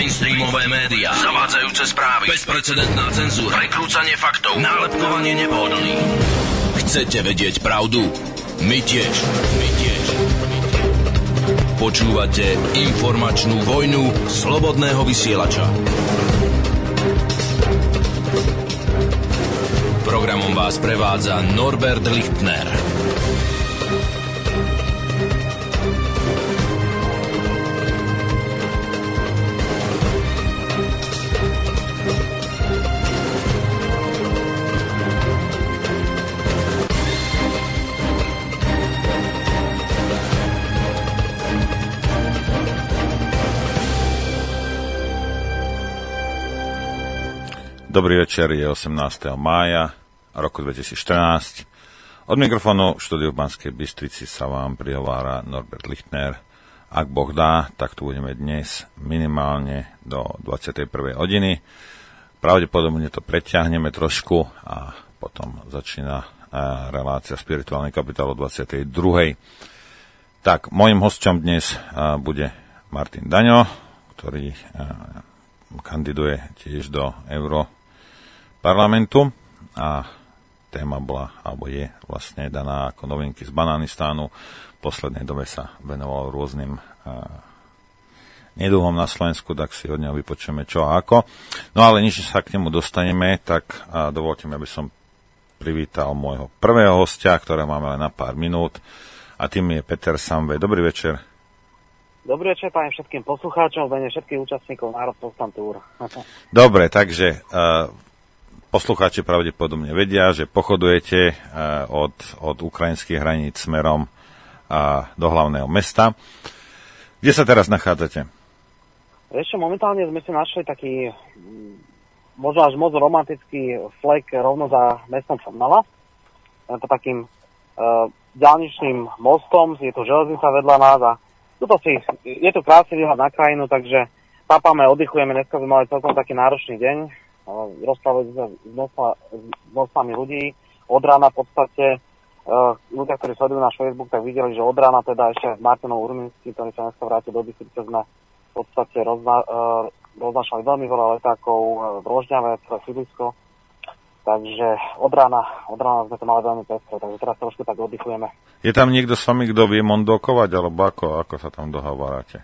Mainstreamové médiá, zavádzajúce správy, bezprecedentná cenzúra, prekrúcanie faktov, nálepkovanie nepohodlných. Chcete vedieť pravdu? My tiež. Počúvate informačnú vojnu slobodného vysielača. Programom vás prevádza Norbert Lichtner. Dobrý večer, je 18. mája roku 2014. Od mikrofónu v štúdiu v Banskej Bystrici sa vám prihovára Norbert Lichtner. Ak Boh dá, tak tu budeme dnes minimálne do 21. hodiny. Pravdepodobne to preťahneme trošku a potom začína relácia Spirituálny kapitál o 22. Tak, mojím hosťom dnes bude Martin Daňo, ktorý kandiduje tiež do Europarlamentu a téma bola, alebo je vlastne daná ako novinky z Bananistánu. V poslednej dobe sa venoval rôznym neduhom na Slovensku, tak si od neho vypočujeme čo a ako. No ale než sa k nemu dostaneme, tak dovolte mi, aby som privítal môjho prvého hostia, ktorého máme len na pár minút, a tým je Peter Samve. Dobrý večer. Dobrý večer, páni všetkým poslucháčom, vene všetkých účastníkov Národpovstan-túr. Dobre, takže poslucháči pravdepodobne vedia, že pochodujete od ukrajinských hraníc smerom do hlavného mesta. Kde sa teraz nachádzate? Ešte momentálne sme si našli taký možno až moc romantický flek rovno za mestom Trnava. Je to takým diaľničným mostom, je to železnica vedľa nás a je to krásny výhľad na krajinu, takže papáme, oddychujeme. Dneska sme mali celkom taký náročný deň. Rozprávali sa s množstvami ľudí. Od rána v podstate ľudia, ktorí sledujú náš Facebook, tak videli, že od rána teda ešte Martinov Urminský, ktorý sa dneska vrátil do Bystrice, sme v podstate roznášali veľmi veľa letákov v Rožňave, pre Sídlisko. Takže od rána sme to mali veľmi pestro, takže teraz trošku tak oddychujeme. Je tam niekto s vami, kto vie mondokovať, alebo ako sa tam dohovárate?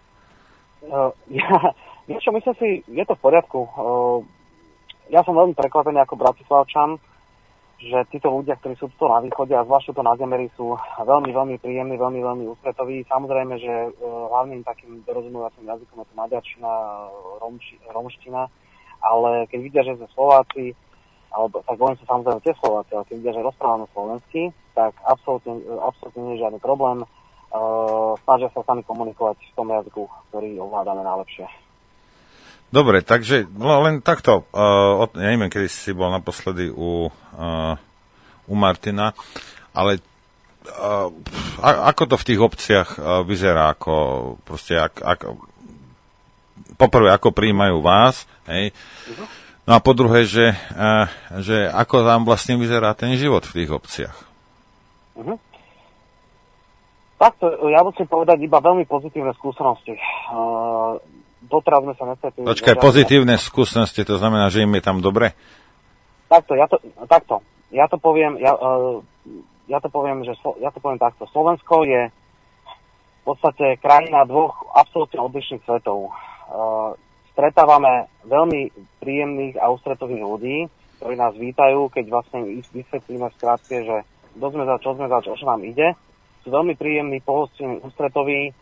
Niečo, myslím si, je to v poriadku. Ja som veľmi prekvapený ako Bratislavčan, že títo ľudia, ktorí sú tu na východe a zvlášť to na Zemeri, sú veľmi, veľmi príjemní, veľmi, veľmi ústretoví. Samozrejme, že hlavným takým dorozumujúcim jazykom je to maďarčina, romština, ale keď vidia, že sme Slováci, alebo tak volím sa samozrejme tie Slováci, ale keď vidia, že rozprávame slovensky, tak absolútne nie je žiadny problém. Snažia sa sami komunikovať v tom jazyku, ktorý ovládame najlepšie. Dobre, takže len takto, ja neviem, kedy si bol naposledy u Martina, ale ako to v tých obciach vyzerá, ako proste, poprvé, ako prijímajú vás, hej, no a po druhé, že ako tam vlastne vyzerá ten život v tých obciach. Takto, ja musím povedať iba veľmi pozitívne skúsenosti. Doteraz sme sa nestretli. Počkaj, pozitívne skúsenosti, to znamená, že im je tam dobre? Takto, ja to poviem takto. Slovensko je v podstate krajina dvoch absolútne odlišných svetov. Stretávame veľmi príjemných a ústretových ľudí, ktorí nás vítajú, keď vlastne vysvetlíme v skratke, že kto sme za, čo nám ide. Sú veľmi príjemní, pohostinní, ústretoví,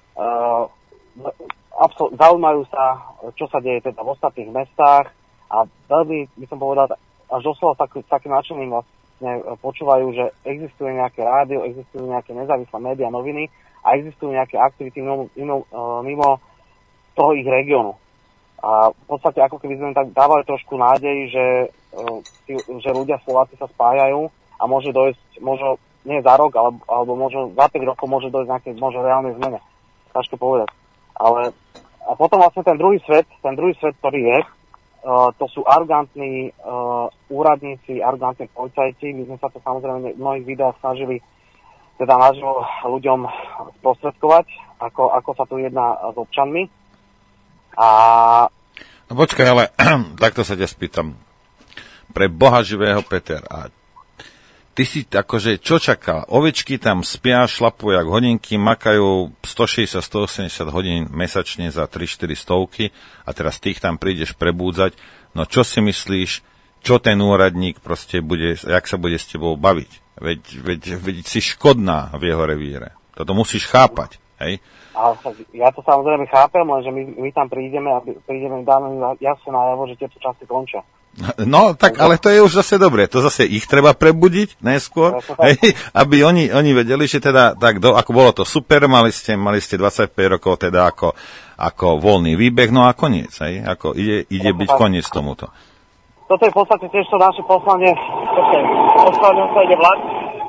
zaujímajú sa, čo sa deje teda v ostatných mestách a veľmi, by som povedal, až doslova takým nadšeným vlastne počúvajú, že existuje nejaké rádio, existujú nejaké nezávislé médiá, noviny a existujú nejaké aktivity mimo toho ich regiónu. A v podstate ako keby sme tak dávali trošku nádej, že ľudia Slováci sa spájajú a môže dojsť, možno nie za rok, alebo možno za 5 rokov môže dojsť nejaké možno reálnej zmene. Ťažko povedať. A potom vlastne ten druhý svet, ktorý je, to sú arogantní úradníci, arogantní policajti. My sme sa to samozrejme v mnohých videách snažili teda naživo ľuďom sprostredkovať, ako sa tu jedná s občanmi. A No počkaj, ale takto sa ťa spýtam. Pre Boha živého, Peter, a ty si akože, čo čaká? Ovečky tam spia, šlapujú jak hodinky, makajú 160-180 hodín mesačne za 3-4 stovky a teraz tých tam prídeš prebúdzať. No čo si myslíš, čo ten úradník proste bude, jak sa bude s tebou baviť? Veď si škodná v jeho revíre. Toto musíš chápať, hej? Ale ja to samozrejme chápem, lenže my tam prídeme a dáme jasne najavo, že tieto časy končia. No, tak, ale to je už zase dobre. To zase ich treba prebudiť najskôr, aby oni vedeli, že teda, tak, ako bolo to super, mali ste 25 rokov teda ako voľný výbeh, no a koniec, hej? Ako ide byť koniec tomuto. Toto je v podstate tiež to naše poslanie. Poslanie sa ide vlak.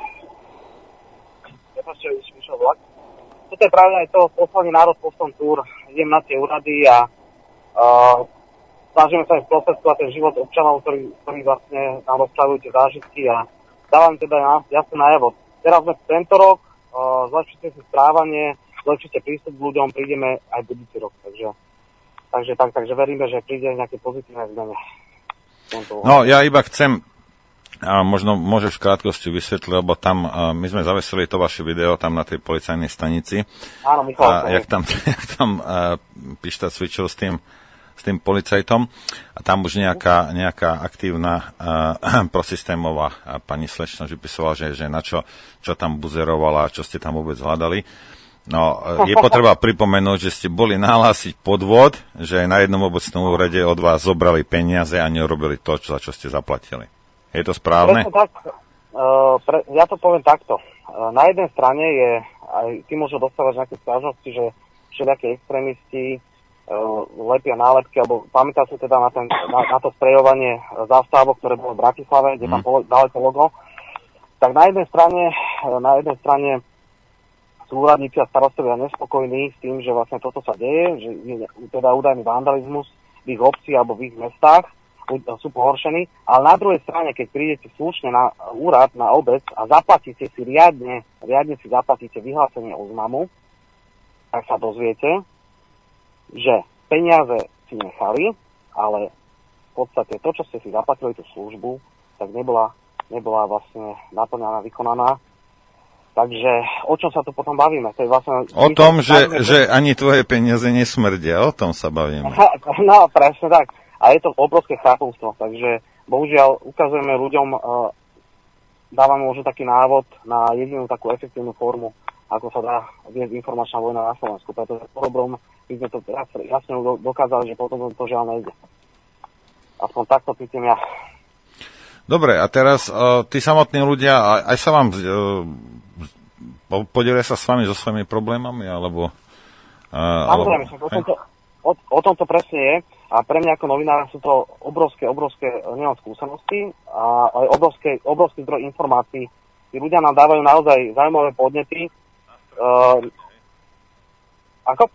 Išiel vlak. Toto je práve aj to poslanie Národ Postom Túr. Idem na tie úrady a snažíme sa im sprostredkovať ten život občanov, ktorí vlastne nám rozprávajú tie zážitky a dávam teda jasne najavo. Teraz sme tento rok, zlepšite si správanie, zlepšite prístup k ľuďom, prídeme aj budúci rok. Takže veríme, že príde nejaké pozitívne zmeny. No, ja iba chcem, a možno môžeš v krátkosti vysvetliť, lebo tam my sme zavesili to vaše video tam na tej policajnej stanici. Áno, Michal. A jak tam Pišta cvičil s tým policajtom a tam už nejaká aktívna prosystémová pani slečna vypisovala, že na čo tam buzerovala a čo ste tam vôbec hľadali. No, je potreba pripomenúť, že ste boli nahlásiť podvod, že na jednom obecnom úrade od vás zobrali peniaze a neurobili to, za čo ste zaplatili. Je to správne? Tak, ja to poviem takto. Na jednej strane je, aj ty môžu dostávať nejaké sťažnosti, že všelijaké extrémisti lepia nálepky, alebo pamätá sa teda na to sprejovanie zastávok, ktoré bolo v Bratislave, kde tam dali to logo. Tak na jednej strane sú úradníci a starostovia nespokojní s tým, že vlastne toto sa deje, že je teda údajný vandalizmus v ich obci alebo v ich mestách, sú pohoršení, ale na druhej strane, keď prídete slušne na úrad, na obec a zaplatíte si riadne si zaplatíte vyhlásenie oznamu, tak sa dozviete, že peniaze si nechali, ale v podstate to, čo ste si zaplatili tú službu, tak nebola vlastne naplňaná, vykonaná. Takže o čom sa tu potom bavíme? To je vlastne, o tom, že ani tvoje peniaze nesmrdia, o tom sa bavíme. No, presne tak. A je to obrovské chápavstvo, takže bohužiaľ ukazujeme ľuďom, dávame možno taký návod na jedinú takú efektívnu formu, ako sa dá viesť informačná vojna na Slovensku, pretože po dobrom by sme to jasne dokázali, že potom to žiaľ nejde. Aspoň takto cítim ja. Dobre, a teraz tí samotní ľudia, aj sa vám podelia sa s vami so svojimi problémami, alebo... Samozrejme, o tom to presne je. A pre mňa ako novinára sú to obrovské nielen skúsenosti, a aj obrovský zdroj informácií. Tí ľudia nám dávajú naozaj zaujímavé podnety. Ako?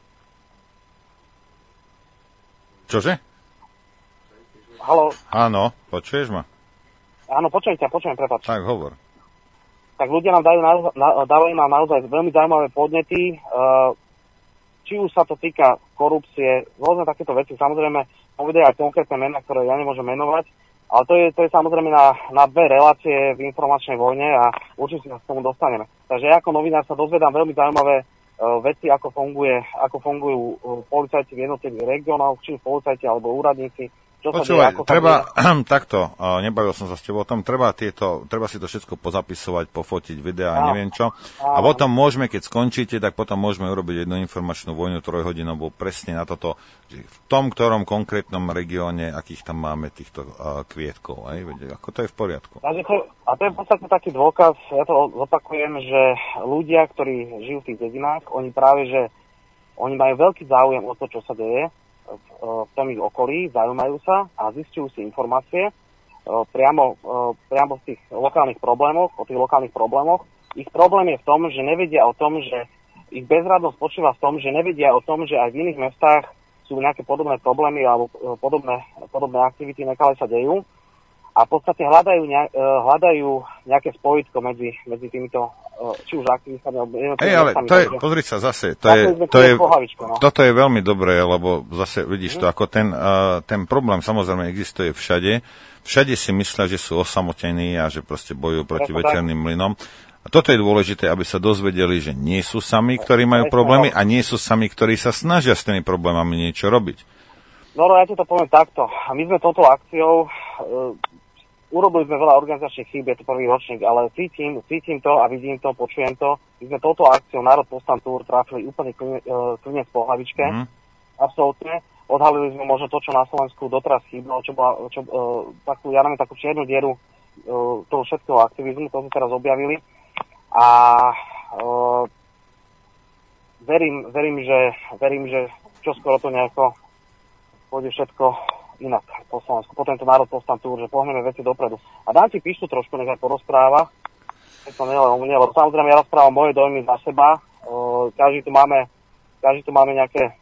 Čože? Haló? Áno, počuješ ma? Áno, počujem, prepáč. Tak, hovor. Tak ľudia nám dávajú nám naozaj veľmi zaujímavé podnety, či už sa to týka korupcie, rôzne takéto veci, samozrejme povedia aj konkrétne mená, ktoré ja nemôžem menovať, ale to je samozrejme na dve relácie v informačnej vojne a určite sa k tomu dostaneme. Takže ja ako novinár sa dozvedám veľmi zaujímavé veci, ako fungujú policajti v jednotlivých regiónoch, či policajti alebo úradníci. Počúvaj, treba takto, nebavil som sa s tebou o tom, treba si to všetko pozapisovať, pofotiť videá, neviem čo. A potom môžeme, keď skončíte, tak potom môžeme urobiť jednu informačnú vojnu trojhodinovú presne na toto, že v tom, ktorom konkrétnom regióne, akých tam máme týchto kvietkov. Ako to je v poriadku. A to je v podstate taký dôkaz, ja to zopakujem, že ľudia, ktorí žijú v tých dedinách, oni majú veľký záujem o to, čo sa deje v tom ich okolí, zaujímajú sa a zistujú si informácie priamo z tých lokálnych problémoch, o tých lokálnych problémoch. Ich problém je v tom, že nevedia o tom, že ich bezradnosť spočíva v tom, že nevedia o tom, že aj v iných mestách sú nejaké podobné problémy alebo podobné aktivity nekalé sa dejú a v podstate hľadajú nejaké spojitko medzi týmito či už aktivistami, alebo ale to je, pozri sa zase, toto je veľmi dobré, lebo zase vidíš to, ako ten problém samozrejme existuje všade. Všade si myslia, že sú osamotení a že proste bojujú proti veterným mlynom. A toto je dôležité, aby sa dozvedeli, že nie sú sami, ktorí majú problémy a nie sú sami, ktorí sa snažia s tými problémami niečo robiť. No, ja ti to poviem takto. My sme touto akciou urobili sme veľa organizačných chýb, je to prvý ročník, ale cítim to a vidím to, počujem to. My sme touto akciou Národ Povstan Tour trafili úplne klinec po hlavičke. Absolútne. Odhalili sme možno to, čo na Slovensku doteraz chýbalo, takú čiernu dieru toho všetkého aktivizmu, to sme teraz objavili. A verím, že čoskoro to nejako pôjde všetko inak po Slovensku, po tento Národ Povstan Tour, že pohneme veci dopredu. A dám ti Pištu trošku, nech aj porozpráva. To nie len o mne, lebo samozrejme ja rozprávam moje dojmy za seba. Každý tu máme nejaké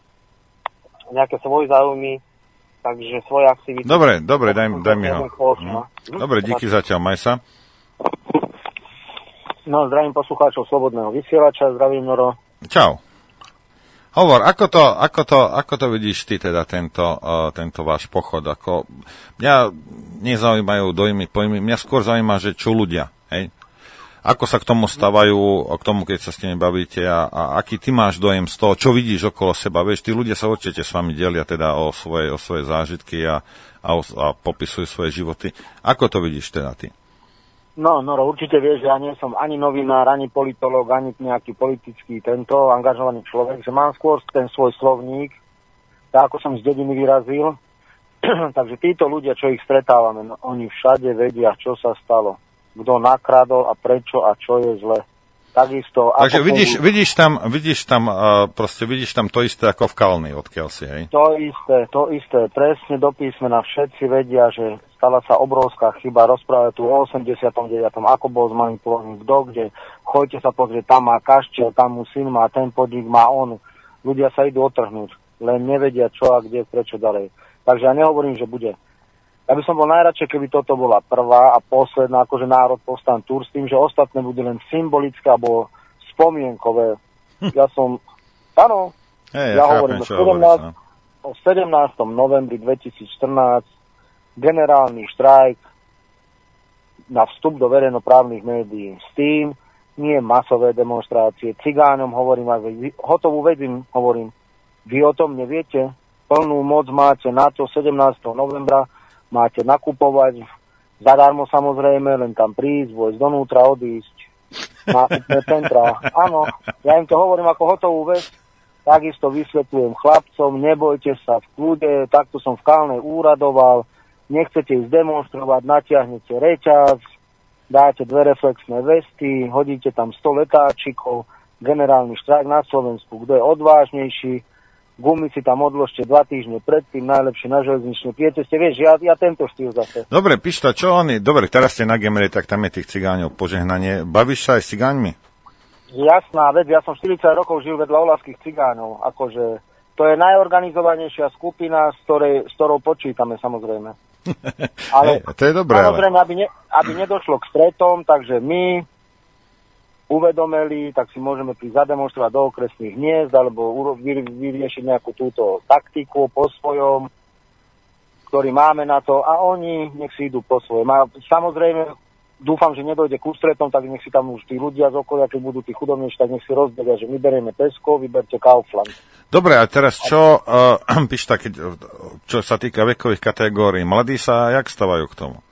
svoje záujmy, takže svoje aktivity. Dobre, daj mi ho. Dobre, díky zatiaľ, maj sa. No, zdravím poslucháčov Slobodného vysielača, zdravím Noro. Čau. Hovor, ako to vidíš ty teda tento váš pochod? Mňa nezaujímajú dojmy, pojmy, mňa skôr zaujíma, že čo ľudia, hej? Ako sa k tomu stavajú, k tomu, keď sa s nimi bavíte a aký ty máš dojem z toho, čo vidíš okolo seba? Vieš, tí ľudia sa určite s vami delia teda o svoje zážitky a popisujú svoje životy. Ako to vidíš teda ty? No, určite vieš, že ja nie som ani novinár, ani politológ, ani nejaký politický angažovaný človek, že mám skôr ten svoj slovník, tak ako som z dediny vyrazil. Takže títo ľudia, čo ich stretávame, no, oni všade vedia, čo sa stalo, kto nakradol a prečo a čo je zle. Takisto. Takže vidíš tam to isté ako v Kalni, odkiaľ si, hej? To isté, presne do písmena všetci vedia, že stala sa obrovská chyba, rozprávať tu o 89. ako bol zmanipulovaný, kto kde, choďte sa pozrieť, tam má kaščel, tam mu syn má, ten podnik má on. Ľudia sa idú otrhnúť, len nevedia čo a kde, prečo ďalej. Takže ja nehovorím, že bude. Ja by som bol najradšej, keby toto bola prvá a posledná, akože Národ Povstan Tour, s tým, že ostatné budú len symbolické alebo spomienkové. Ja hovorím o 17. novembri 2014 generálny štrajk na vstup do verejnoprávnych médií. S tým nie masové demonštrácie. Cigáňom hovorím, aj hotovú vec im hovorím. Vy o tom neviete? Plnú moc máte na to 17. novembra, máte nakupovať, zadarmo samozrejme, len tam prísť, vojsť donútra, odísť na centra. Áno, ja im to hovorím ako hotovú vec, takisto vysvetľujem chlapcom, nebojte sa, v kľude, takto som v Kalnej úradoval, nechcete ísť demonstrovať, natiahnete reťaz, dáte 2 reflexné vesty, hodíte tam 100 letáčikov, generálny štrajk na Slovensku, kto je odvážnejší, gumy si tam odložte 2 týždne predtým, najlepšie na železničnej prieceste. Vieš, ja tento štýl zase. Dobre, Pišta, čo oni? Dobre, teraz ste na Gemere, tak tam je tých cigáňov požehnanie. Bavíš sa aj s cigáňmi? Jasná vec, ja som 40 rokov žil vedľa olavských cigáňov. Akože, to je najorganizovanejšia skupina, s ktorou počítame, samozrejme. Ale, to je dobré, samozrejme, aby nedošlo k stretom, takže my uvedomili, tak si môžeme prísť zademonstrovať do okresných miest alebo vyriešiť nejakú túto taktiku po svojom, ktorý máme na to a oni nech si idú po svojom. A samozrejme, dúfam, že nedojde k ústretom, tak nech si tam už tí ľudia z okolia, keď budú tí chudobnejší, tak nech si rozdelia, že my berieme Tesco, vyberte Kaufland. Dobre, a teraz čo, Pišta, čo sa týka vekových kategórií, mladí sa jak stavajú k tomu?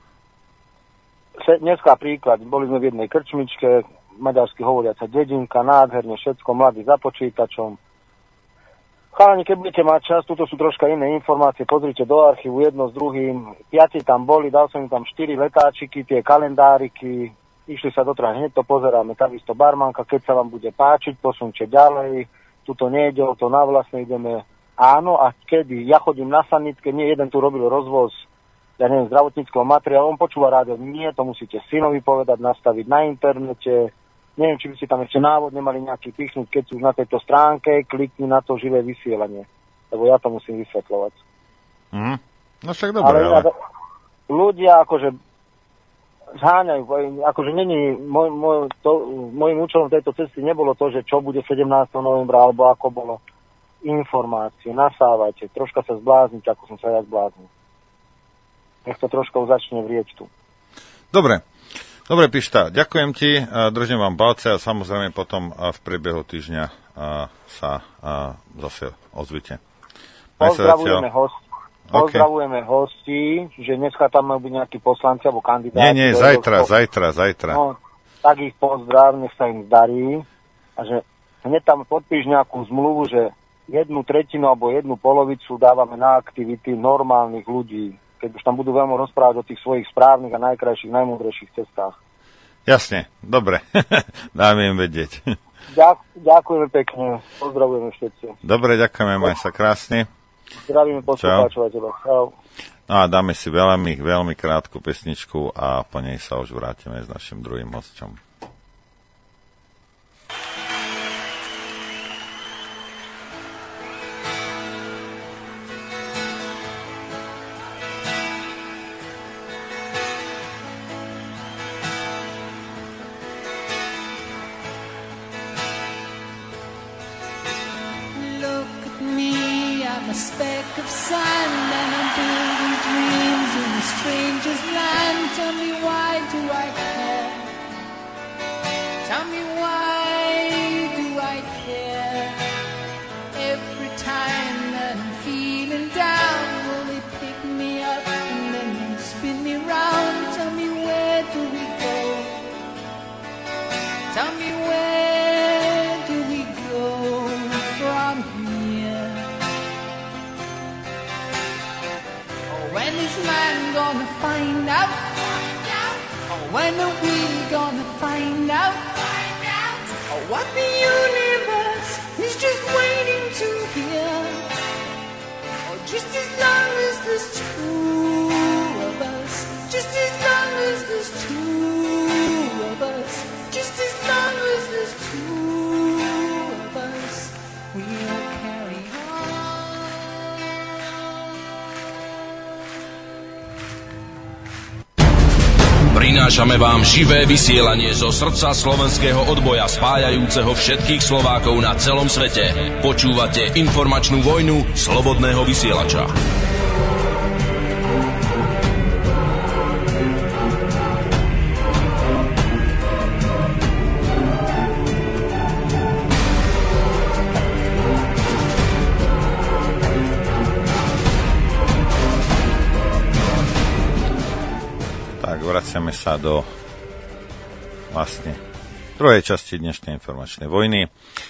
Dneska príklad, boli sme v jednej krčmičke, maďarsky hovoriaca dedinka, nádherne, všetko, mladí za počítačom. Chalani, keď budete mať čas, tuto sú troška iné informácie, pozrite do archívu jedno s druhým, 5 tam boli, dal som im tam 4 letáčiky, tie kalendáriky, išli sa do trha, hneď to pozeráme, takisto barmanka, keď sa vám bude páčiť, posunte ďalej, tuto nejde o to, na vlastne ideme, áno, a kedy, ja chodím na sanitke, nie jeden tu robil rozvoz, ja neviem, zdravotníckeho materiálu, on počúva rádio, nie, to musíte synovi povedať, nastaviť na internete. Neviem, či by si tam ešte návod nemali nejaký pichnúť, keď sú na tejto stránke, klikni na to živé vysielanie. Lebo ja to musím vysvetľovať. No však dobre, ale... Ľudia, akože, zháňajú. Akože môjim účelom tejto cesty nebolo to, že čo bude 17. novembra, alebo ako bolo informácie. Nasávajte, troška sa zblázniť, ako som sa ja zbláznil. Nech to troška začne vrieť tu. Dobre, Pišta, ďakujem ti, držím vám palce a samozrejme potom v priebehu týždňa sa zase ozvite. Pozdravujeme hostí, že dneska tam majú byť nejakí poslanci alebo kandidáti. Nie, zajtra. No, tak ich pozdrav, nech sa im darí. A že hneď tam podpíš nejakú zmluvu, že 1/3 alebo 1/2 dávame na aktivity normálnych ľudí. Keď už tam budú veľmi rozprávať o tých svojich správnych a najkrajších, najmúdrejších cestách. Jasne, dobre. Dáme im vedieť. Ďakujeme pekne. Pozdravujeme všetci. Dobre, ďakujeme, maj sa krásne. Zdravíme poslucháčov a teba. Čau. No a dáme si veľmi krátku pesničku a po nej sa už vrátime s našim druhým hosťom. Prinášame vám živé vysielanie zo srdca slovenského odboja spájajúceho všetkých Slovákov na celom svete. Počúvate informačnú vojnu slobodného vysielača. Vraciame sa do vlastne druhej časti dnešnej informačnej vojny.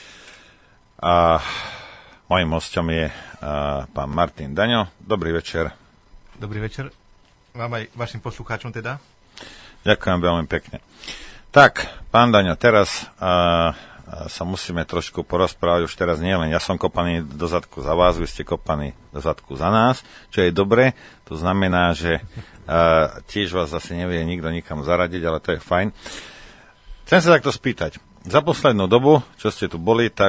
A mojím hosťom je pán Martin Daňo. Dobrý večer. Dobrý večer. Vám aj vašim poslucháčom teda. Ďakujem veľmi pekne. Tak, pán Daňo, teraz sa musíme trošku porozprávať. Už teraz nie len ja som kopaný do zadku za vás, vy ste kopaní do zadku za nás, čo je dobre. To znamená, že tiež vás zase nevie nikto nikam zaradiť, ale to je fajn. Chcem sa takto spýtať. Za poslednú dobu, čo ste tu boli, tak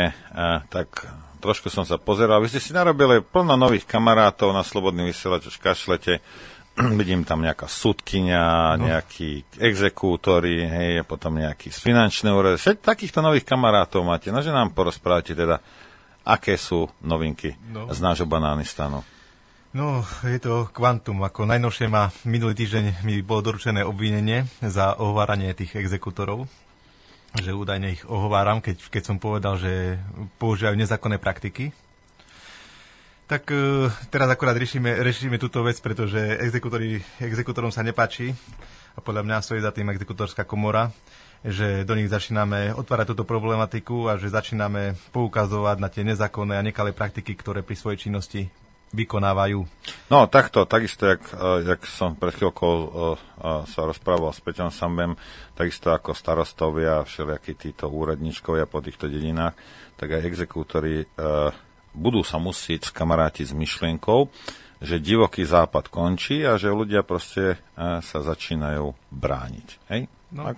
tak trošku som sa pozeral. Vy ste si narobili plno nových kamarátov na Slobodný vysielač, už kašlete. Vidím tam nejaká sudkyňa, nejakí exekútori, hej, potom nejaký z finančného úradu. Takýchto nových kamarátov máte. No, že nám porozprávate teda, aké sú novinky z nášho Banánistanu. No, je to kvantum. Ako najnovšie minulý týždeň mi bolo doručené obvinenie za ohováranie tých exekútorov, že údajne ich ohováram, keď som povedal, že používajú nezákonné praktiky. Tak teraz akurát riešime túto vec, pretože exekútorom sa nepáči a podľa mňa stojí za tým exekútorská komora, že do nich začíname otvárať túto problematiku a že začíname poukazovať na tie nezákonné a nekalé praktiky, ktoré pri svojej činnosti vykonávajú. No, takisto, jak som pred chvíľkou sa rozprával s Peťom Sambem, takisto ako starostovia, všelijakí títo úradníčkovia po týchto dedinách, tak aj exekútori budú sa musieť skamarátiť s myšlienkou, že divoký západ končí a že ľudia proste sa začínajú brániť. Hej? No,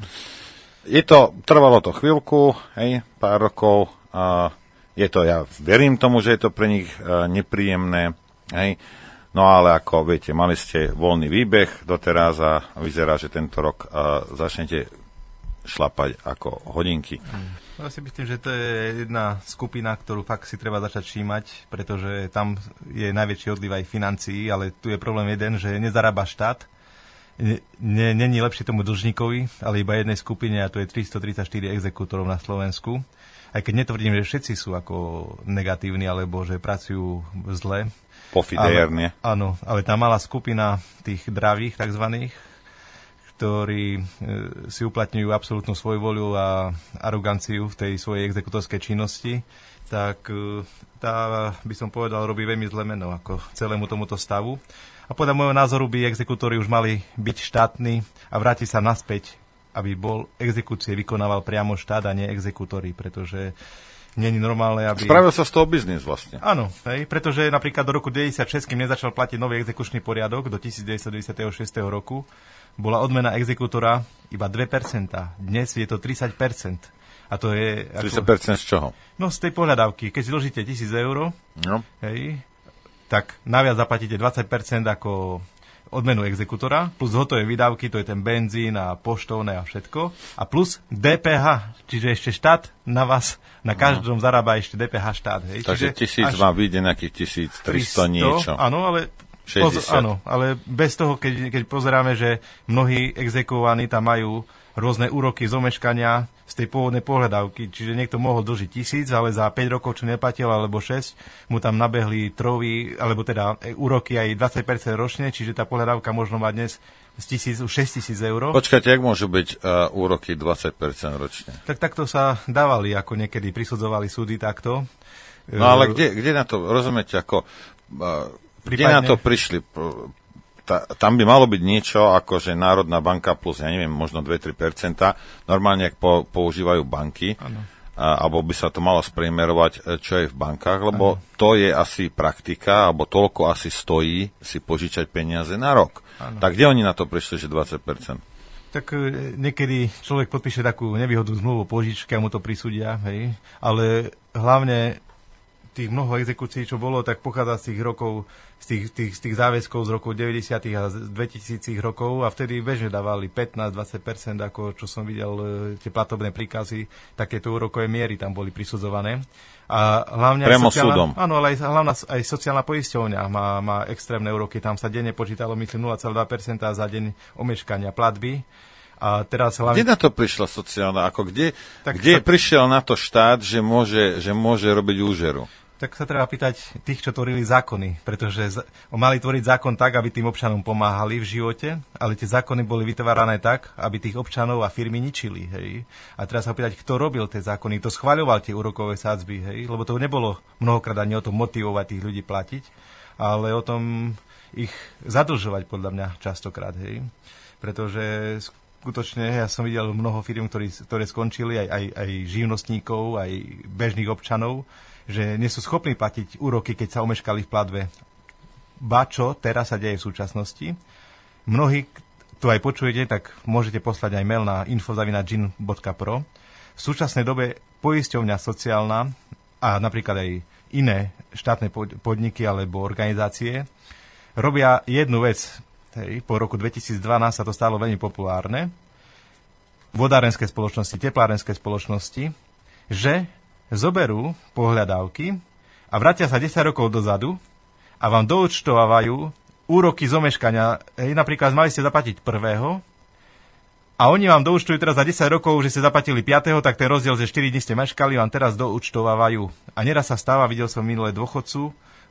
trvalo to chvíľku, hej, pár rokov, ja verím tomu, že je to pre nich nepríjemné, hej. No ale ako viete, mali ste voľný výbeh doteraz a vyzerá, že tento rok začnete šlapať ako hodinky. Ja si myslím, že to je jedna skupina, ktorú fakt si treba začať všímať, pretože tam je najväčší odliv aj financií, ale tu je problém jeden, že nezarába štát. Není lepšie tomu dlžníkovi, ale iba jednej skupine, a to je 334 exekútorov na Slovensku. Aj keď netvrdím, že všetci sú ako negatívni, alebo že pracujú zle. Pofidérne. Áno, ale tá malá skupina tých dravých takzvaných, ktorí si uplatňujú absolútnu svojvoľu a aroganciu v tej svojej exekutorskej činnosti, tak tá, by som povedal, robí veľmi zlé meno ako celému tomuto stavu. A podľa môjho názoru by exekútori už mali byť štátni a vrátiť sa naspäť, aby exekúcie vykonával priamo štát a nie exekútori, pretože nie je normálne, aby... Spravil sa z toho biznis vlastne. Áno, pretože napríklad do roku 1996, kým nezačal platiť nový exekučný poriadok, do 1996. roku, bola odmena exekútora iba 2%. Dnes je to 30%. A to je... 30% z čoho? No z tej pohľadávky. Keď si dlžíte 1,000 eur, tak naviac zaplatíte 20% ako odmenu exekútora, plus hotové výdavky, to je ten benzín a poštovné a všetko, a plus DPH, čiže ešte štát na vás, na každom zarába ešte DPH štát. Takže 1000 vám vyjde nejakých 1300 niečo. Áno, ale 60. Áno, ale bez toho, keď pozeráme, že mnohí exekuovaní tam majú rôzne úroky z omeškania z tej pôvodnej pohľadávky. Čiže niekto mohol dlžiť 1000, ale za 5 rokov, čo neplatil, alebo 6, mu tam nabehli trovy, alebo teda úroky aj 20% ročne, čiže tá pohľadávka možno má dnes z 1000 už 6000 eur. Počkajte, jak môžu byť úroky 20% ročne? Tak takto sa dávali, ako niekedy prisudzovali súdy takto. No ale kde na to, rozumiete, ako... Kde na to prišli? Tam by malo byť niečo, ako že Národná banka plus, ja neviem, možno 2-3%, normálne, ak používajú banky, alebo by sa to malo spriemerovať, čo je v bankách, lebo to je asi praktika, alebo toľko asi stojí si požičať peniaze na rok. Tak kde oni na to prišli, že 20%? Tak niekedy človek podpíše takú nevýhodnú zmluvu o požičke a mu to prisúdia, hej, ale hlavne tých mnoho exekúcií, čo bolo, tak pochádza z tých rokov, z tých záväzkov z rokov 90. a 2000 rokov a vtedy bežne dávali 15-20%, ako čo som videl, tie platobné príkazy, takéto úrokové miery tam boli prisudzované. A hlavne priamo súdom. Áno, ale aj sociálna poisťovňa má extrémne úroky, tam sa denne počítalo, myslím, 0,2% za deň omeškania platby. A teraz hlavne... Kde na to prišla sociálna? Kde prišiel na to štát, že môže robiť úžeru? Tak sa treba pýtať tých, čo tvorili zákony, pretože mali tvoriť zákon tak, aby tým občanom pomáhali v živote, ale tie zákony boli vytvárané tak, aby tých občanov a firmy ničili. Hej. A teraz sa pýtať, kto robil tie zákony, kto schvaľoval tie úrokové sádzby, hej, lebo to nebolo mnohokrát ani o tom motivovať tých ľudí platiť, ale o tom ich zadlžovať podľa mňa častokrát. Hej. Pretože skutočne ja som videl mnoho firm, ktoré skončili, aj živnostníkov, aj bežných občanov, že nie sú schopní platiť úroky, keď sa omeškali v platbe. Ba čo teraz sa deje v súčasnosti. Mnohí, tu aj počujete, tak môžete poslať aj mail na info@gin.pro. V súčasnej dobe poisťovňa sociálna a napríklad aj iné štátne podniky alebo organizácie robia jednu vec. Po roku 2012 sa to stalo veľmi populárne. Vodárenské spoločnosti, teplárenské spoločnosti, že zoberú pohľadávky a vrátia sa 10 rokov dozadu a vám doúčtovávajú úroky z omeškania. Napríklad mali ste zaplatiť 1. a oni vám doúčtujú teraz za 10 rokov, že ste zaplatili 5., tak ten rozdiel, že 4 dní ste meškali, vám teraz doúčtovávajú. A neraz sa stáva, videl som minulé dôchodcu,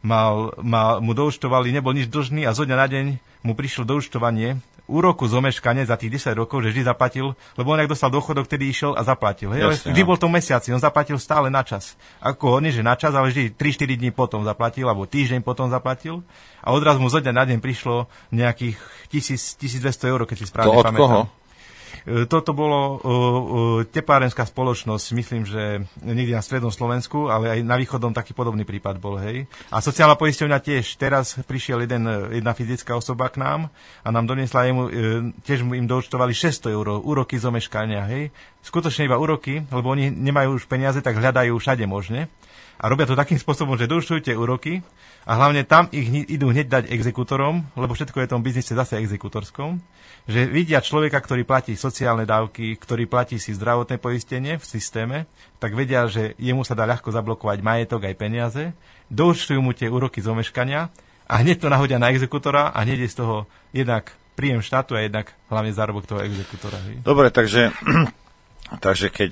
mu doúčtovali, nebol nič dlžný a zo dňa na deň mu prišlo doúčtovanie úroku z omeškania za tých 10 rokov, že vždy zaplatil, lebo on, ak dostal dôchodok, vtedy išiel a zaplatil. Vždy bol to mesiaci, on zaplatil stále na čas. Ako nie, že na čas, ale vždy 3-4 dní potom zaplatil, alebo týždeň potom zaplatil. A odraz mu zo dňa na deň prišlo nejakých 1200 eur, keď si správne pamätám. To od koho? Toto bolo teplárenská spoločnosť, myslím, že niekde na strednom Slovensku, ale aj na východnom taký podobný prípad bol, hej. A sociálna poisťovňa tiež. Teraz prišiel jedna fyzická osoba k nám a nám doniesla tiež im doúčtovali 600 eur úroky z omeškania, hej. Skutočne iba úroky, lebo oni nemajú už peniaze, tak hľadajú všade možne. A robia to takým spôsobom, že doúčtujú tie úroky a hlavne tam ich idú hneď dať exekútorom, lebo všetko je v tom biznise zase exekútorskom, že vidia človeka, ktorý platí sociálne dávky, ktorý platí si zdravotné poistenie v systéme, tak vedia, že jemu sa dá ľahko zablokovať majetok aj peniaze, doúčtujú mu tie úroky z omeškania a hneď to nahodia na exekútora a hneď je z toho jednak príjem štátu a jednak hlavne zárobok toho exekútora. Dobre, takže keď,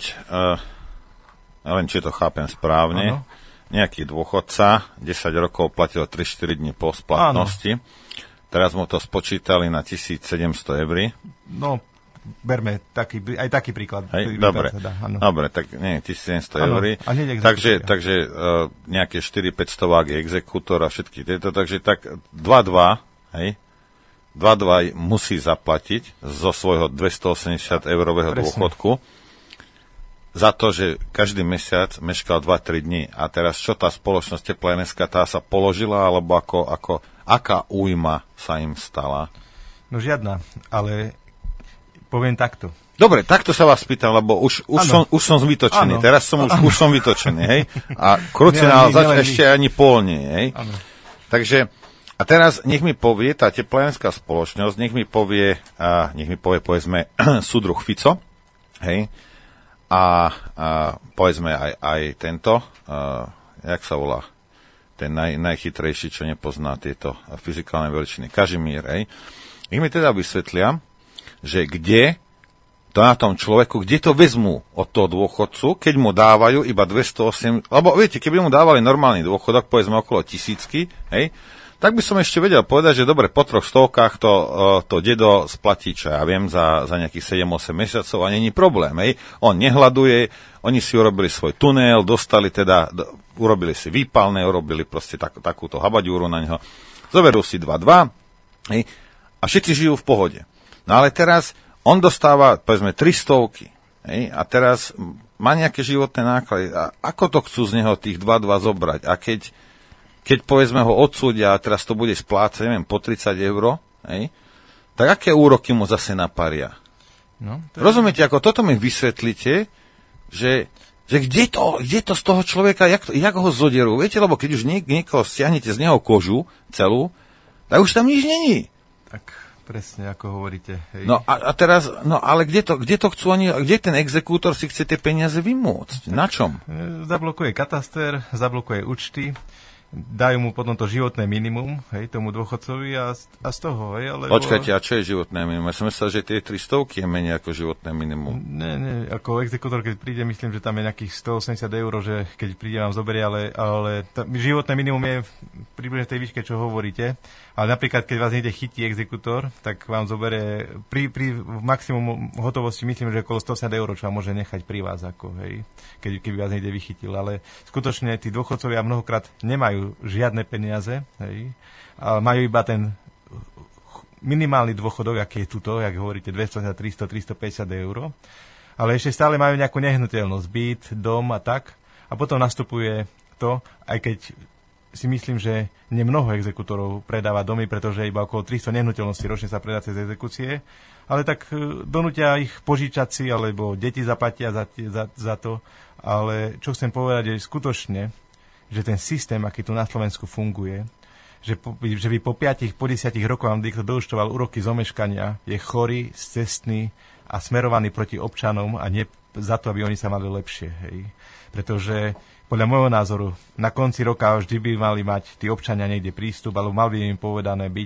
len či to chápem správne, nejaký dôchodca 10 rokov platil 3-4 dní po splatnosti, teraz mu to spočítali na 1700 eur. No, berme aj taký príklad. Hej, dobre, tak nie, 1700 eur. Takže nejaké 4-500 je exekútor a všetky tieto, takže tak 2-2, hej, 2-2 musí zaplatiť zo svojho 280 eurového dôchodku za to, že každý mesiac meškal 2-3 dní. A teraz čo tá spoločnosť Teplá NSK, tá sa položila, alebo aká újma sa im stala? No žiadna, ale poviem takto. Dobre, takto sa vás pýtam, lebo už som zbytočený. Teraz som už som vytočený, hej? A krucinál ešte ani pol nie, hej? Áno. Takže a teraz nech mi povie tá teplárenská spoločnosť, nech mi povie povedzme súdruh Fico, hej? A povedzme aj tento, jak sa volá, ten najchytrejší, čo nepozná tieto fyzikálne veličiny, Kažimír, hej? Nech mi teda vysvetlia, že kde to na tom človeku, kde to vezmú od toho dôchodcu, keď mu dávajú iba 208, lebo viete, keby mu dávali normálny dôchodok, povedzme okolo 1000, hej, tak by som ešte vedel povedať, že dobre, po 300 to dedo splatí, čo ja viem, za nejakých 7-8 mesiacov a není problém, hej. On nehľaduje, oni si urobili svoj tunel, urobili si výpalné, urobili proste takúto habaďúru na neho, zoberú si 2-2, hej, a všetci žijú v pohode. No ale teraz on dostáva, povedzme, 300, hej, a teraz má nejaké životné náklady. A ako to chcú z neho tých 2-2 zobrať? A keď povedzme ho odsúdia a teraz to bude splácať, neviem, po 30 eur, hej, tak aké úroky mu zase naparia? No, rozumiete, ako toto mi vysvetlíte, že kde to z toho človeka, jak ho zoderú? Viete, lebo keď už niekoho stiahnete z neho kožu celú, tak už tam nič není. Tak presne, ako hovoríte. Hej. No a teraz, ale kde to chcú oni, kde ten exekútor si chce tie peniaze vymôcť? Na čom? Zablokuje kataster, zablokuje účty, dajú mu potom to životné minimum, hej, tomu dôchodcovi a z toho, hej, ale... Počkajte, a čo je životné minimum? Ja som myslel, že tie 300 je menej ako životné minimum. Nie, ako exekútor, keď príde, myslím, že tam je nejakých 180 eur, že keď príde, vám zoberie, ale životné minimum je približne tej výške, čo hovoríte, ale napríklad, keď vás niekde chytí exekútor, tak vám zoberie pri maximum hotovosti, myslím, že okolo 180 eur, čo vám môže nechať pri vás, ako, hej, keby vás niekde vychytil, ale skutočne tí dôchodcovia mnohokrát nemajú žiadne peniaze, hej, ale majú iba ten minimálny dôchodok, aký je tuto, jak hovoríte, 200, 300, 350 eur, ale ešte stále majú nejakú nehnuteľnosť, byt, dom a tak, a potom nastupuje to, aj keď si myslím, že nemnoho exekútorov predáva domy, pretože iba okolo 300 nehnuteľností ročne sa predá cez exekúcie, ale tak donútia ich požičať si, alebo deti zaplatia za to, ale čo chcem povedať je skutočne, že ten systém, aký tu na Slovensku funguje, že by po 5-10 rokoch vám niekto doúčtoval úroky z omeškania, je chorý, scestný a smerovaný proti občanom a nie za to, aby oni sa mali lepšie. Hej. Pretože podľa môjho názoru na konci roka vždy by mali mať tí občania niekde prístup, alebo mal by im povedané byť,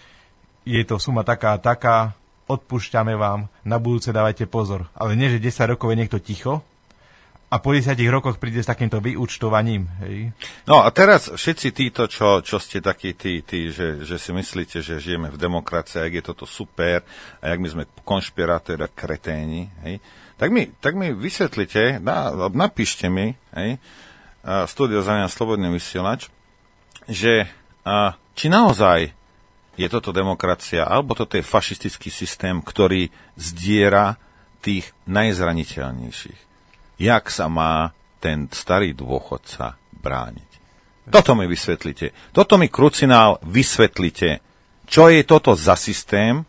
je to suma taká a taká, odpúšťame vám, na budúce dávajte pozor. Ale nie, že 10 rokov je niekto ticho, a po 10 rokoch príde s takýmto vyúčtovaním. Hej. No a teraz všetci títo, čo ste takí tí že si myslíte, že žijeme v demokracii, ak je toto super, a jak my sme konšpirátori a kreténi, hej, tak mi vysvetlite, napíšte mi, hej, Studio Záňa Slobodný vysielač, že či naozaj je toto demokracia, alebo toto je fašistický systém, ktorý zdiera tých najzraniteľnejších. Jak sa má ten starý dôchodca brániť. Toto mi vysvetlite. Toto mi, krucinál, vysvetlite. Čo je toto za systém,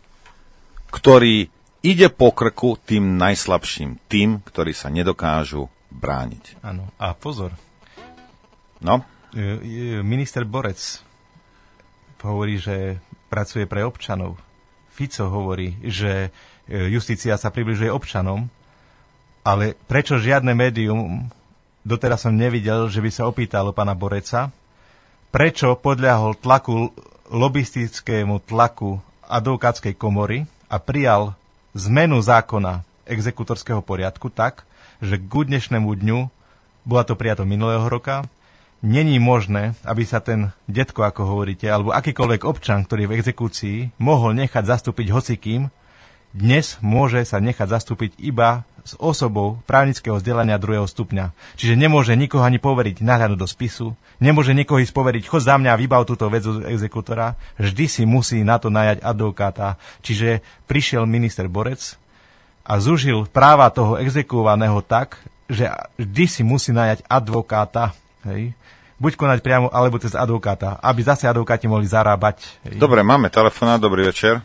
ktorý ide po krku tým najslabším, tým, ktorí sa nedokážu brániť. Áno. A pozor, No? Minister Borec hovorí, že pracuje pre občanov. Fico hovorí, že justícia sa približuje občanom, ale prečo žiadne médium, doteraz som nevidel, že by sa opýtalo pána Boreca, prečo podľahol lobistickému tlaku advokátskej komory a prijal zmenu zákona exekutorského poriadku tak, že k dnešnému dňu, bola to prijato minulého roka, není možné, aby sa ten detko, ako hovoríte, alebo akýkoľvek občan, ktorý je v exekúcii, mohol nechať zastúpiť hocikým. Dnes môže sa nechať zastúpiť iba s osobou právnického vzdelania 2. stupňa. Čiže nemôže nikoho ani poveriť nahľadnúť do spisu, nemôže nikoho ísť poveriť, chod za mňa a vybav túto vec od exekútora, vždy si musí na to najať advokáta. Čiže prišiel minister Borec a zužil práva toho exekúvaného tak, že vždy si musí najať advokáta, hej? Buď konať priamo, alebo cez advokáta, aby zase advokáti mohli zarábať. Hej? Dobre, máme telefonát, dobrý večer.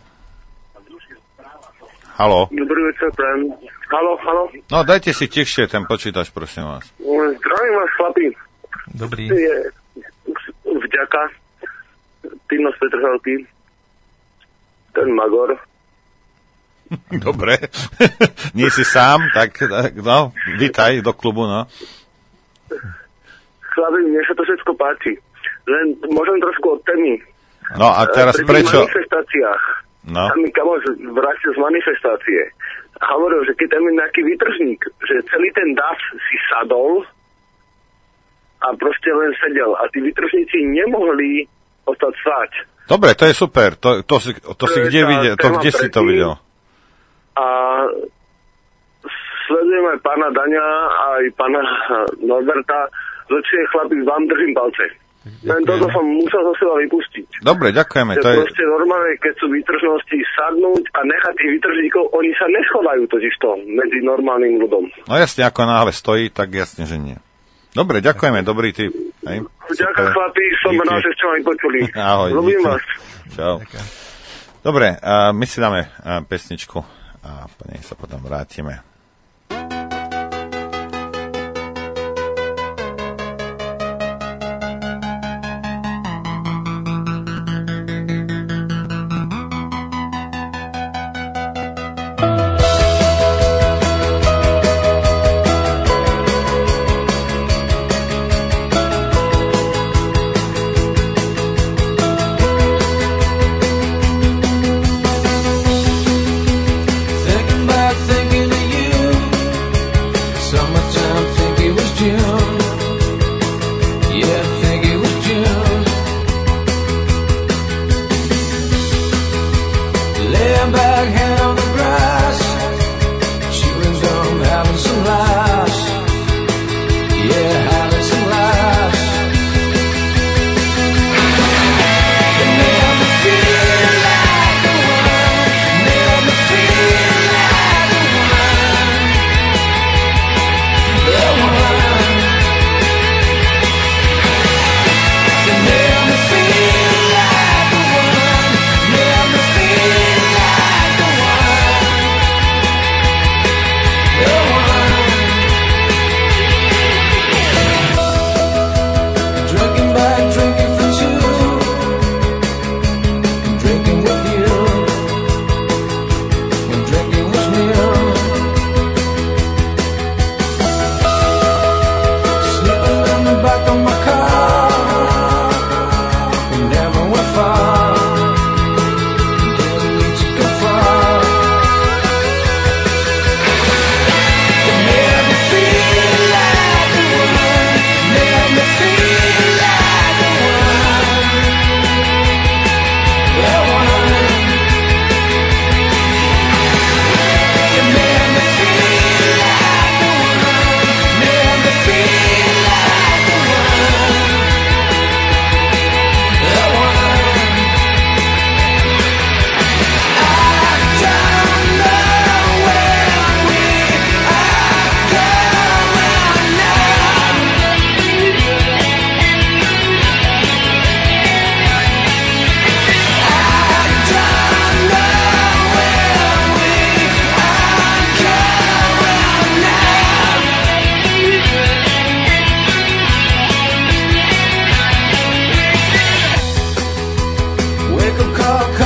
Haló. Dobrý večer, prajem. Haló. No, dajte si tichšie ten počítač, prosím vás. Zdravím vás, chlapi. Dobrý. Vďaka. Tino Petrhelky. Ten Magor. Dobre. Nie si sám, tak no, vítaj do klubu, no. Chlapi, mne sa to všetko páči. Len môžem trošku od témy. No a teraz pri prečo? Pri manifestáciách. No. Tam mi kamoš vrátil z manifestácie. A hovoril, že keď tam je nejaký výtržník, že celý ten DAF si sadol a proste len sedel. A tí výtržníci nemohli ostať stáť. Dobre, to je super. To si kde videl? Kde si to videl? A sledujem aj pána Daňa, aj pána Norberta. Zlepšie, chlapi, vám držím palce. Len toto som musel zo seba vypustiť. Dobre, ďakujeme. To je proste normálne, keď sú výtržnosti sadnúť a nechať tých výtržníkov, oni sa neschovajú totižto medzi normálnym ľudom. No jasne, ako náhle stojí, tak jasne, že nie. Dobre, ďakujeme, dobrý tip. Ďakujem, chlapi, som rád, že ste ma počuli. Ahoj, ľubím vás. Čau. Dobre, my si dáme pesničku a po nej sa potom vrátime. Thinking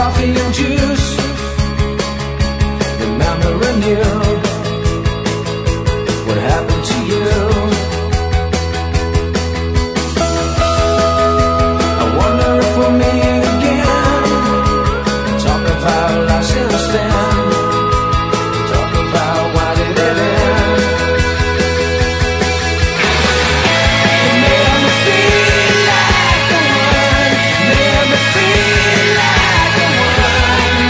coffee and juice. Remembering you. What happened to you? I wonder if we'll meet again. Talk about life since then. Talk about why did it end. It made me feel like the one. Made me feel like the one.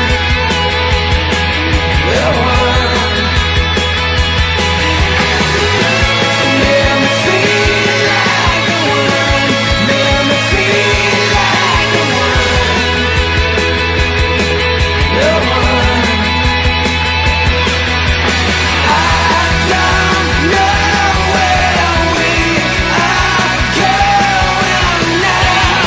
The one. It made me feel like the one. Made me feel like the one. The one. I don't know where we are going now.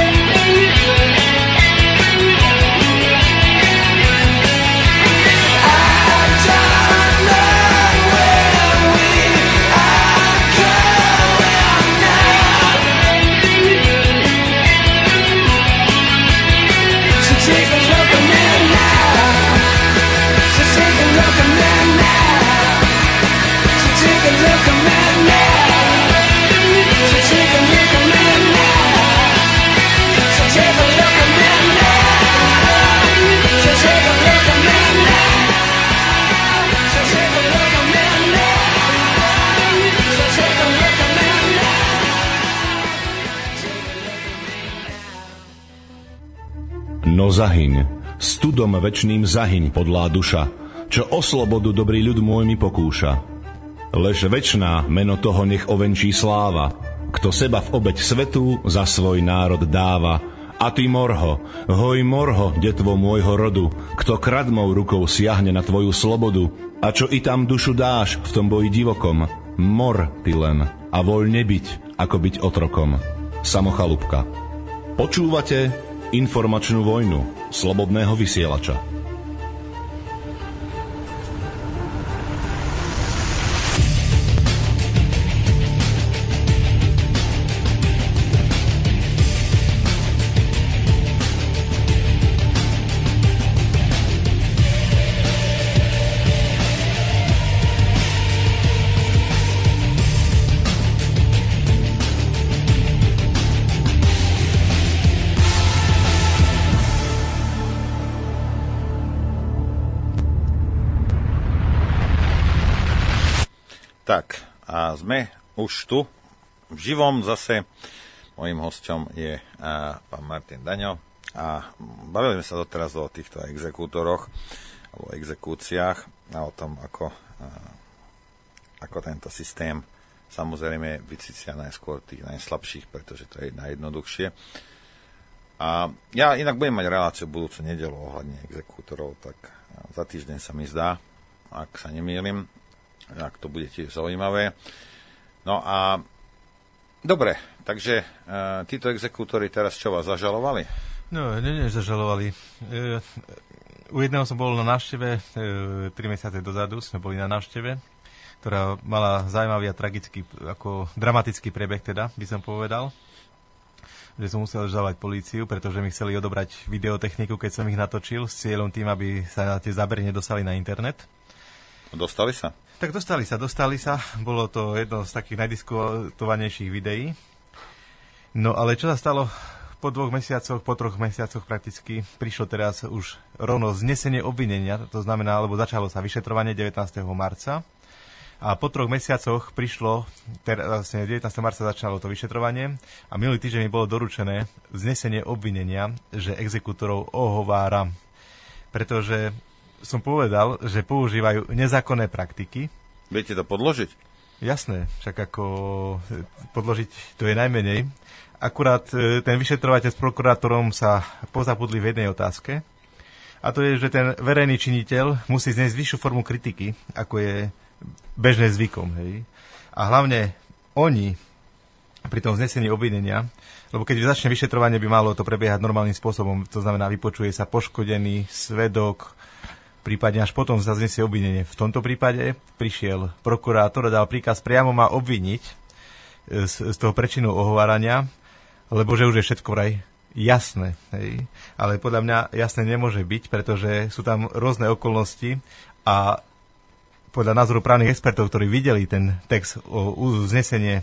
I don't know where we are going now. So take a look at me now. So take a look at me now. So take a look at me now. So take a look at me now. So take a look at me now. So take a look at me now. So take a look at me now. So take a look at me now. No zahyň, studom večným zahyň, podlá duša, čo o slobodu dobrý ľud môj mi pokúša. Lež večná meno toho nech ovenčí sláva, kto seba v obeť svetu za svoj národ dáva. A ty morho, hoj morho, detvo môjho rodu, kto kradmou rukou siahne na tvoju slobodu, a čo i tam dušu dáš v tom boji divokom, mor ty len a voľne byť, ako byť otrokom. Samochalúbka. Počúvate informačnú vojnu slobodného vysielača. Tak, a sme už tu, v živom zase. Mojím hosťom je pán Martin Daňo a bavili sme sa doteraz o týchto exekútoroch alebo exekúciách a o tom, ako tento systém samozrejme vycícia najskôr tých najslabších, pretože to je najjednoduchšie. A ja inak budem mať reláciu budúcu nedeľu ohľadne exekútorov, tak za týždeň sa mi zdá, ak sa nemýlim, ak to bude tiež zaujímavé. No a dobre, takže títo exekútori teraz čo vás zažalovali? No, nezažalovali. U jedného som bol na návšteve, 3 mesiace dozadu sme boli na návšteve, ktorá mala zaujímavý a tragický, ako dramatický priebeh teda, by som povedal. Že som musel žalovať políciu, pretože mi chceli odobrať videotechniku, keď som ich natočil, s cieľom tým, aby sa tie zábery nedostali na internet. Dostali sa? Tak dostali sa. Bolo to jedno z takých najdiskutovanejších videí. No ale čo sa stalo po 3 mesiacoch prakticky, prišlo teraz už rovno znesenie obvinenia, to znamená, alebo začalo sa vyšetrovanie 19. marca. A po 3 mesiacoch prišlo, vlastne 19. marca začalo to vyšetrovanie a minulý týždeň mi bolo doručené znesenie obvinenia, že exekútorov ohovára. Pretože som povedal, že používajú nezákonné praktiky. Viete to podložiť? Jasné, však ako podložiť to je najmenej. Akurát ten vyšetrovateľ s prokurátorom sa pozabudli v jednej otázke. A to je, že ten verejný činiteľ musí zniesť vyššiu formu kritiky, ako je bežné zvykom. Hej. A hlavne oni pri tom znesení obvinenia, lebo keď začne vyšetrovanie, by malo to prebiehať normálnym spôsobom, to znamená, vypočuje sa poškodený svedok, prípadne až potom zaznesie obvinenie. V tomto prípade prišiel prokurátor a dal príkaz, priamo má obviniť z toho prečinu ohovárania, lebo že už je všetko vraj jasné. Hej. Ale podľa mňa jasné nemôže byť, pretože sú tam rôzne okolnosti a podľa názoru právnych expertov, ktorí videli ten text o znesenie,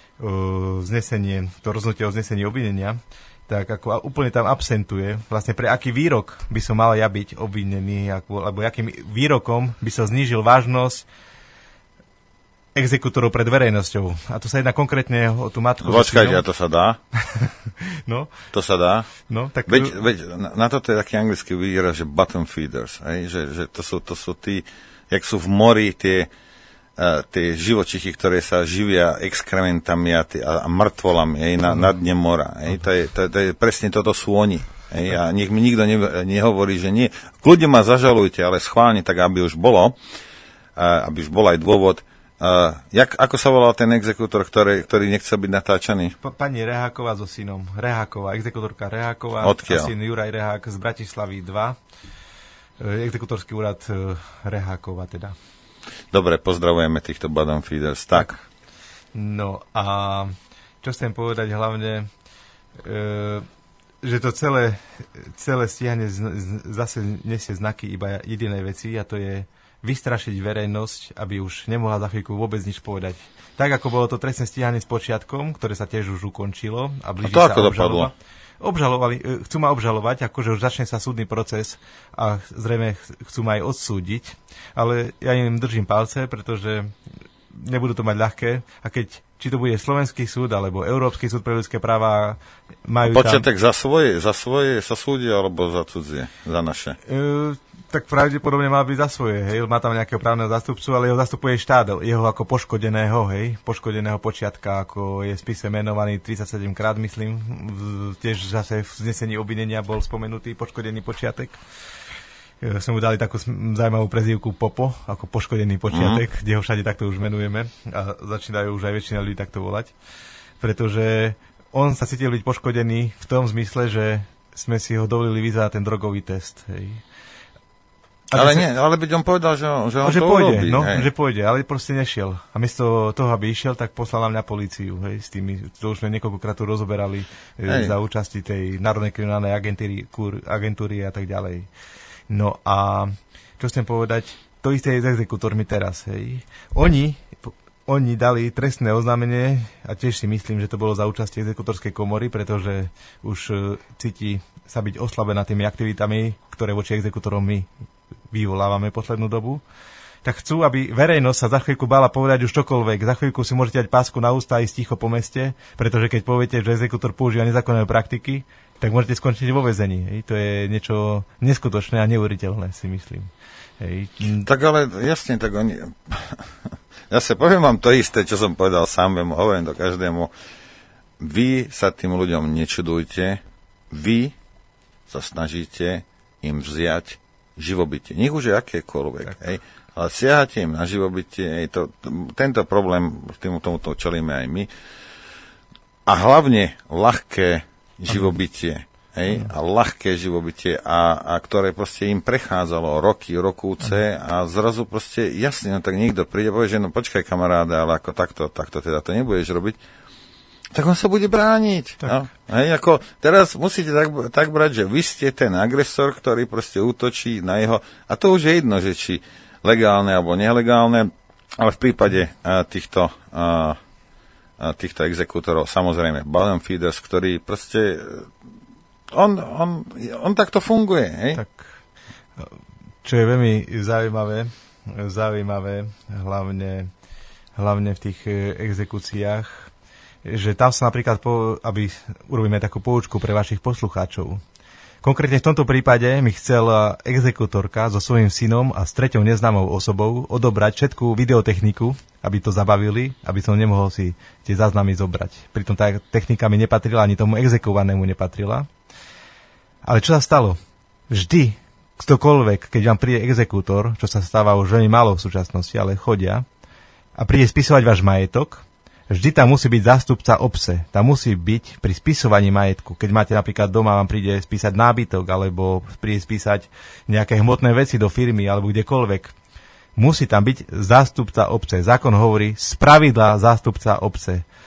to rozhodnutie o znesení obvinenia, tak ako úplne tam absentuje, vlastne pre aký výrok by som mal ja byť obvinený, alebo akým výrokom by sa znížil vážnosť exekútorov pred verejnosťou. A tu sa jedná konkrétne o tú matku. Počkajte, a to sa dá? No. To sa dá? No, tak... Veď na toto je taký anglický výraz, že bottom feeders, že to sú tí, jak sú v mori tie živočichy, ktoré sa živia exkrementami a mŕtvolami na dne mora. To je presne toto sú oni. A nech mi nikto nehovorí, že nie. Kľudne ma zažalujte, ale schválne, tak aby už bol aj dôvod. Ako sa volal ten exekútor, ktorý nechcel byť natáčaný? Pani Reháková so synom. Reháková, exekútorka Reháková. Odkiaľ? Syn Juraj Rehák z Bratislavy 2. Exekútorský úrad Reháková teda. Dobre, pozdravujeme týchto bottom feeders. Tak. No a čo chcem povedať hlavne, že to celé stíhanie zase nesie znaky iba jedinej veci, a to je vystrašiť verejnosť, aby už nemohla za chvíľku vôbec nič povedať. Tak, ako bolo to trestné stíhanie s počiatkom, ktoré sa tiež už ukončilo a blíži sa obžaloba. Chcú ma obžalovať, akože už začne sa súdny proces a zrejme chcú ma aj odsúdiť, ale ja im držím palce, pretože nebudú to mať ľahké a či to bude Slovenský súd alebo Európsky súd pre ľudské práva, majú počiatek tam... za svoje sa súdia alebo za cudzie, za naše? Tak pravdepodobne má byť za svoje, hej, má tam nejakého právneho zástupcu, ale jeho zastupuje štát, jeho ako poškodeného počiatka, ako je v spise menovaný 37 krát, myslím, tiež zase v znesení obvinenia bol spomenutý poškodený počiatek. Sme mu dali takú zaujímavú prezývku Popo, ako poškodený počiatek, kde ho všade takto už menujeme a začínajú už aj väčšina ľudí takto volať, pretože on sa cítil byť poškodený v tom zmysle, že sme si ho dovolili vyzvať ten drogový test, hej. Ale by on povedal, že on to pôjde, urobí. Že pôjde, ale proste nešiel. A miesto toho, aby išiel, tak poslal na mňa políciu. Hej, s tými, to už sme niekoľkokrát tu rozoberali za účasti tej Národnej kriminálnej agentúry a tak ďalej. No a čo chcem povedať, to isté je s exekútormi teraz. Hej. Oni dali trestné oznámenie a tiež si myslím, že to bolo za účasti exekútorskej komory, pretože už cíti sa byť oslabená tými aktivitami, ktoré voči exekútorom my vyvolávame poslednú dobu, tak chcú, aby verejnosť sa za chvíľku bála povedať už čokoľvek. Za chvíľku si môžete dať pásku na ústa a ísť ticho po meste, pretože keď poviete, že exekútor používa nezákonné praktiky, tak môžete skončiť vo väzení. Hej. To je niečo neskutočné a neuveriteľné, si myslím. Hej. Tak ale jasne, tak oni... Ja sa poviem vám to isté, čo som povedal sám, hovorím to každému. Vy sa tým ľuďom nečudujte, vy sa snažíte im vziať živobytie. Nech už je akékoľvek. Ale siahate im na živobytie. Tento problém, tomuto čelíme aj my. A hlavne ľahké živobytie. A ľahké živobytie, a ktoré proste im prechádzalo rokúce a zrazu proste jasne, no tak niekto príde a povie, že no počkaj kamaráde, ale ako takto teda to nebudeš robiť, tak on sa bude brániť. No. Ako, teraz musíte tak brať, že vy ste ten agresor, ktorý proste útočí na jeho, a to už je jedno, že či legálne alebo nelegálne, ale v prípade týchto exekútorov, samozrejme, bottom feeders, ktorý proste on takto funguje. Hej? Tak, čo je veľmi zaujímavé hlavne v tých exekúciách, že tam sa napríklad, aby urobíme takú poučku pre vašich poslucháčov. Konkrétne v tomto prípade mi chcela exekútorka so svojím synom a s treťou neznámou osobou odobrať všetku videotechniku, aby to zabavili, aby som nemohol si tie záznamy zobrať. Pritom tá technika mi nepatrila, ani tomu exekovanému nepatrila. Ale čo sa stalo? Vždy, ktokoľvek, keď vám príde exekútor, čo sa stáva už veľmi málo v súčasnosti, ale chodia, a príde spisovať váš majetok, vždy tam musí byť zástupca obce. Tam musí byť pri spisovaní majetku. Keď máte napríklad doma, vám príde spísať nábytok, alebo príde spísať nejaké hmotné veci do firmy, alebo kdekoľvek. Musí tam byť zástupca obce. Zákon hovorí spravidla zástupca obce.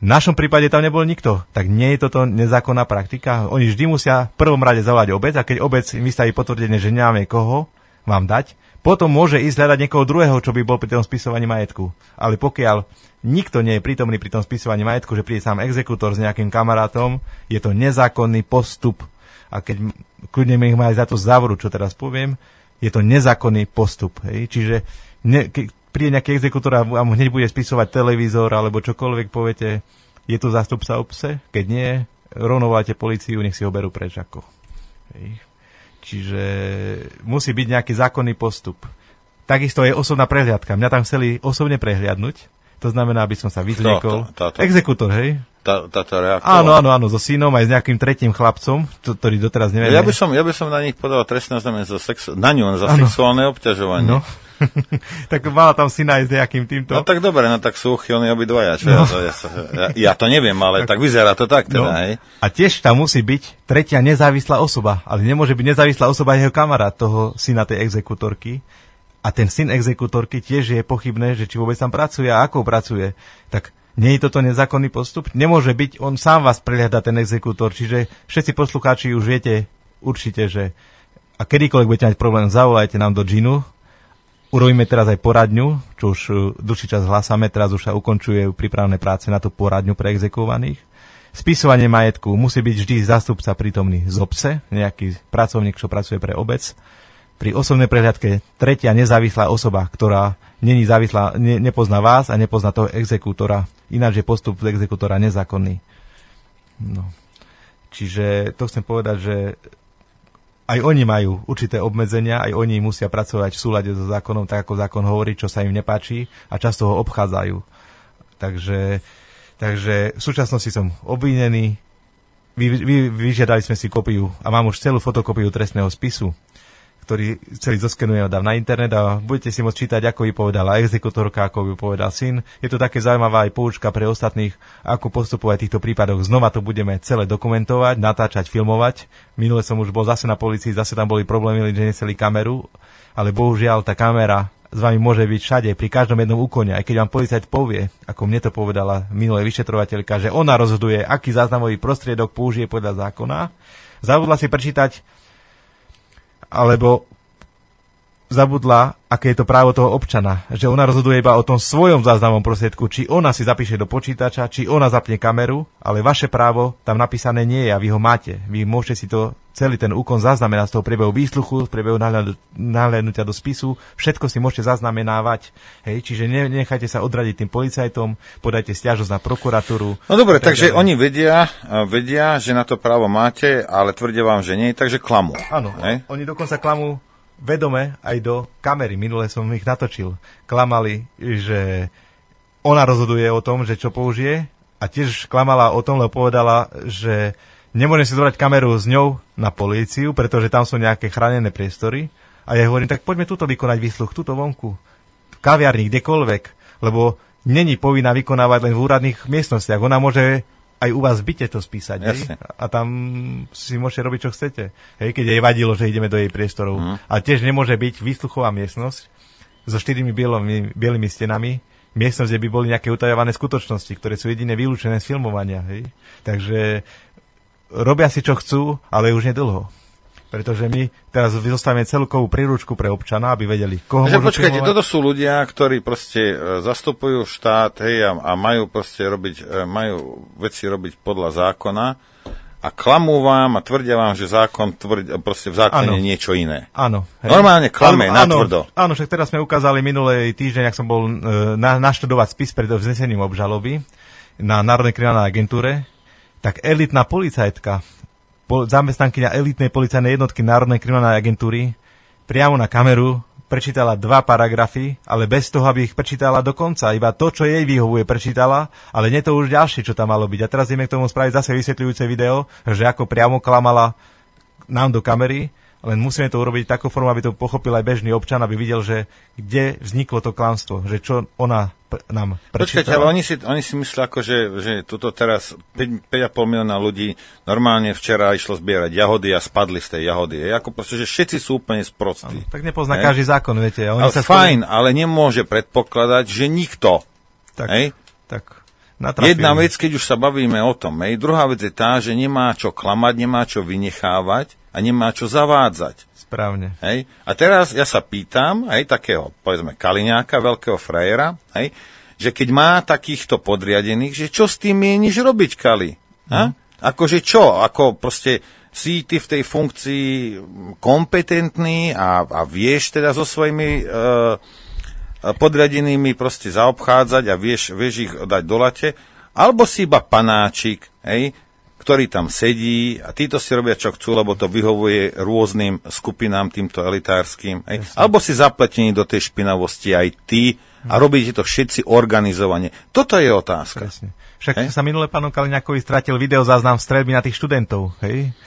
V našom prípade tam nebol nikto. Tak nie je toto nezákonná praktika? Oni vždy musia v prvom rade zavolať obec a keď obec im vystaví potvrdenie, že nemáme koho vám dať, potom môže ísť hľadať niekoho druhého, čo by bol pri tom spisovaní majetku. Ale pokiaľ nikto nie je prítomný pri tom spisovaní majetku, že príde sám exekútor s nejakým kamarátom, je to nezákonný postup. A keď kľudne mi ich má aj za to závoru, čo teraz poviem, je to nezákonný postup. Hej? Čiže keď príde nejaký exekútor a mu hneď bude spisovať televízor alebo čokoľvek, poviete, je tu zástupca obce? Keď nie, rovno voláte políciu, nech si ho berú preč. Ako. Hej? Čiže musí byť nejaký zákonný postup. Takisto je osobná prehliadka. Mňa tam chceli osobne prehliadnúť. To znamená, aby som sa vyzliekol. Exekútor, hej? Táto reakcia. Áno, so synom aj s nejakým tretím chlapcom, ktorý doteraz nevieme. Ja by som na nich podal trestné oznámenie za sexuálne obťažovanie. No. Tak mala tam syna aj s nejakým týmto. No tak dobre, tak sú uchylní obidvaja. Ja to neviem, ale tak vyzerá to tak teda, hej. A tiež tam musí byť tretia nezávislá osoba, ale nemôže byť nezávislá osoba jeho kamarát, toho syna tej exekútorky. A ten syn exekútorky tiež je pochybné, že či vôbec tam pracuje a ako pracuje. Tak nie je toto nezákonný postup? Nemôže byť, on sám vás prehliada, ten exekútor. Čiže všetci poslucháči už viete určite, že a kedykoľvek budete mať problém, zavolajte nám do Džinu. Urobíme teraz aj poradňu, čo už dlhší čas hlásame, teraz už sa ukončuje prípravné práce na tú poradňu pre exekovaných. Spisovanie majetku musí byť vždy zástupca prítomný z obce, nejaký pracovník, čo pracuje pre obec. Pri osobnej prehliadke tretia nezávislá osoba, ktorá není závislá, nepozná vás a nepozná toho exekútora. Ináč je postup exekútora nezákonný. No. Čiže to chcem povedať, že aj oni majú určité obmedzenia, aj oni musia pracovať v súlade so zákonom, tak ako zákon hovorí, čo sa im nepáči a často ho obchádzajú. Takže v súčasnosti som obvinený, vyžiadali sme si kopiu a mám už celú fotokopiu trestného spisu, ktorý celý zoskenuje a dám na internet a budete si môcť čítať, ako vypovedala exekútorka, ako vypovedal syn. Je to také zaujímavá aj poučka pre ostatných, ako postupovať v týchto prípadoch. Znova to budeme celé dokumentovať, natáčať, filmovať. Minule som už bol zase na polícii, zase tam boli problémy, že neseli kameru, ale bohužiaľ tá kamera s vami môže byť všade, pri každom jednom úkone. Aj keď vám policajt povie, ako mne to povedala minulé vyšetrovateľka, že ona rozhoduje, aký záznamový prostriedok použije podľa zákona, zabudla si prečítať alebo zabudla, aké je to právo toho občana, že ona rozhoduje iba o tom svojom záznamom prostriedku, či ona si zapíše do počítača, či ona zapne kameru, ale vaše právo tam napísané nie je a vy ho máte. Vy môžete si to, celý ten úkon zaznamenať z toho priebehu výsluchu, z priebehu nahľadnutia do spisu, všetko si môžete zaznamenávať. Hej, čiže nechajte sa odradiť tým policajtom, podajte sťažnosť na prokuratúru. No dobre, takže oni vedia, že na to právo máte, ale tvrdia vám, že nie, takže klamú. Áno, oni dokonca klamú vedome aj do kamery. Minule som ich natočil. Klamali, že ona rozhoduje o tom, že čo použije a tiež klamala o tom, lebo povedala, že nemôžem si zobrať kameru s ňou na políciu, pretože tam sú nejaké chránené priestory. A ja hovorím, tak poďme tuto vykonať výsluch, tuto vonku. V kaviarni, kdekoľvek. Lebo není povinná vykonávať len v úradných miestnostiach. Ona môže aj u vás v byte to spísať. Hej? A tam si môžete robiť, čo chcete. Hej? Keď jej vadilo, že ideme do jej priestorov. A tiež nemôže byť výsluchová miestnosť so 4 bielými stenami. Miestnosť, kde by boli nejaké utajované skutočnosti, ktoré sú jedine vylúčené z filmovania. Hej? Takže robia si, čo chcú, ale už nedlho. Pretože my teraz zostavíme celkovú príručku pre občana, aby vedeli, koho môžu počkajte, toto sú ľudia, ktorí proste zastupujú štát, hej, a majú proste majú veci robiť podľa zákona a klamú vám a tvrdia vám, že proste v zákone je niečo iné. Áno. Normálne klame, natvrdo. Áno, však teraz sme ukázali minulý týždeň, ak som bol naštudovať spis pred vznesením obžaloby na Národnej kriminálnej agentúre, tak elitná policajtka, zamestnankyňa elitnej policajnej jednotky Národnej kriminálnej agentúry priamo na kameru prečítala 2 paragrafy, ale bez toho, aby ich prečítala do konca. Iba to, čo jej vyhovuje, prečítala, ale nie to už ďalšie, čo tam malo byť. A teraz ideme k tomu spraviť zase vysvetľujúce video, že ako priamo klamala nám do kamery, len musíme to urobiť takou formou, aby to pochopil aj bežný občan, aby videl, že kde vzniklo to klamstvo, že čo ona nám prečítala. Počkajte, ale oni si myslia, že tuto teraz 5,5 milióna ľudí normálne včera išlo zbierať jahody a spadli z tej jahody. Je ako proste, že všetci sú úplne sprostí. Tak nepozná každý zákon, viete. Ale fajn, ale nemôže predpokladať, že nikto. Tak natrafili. Jedna vec, keď už sa bavíme o tom, druhá vec je tá, že nemá čo klamať, nemá čo vynechávať a nemá čo zavádzať. Správne. Hej? A teraz ja sa pýtam, takého, povedzme, Kaliňáka, veľkého frajera, že keď má takýchto podriadených, že čo s tým mieniš robiť, Kali? Akože čo? Ako proste si ty v tej funkcii kompetentný a vieš teda so svojimi podriadenými proste zaobchádzať a vieš ich dať do late, alebo si iba panáčik, ktorý tam sedí a títo si robia, čo chcú, lebo to vyhovuje rôznym skupinám, týmto elitárskym, alebo si zapletený do tej špinavosti aj ty a robíte to všetci organizovane. Toto je otázka. Presne. Však sa minule pánu Kaliňákovi stratil videozáznam streľby na tých študentov,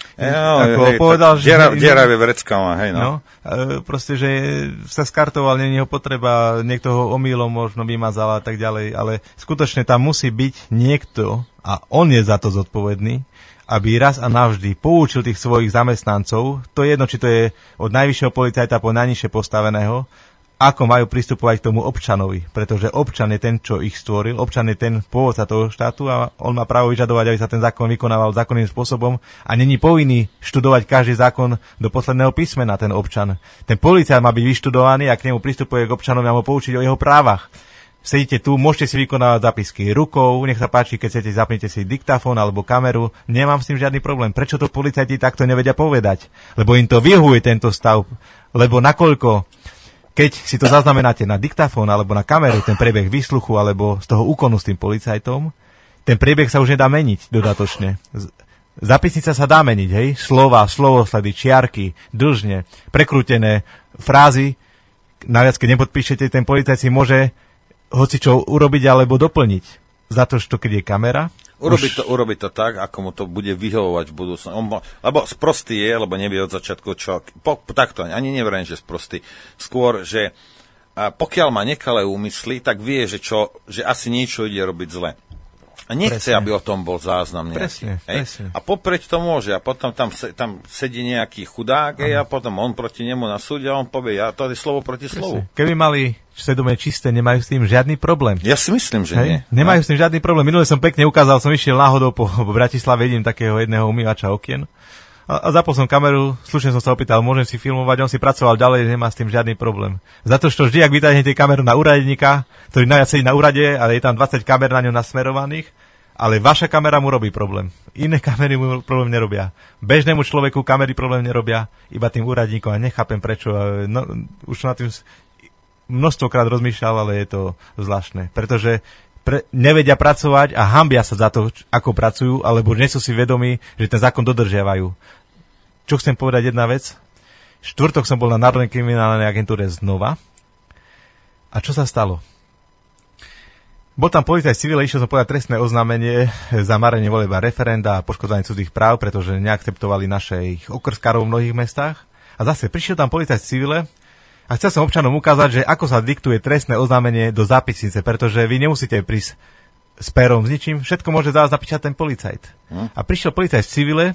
povedal, že... Deravé vrecka má, proste, že sa skartoval, nie je ho potreba, niekto ho omylom možno vymazal a tak ďalej, ale skutočne tam musí byť niekto, a on je za to zodpovedný, aby raz a navždy poučil tých svojich zamestnancov, to je jedno, či to je od najvyššieho policajta po najnižšie postaveného, ako majú pristupovať k tomu občanovi, pretože občan je ten, čo ich stvoril, občan je ten pôvodca toho štátu a on má právo vyžadovať, aby sa ten zákon vykonával zákonným spôsobom a není povinný študovať každý zákon do posledného písmena ten občan. Ten policajt má byť vyštudovaný a k nemu pristupuje k občanom a má poučiť o jeho právach. Sedíte tu, môžete si vykonávať zápisky rukou, nech sa páči, keď chcete, zapnite si diktafón alebo kameru, nemám s tým žiadny problém. Prečo to policajti takto nevedia povedať? Lebo im to vyhovuje tento stav, lebo nakoľko keď si to zaznamenáte na diktafón alebo na kameru, ten priebeh výsluchu alebo z toho úkonu s tým policajtom, ten priebeh sa už nedá meniť dodatočne. Zapisnica sa dá meniť, slova, slovosledy, čiarky, dlžne, prekrútené frázy. Naviac, keď nepodpíšete, ten policajt si môže hocičo urobiť alebo doplniť. Za to, že to, keď je kamera... Urobiť to tak, ako mu to bude vyhovovať v budúcnosti. Lebo sprostý je, lebo nevie od začiatku čo... Takto, ani neverím, že sprostý. Skôr, že pokiaľ má nekalé úmysly, tak vie, že asi niečo ide robiť zle. A nechce, aby o tom bol záznam nejaký. Presne. A popreť to môže. A potom tam sedí nejaký chudák a potom on proti nemu na súde a on povie, to je slovo proti slovu. Keby mali svedomie čisté, nemajú s tým žiadny problém. Ja si myslím, že nie. Nemajú s tým žiadny problém. Minule som pekne ukázal, som išiel náhodou po Bratislave, vidím takého jedného umývača okien. A zapol som kameru, slušne som sa opýtal, môžem si filmovať, on si pracoval ďalej, nemá s tým žiadny problém. Za to, že vždy, ak vytáhnete kameru na úradníka, ktorý najviac sedí na úrade, ale je tam 20 kamer na ňom nasmerovaných, ale vaša kamera mu robí problém. Iné kamery mu problém nerobia. Bežnému človeku kamery problém nerobia, iba tým úradníkom a nechápem prečo. Už na tým množstvokrát rozmýšľal, ale je to zvláštne. Pretože nevedia pracovať a hanbia sa za to, ako pracujú, alebo nie sú si vedomí, že ten zákon dodržiavajú. Čo chcem povedať jedna vec? Štvrtok som bol na Národnej kriminálnej agentúre znova. A čo sa stalo? Bol tam policajt civil, išiel som podať trestné oznámenie za marenie volieb a referenda a poškodzovanie cudzích práv, pretože neakceptovali našich okrskárov v mnohých mestách. A zase prišiel tam policajt civile a chcel som občanom ukázať, že ako sa diktuje trestné oznámenie do zápisnice, pretože vy nemusíte prísť s pérom, s ničím, všetko môže za vás napísať ten policajt. A prišiel policajt civile,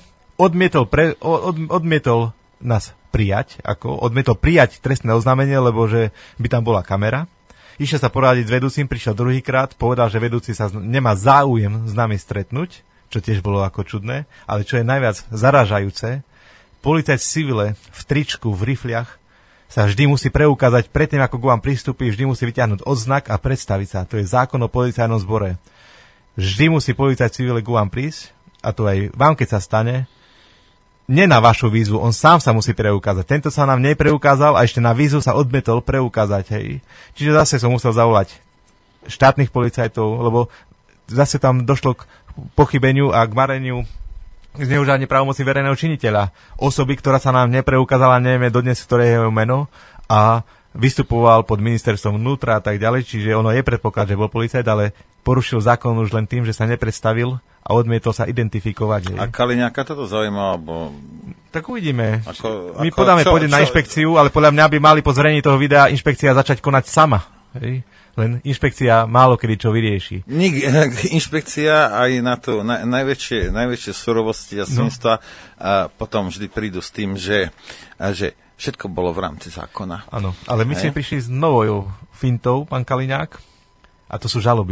odmietol nás prijať, odmietol prijať trestné oznámenie, lebo že by tam bola kamera. Išiel sa poradiť s vedúcim, prišiel druhýkrát, povedal, že vedúci sa nemá záujem s nami stretnúť, čo tiež bolo ako čudné, ale čo je najviac zarážajúce, policajt civile v tričku, v rifliach sa vždy musí preukázať predtým, ako k vám pristúpi, vždy musí vyťahnuť odznak a predstaviť sa. To je zákon o policajnom zbore. Vždy musí policajt civile k vám prísť, a to aj vám, keď sa stane, nie na vašu výzvu, on sám sa musí preukázať. Tento sa nám nepreukázal a ešte na výzvu sa odmietol preukázať. Čiže zase som musel zavolať štátnych policajtov, lebo zase tam došlo k pochybeniu a k mareniu zneužívanie právomoci verejného činiteľa. Osoby, ktorá sa nám nepreukázala, nevieme dodnes, ktoré je jeho meno a vystupoval pod ministerstvom vnútra a tak ďalej, čiže ono je predpoklad, že bol policajt, ale porušil zákon už len tým, že sa nepredstavil a odmietol sa identifikovať. A Kaliňáka toto zaujíma, alebo... Tak uvidíme. My podáme pôjde na inšpekciu, ale podľa mňa by mali po zverejnení toho videa inšpekcia začať konať sama. Hej? Len inšpekcia málo kedy čo vyrieši. Inšpekcia aj na to najväčšie surovosti a svinstva potom vždy prídu s tým, že všetko bolo v rámci zákona. Áno, ale my sme prišli s novou fintou, pán Kaliňák, a to sú žaloby.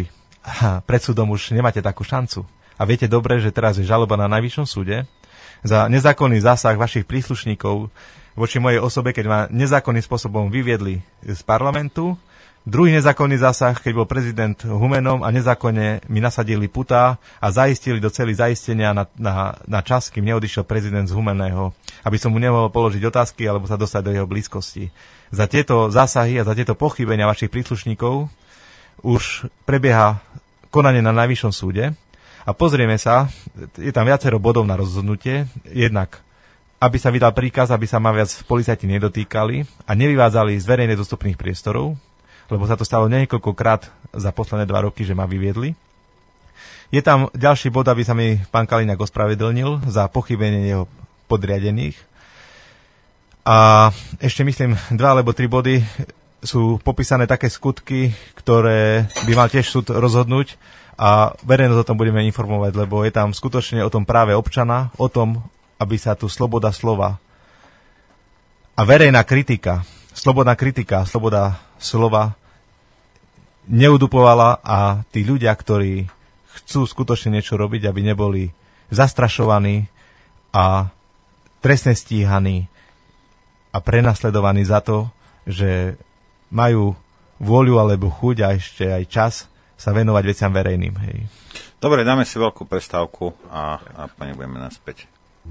pred súdom už nemáte takú šancu. A viete dobre, že teraz je žaloba na Najvyššom súde za nezákonný zásah vašich príslušníkov voči mojej osobe, keď ma nezákonným spôsobom vyviedli z parlamentu. Druhý nezákonný zásah, keď bol prezident Humenom a nezákonne mi nasadili putá a zaistili do celých zaistenia na čas, kým neodišiel prezident z Humeného, aby som mu nemohol položiť otázky alebo sa dostať do jeho blízkosti. Za tieto zásahy a za tieto pochybenia vašich príslušníkov už prebieha konanie na Najvyššom súde. A pozrieme sa, je tam viacero bodov na rozhodnutie. Jednak, aby sa vydal príkaz, aby sa ma viac policajti nedotýkali a nevyvádzali z verejne dostupných priestorov, lebo sa to stalo niekoľkokrát za posledné 2 roky, že ma vyviedli. Je tam ďalší bod, aby sa mi pán Kaliňák ospravedlnil za pochybenie jeho podriadených. A ešte myslím 2 alebo 3 body sú popísané také skutky, ktoré by mal tiež súd rozhodnúť, a verejnosť o tom budeme informovať, lebo je tam skutočne o tom práve občana, o tom, aby sa tu sloboda slova a verejná kritika, sloboda slova neudupovala a tí ľudia, ktorí chcú skutočne niečo robiť, aby neboli zastrašovaní a trestne stíhaní a prenasledovaní za to, že majú vôľu alebo chuť a ešte aj čas sa venovať veciam verejným. Hej. Dobre, dáme si veľkú prestávku a pani budeme naspäť.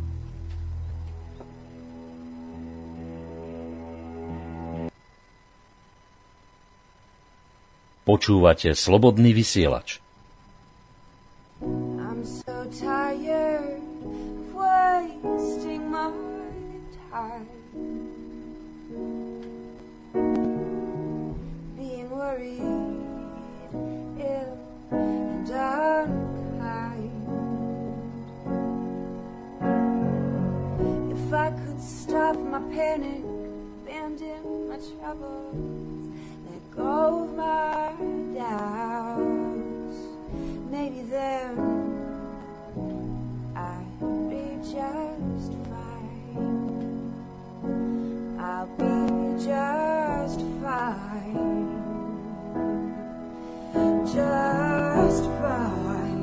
Počúvate Slobodný vysielač. I'm so tired of wasting my time being worried and unkind. If I could stop my panic, abandon my troubles, let go of my doubts, maybe then I'd be just fine. I'll be just fine. Just fine.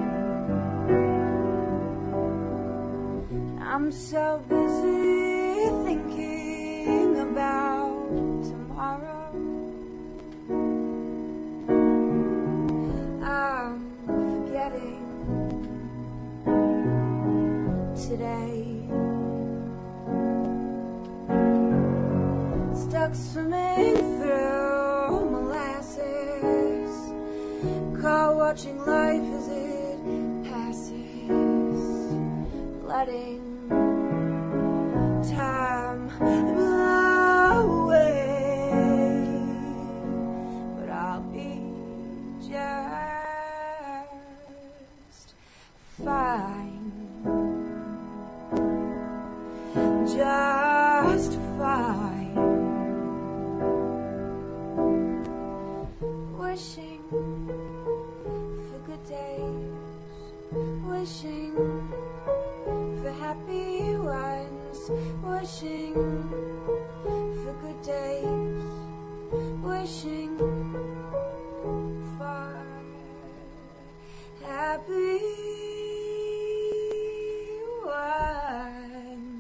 I'm so busy thinking about tomorrow. I'm forgetting today. Stuck swimming through molasses, caught watching life as it passes, letting time blow away. But I'll be just fine. Just fine. Wishing for good days, wishing for happy ones, wishing for good days, wishing for happy ones.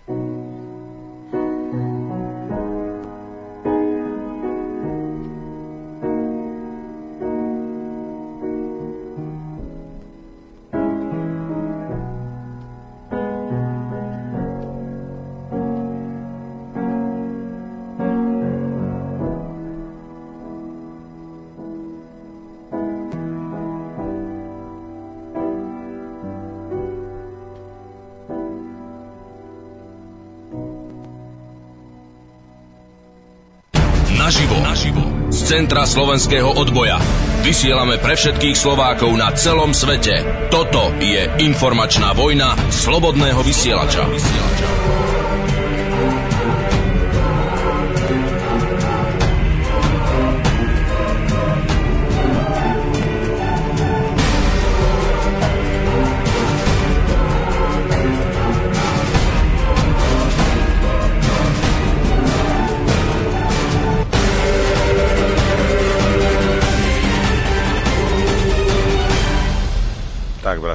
Naživo. Z centra slovenského odboja. Vysielame pre všetkých Slovákov na celom svete. Toto je informačná vojna Slobodného vysielača.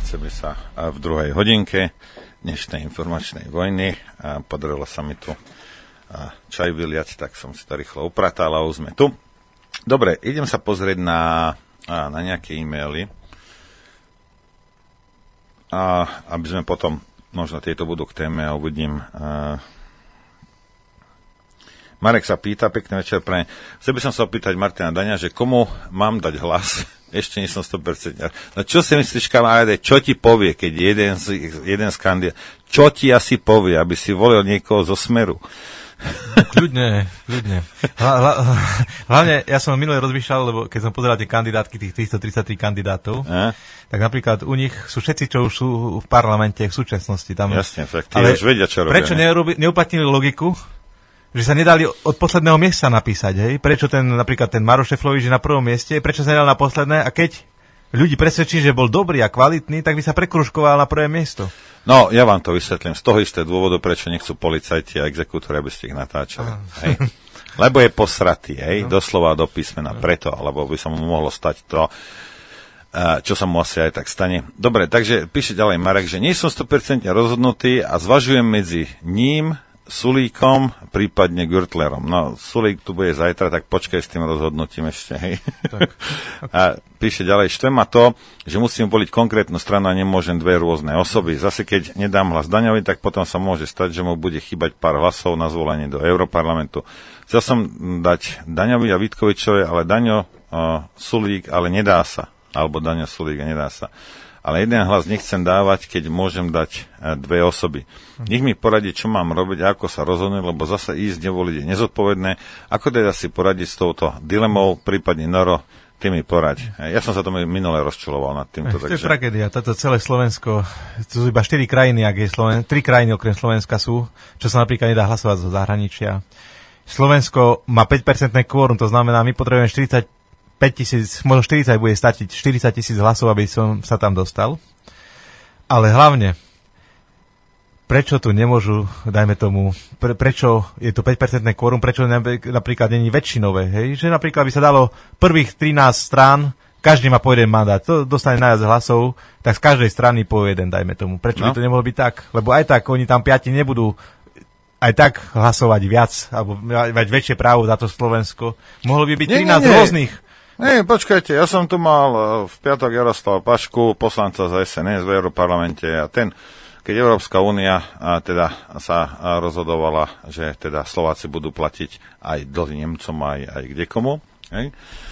Vraceme sa v druhej hodinke dnešnej informačnej vojny. Podarilo sa mi tu čaj vyliať, tak som si to rýchlo upratal a už sme tu. Dobre, idem sa pozrieť na nejaké e-maily, aby sme potom, možno tieto budú k téme a uvidím. Marek sa pýta, pekný večer pre. Chcel by som sa opýtať Martina Daňa, že komu mám dať hlas? Ešte nie som 100%. No čo si myslíš, kamaráde, čo ti povie, keď jeden z kandidátov, čo ti asi povie, aby si volil niekoho zo Smeru? Kľudne. Hlavne, ja som minulé rozmýšľal, lebo keď som pozeral tie kandidátky, tých 333 kandidátov, tak napríklad u nich sú všetci, čo už sú v parlamente v súčasnosti. Tam, jasne, fakt, ale už vedia, čo robia. Prečo neuplatnili logiku, že sa nedali od posledného miesta napísať, hej? Prečo napríklad ten Maroš Šefčovič je na prvom mieste, prečo sa nedal na posledné a keď ľudí presvedčí, že bol dobrý a kvalitný, tak by sa prekružkoval na prvé miesto. No, ja vám to vysvetlím. Z toho isté dôvodu, prečo nechcú policajti a exekútori, aby ste ich natáčali. Hej? Lebo je posratý, hej? Doslova do písmena. Preto, alebo by sa mu mohlo stať to, čo sa mu asi aj tak stane. Dobre, takže píše ďalej Marek, že nie som 100% rozhodnutý a zvažujem medzi ním, Sulíkom, prípadne Gürtlerom. No, Sulík tu bude zajtra, tak počkaj s tým rozhodnutím ešte, hej. Tak. A píše ďalej, štve ma to, že musím voliť konkrétnu stranu a nemôžem dve rôzne osoby. Zase keď nedám hlas Daňovi, tak potom sa môže stať, že mu bude chýbať pár hlasov na zvolenie do Europarlamentu. Chcel som dať Daňovi a Vítkovičovi, ale Daňo, Sulík, ale nedá sa. Alebo Daňo, Sulík, nedá sa. Ale jeden hlas nechcem dávať, keď môžem dať dve osoby. Nech mi poradí, čo mám robiť a ako sa rozhodnúť, lebo zase ísť nevoliť je nezodpovedné. Ako teda si poradiť s touto dilemou, prípadne Noro, ty mi poraď. Ja som sa to minule rozčuloval nad týmto. To je tragédia. Toto celé Slovensko, to sú iba 4 krajiny, ak je 3 krajiny okrem Slovenska sú, čo sa napríklad nedá hlasovať zo zahraničia. Slovensko má 5% kvórum, to znamená, my potrebujeme 5 000, možno 40 bude statiť 40 000 hlasov, aby som sa tam dostal. Ale hlavne, prečo tu nemôžu, dajme tomu, prečo je to 5% kvórum, prečo napríklad není väčšinové, hej? Že napríklad by sa dalo prvých 13 strán, každý má po jeden mandát, to dostane najviac hlasov, tak z každej strany po jeden, dajme tomu. Prečo by to nemohlo byť tak? Lebo aj tak, oni tam 5 nebudú aj tak hlasovať viac, alebo mať väčšie právo za to Slovensko. Mohlo by byť 13 rôznych. Nie, počkajte, ja som tu mal v piatok Jaroslava Pašku, poslanca za SNS v Europarlamente a keď Európska únia teda sa rozhodovala, že teda Slováci budú platiť aj dlhy Nemcom, aj kdekomu, hej?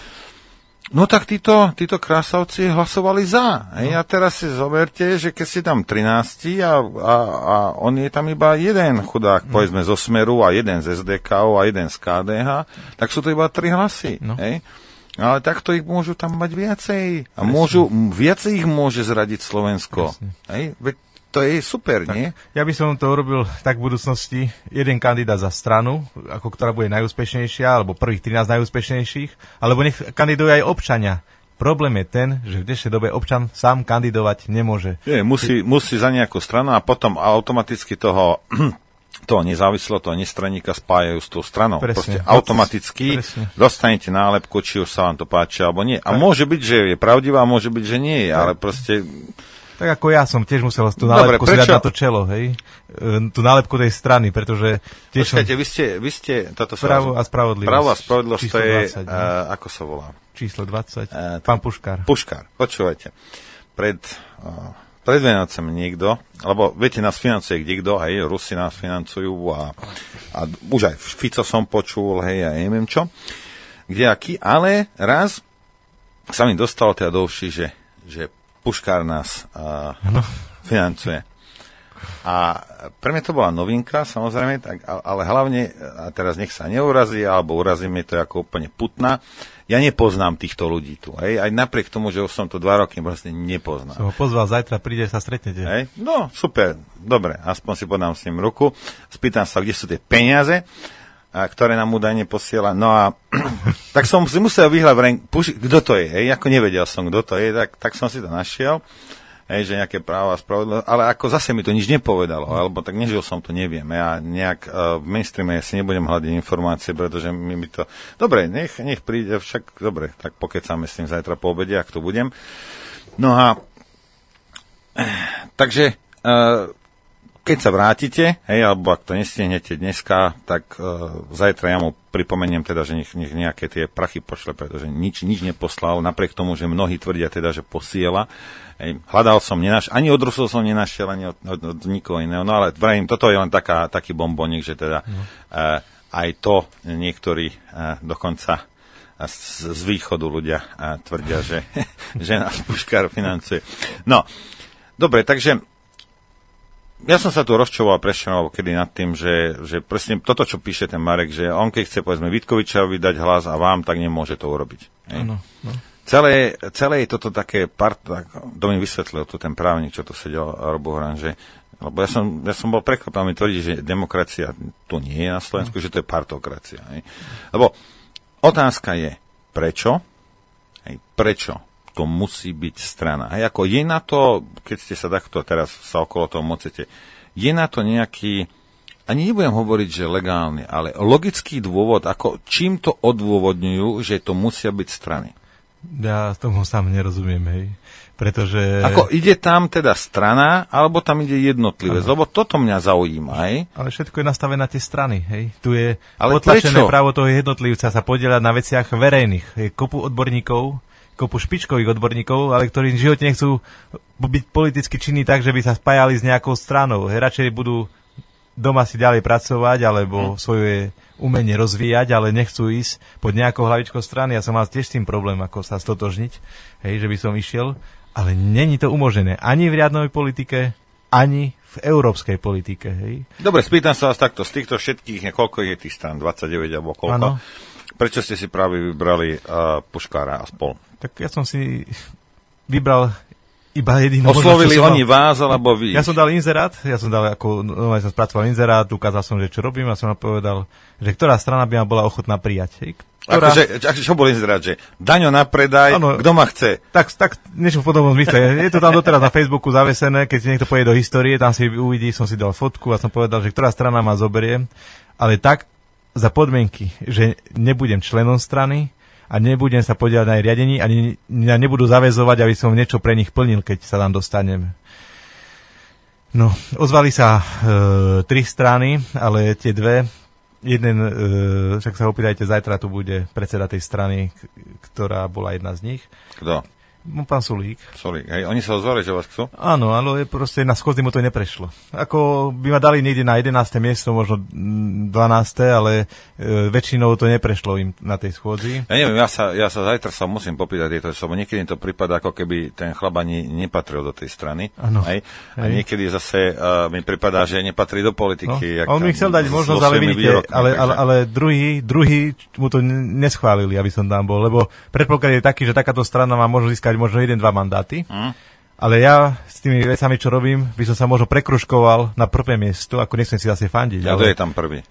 No tak títo krásavci hlasovali za. Hej? A teraz si zoberte, že keď si tam 13 a on je tam iba jeden chudák, povedzme zo Smeru a jeden z SDK a jeden z KDH, tak sú to iba 3 hlasy. No. Hej? Ale takto ich môžu tam mať viacej. A viacej ich môže zradiť Slovensko. Hej? Veď to je super, tak, nie? Ja by som to urobil tak v budúcnosti. Jeden kandidát za stranu, ako ktorá bude najúspešnejšia, alebo prvých 13 najúspešnejších, alebo nech kandidujú aj občania. Problém je ten, že v dnešnej dobe občan sám kandidovať nemôže. Musí za nejakú stranu a potom automaticky toho nezávislo, toho nestraníka spájajú s tou stranou. Proste automaticky dostanete nálepku, či už sa vám to páči, alebo nie. A môže byť, že je pravdivá, môže byť, že nie je, ale proste... Tak ako ja som tiež musel tú nálepku si dať na to čelo, hej? Tú nálepku tej strany, pretože... Počkajte, vy ste toto Právo a spravodlivosť. Právo a spravodlivosť, to je... ako sa volá? Číslo 20. Pán Puškár. Puškár, počúvajte. Pred Vianocem niekto, lebo viete, nás financuje kdekto, hej, Rusi nás financujú a už aj Fico som počul, hej, a neviem čo, kdejaký, ale raz sa mi dostalo teda do uši, že Puškár nás financuje. A pre mňa to bola novinka, samozrejme, tak, ale hlavne, a teraz nech sa neurazí, alebo urazí mi to ako úplne putná, ja nepoznám týchto ľudí tu. Hej? Aj napriek tomu, že už som tu 2 roky, vlastne nepoznám. Som ho pozval, zajtra príde, sa stretnete. Hej? No, super, dobre, aspoň si podám s ním ruku, spýtam sa, kde sú tie peniaze, ktoré nám údajne posiela. No a tak som si musel vyhľať kto to je, hej? Ako nevedel som, kto to je, tak som si to našiel. Hej, že nejaké práva a spravodlivosť, ale ako zase mi to nič nepovedalo, alebo tak nežil som to, neviem. Ja nejak v mainstreame si nebudem hľadať informácie, pretože mi to... Dobre, nech príde, však dobre, tak pokecáme s tým zajtra po obede, ak to budem. No a Takže keď sa vrátite, alebo ak to nestihnete dneska, tak zajtra ja mu pripomeniem teda, že nech nejaké tie prachy pošle, pretože nič neposlal, napriek tomu, že mnohí tvrdia teda, že posiela. Hľadal som, ani od Rusov som nenašiel, ani od nikoho iného. No ale vrajím, toto je len taký bombonik, že teda aj to niektorí dokonca z východu ľudia tvrdia, že nás Puškár financuje. No, dobre, takže ja som sa tu rozčoval prešťanoval kedy nad tým, že presne toto, čo píše ten Marek, že on keď chce, povedzme, Vítkovičovi dať hlas a vám, tak nemôže to urobiť. Áno. Celé je toto také to mi vysvetlil tu ten právnik, čo tu sedel, Robohran, že lebo ja som bol prekvapený, mi tvrdí, že demokracia tu nie je na Slovensku, že to je partokracia. Lebo otázka je, prečo to musí byť strana. Ako je na to, keď ste sa takto teraz sa okolo toho mocete, je na to nejaký, ani nebudem hovoriť, že legálny, ale logický dôvod, ako čím to odôvodňujú, že to musia byť strany. Ja tomu sám nerozumiem, hej. Pretože... Ako ide tam teda strana, alebo tam ide jednotlivec, lebo toto mňa zaujíma, hej. Ale všetko je nastavené na tie strany, hej. Tu je potlačené právo toho jednotlivca sa podieľať na veciach verejných. Je kopu odborníkov, kopu špičkových odborníkov, ale ktorí v živote nechcú byť politicky činní tak, že by sa spájali s nejakou stranou. Radšej budú doma si ďalej pracovať, alebo svoje umenie rozvíjať, ale nechcú ísť pod nejakou hlavičkou strany. Ja som mal tiež s tým problém, ako sa stotožniť, hej, že by som išiel, ale není to umožnené ani v riadnej politike, ani v európskej politike. Hej. Dobre, spýtam sa vás takto, z týchto všetkých, koľko je tých strán, 29 alebo koľko? Ano. Prečo ste si práve vybrali Puškára a spol? Tak ja som si vybral iba jedinú možnosť. Oslovili oni vás, alebo vy? Ja som dal inzerát, ja som spracoval inzerát, ukázal som, že čo robím a som povedal, že ktorá strana by ma bola ochotná prijať. Čo bol inzerát, že Daňo na predaj, kto ma chce? Tak niečo v podobnom zmysle. Je to tam doteraz na Facebooku zavesené, keď si niekto pôjde do histórie, tam si uvidí, som si dal fotku a som povedal, že ktorá strana ma zoberie, ale tak za podmienky, že nebudem členom strany, a nebudem sa podieľať na jej riadení, ani nebudú zaväzovať, aby som niečo pre nich plnil, keď sa tam dostaneme. No, ozvali sa 3 strany, ale tie dve, však sa opýtajte, zajtra tu bude predseda tej strany, ktorá bola jedna z nich. Kto? Pán Sulík. Hej. Oni sa ozvali, že vás chcú? Áno, ale proste na schôdzi mu to neprešlo. Ako by ma dali niekde na 11. miesto, možno 12., ale väčšinou to neprešlo im na tej schôdzi. Ja neviem, ja sa zajtra sa musím popýtať, lebo niekedy to prípada, ako keby ten chlap ani nepatril do tej strany. Áno. A niekedy zase mi prípada, že nepatrí do politiky. No, on mi chcel dať možnosť, ale vidíte, ale druhý mu to neschválili, aby som tam bol, lebo predpoklad je taký, že takáto strana má možnosť získať možno 1-2 mandáty, ale ja s tými vecami, čo robím, by som sa možno prekružkoval na prvé miesto, ako nechcem si zase fandiť. A kto je tam prvý?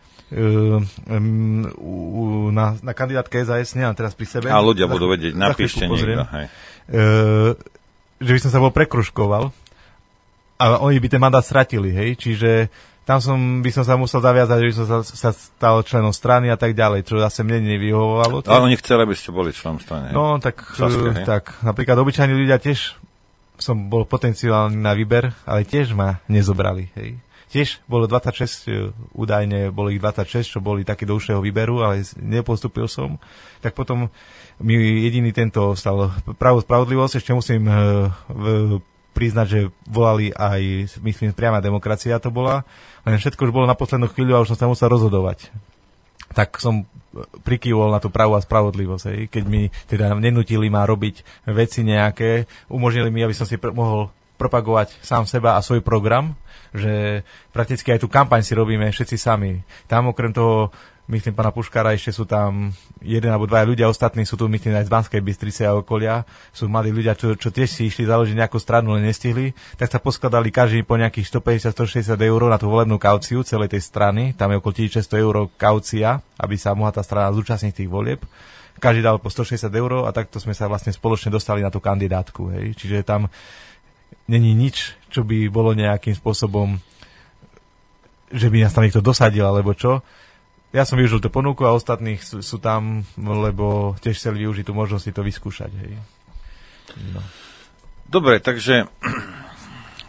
Na kandidátke SAS, nemám teraz pri sebe. A ľudia budú vedieť, napíšte niekto. Že by som sa bol prekružkoval a oni by ten mandát stratili, hej, čiže tam by som sa musel zaviazať, že by som sa stal členom strany a tak ďalej, čo zase mne nevyhovovalo. Ale oni chceli, aby ste boli členom strany. No, tak napríklad obyčajní ľudia tiež som bol potenciálny na výber, ale tiež ma nezobrali. Hej. Tiež bolo 26, údajne bolo ich 26, čo boli také do užšieho výberu, ale nepostúpil som. Tak potom mi jediný tento stal Pravú spravodlivosť, ešte musím priznať, že volali aj, myslím, priama demokracia to bola, len všetko už bolo na poslednú chvíľu a už som sa musel rozhodovať. Tak som prikývol na tú Pravú a spravodlivosť. Hej. Keď mi teda nenutili ma robiť veci nejaké, umožnili mi, aby som si mohol propagovať sám seba a svoj program, že prakticky aj tú kampaň si robíme všetci sami. Tam okrem toho, myslím, pána Puškára, ešte sú tam 1 alebo 2 ľudia, ostatní sú tu, myslím, aj z Banskej Bystrice a okolia. Sú mladí ľudia, čo tiež si išli založiť nejakú stranu, len nestihli. Tak sa poskladali každý po nejakých 150-160 eur na tú volebnú kauciu celej tej strany. Tam je okolo 1600 eur kaucia, aby sa mohla tá strana zúčastniť tých volieb. Každý dal po 160 eur a takto sme sa vlastne spoločne dostali na tú kandidátku. Hej. Čiže tam není nič, čo by bolo nejakým spôsobom, že by nás tam niekto dosadil, alebo čo. Ja som využil tú ponuku a ostatných sú tam, lebo tiež chceli využiť tú možnosť si to vyskúšať. Hej. No. Dobre, takže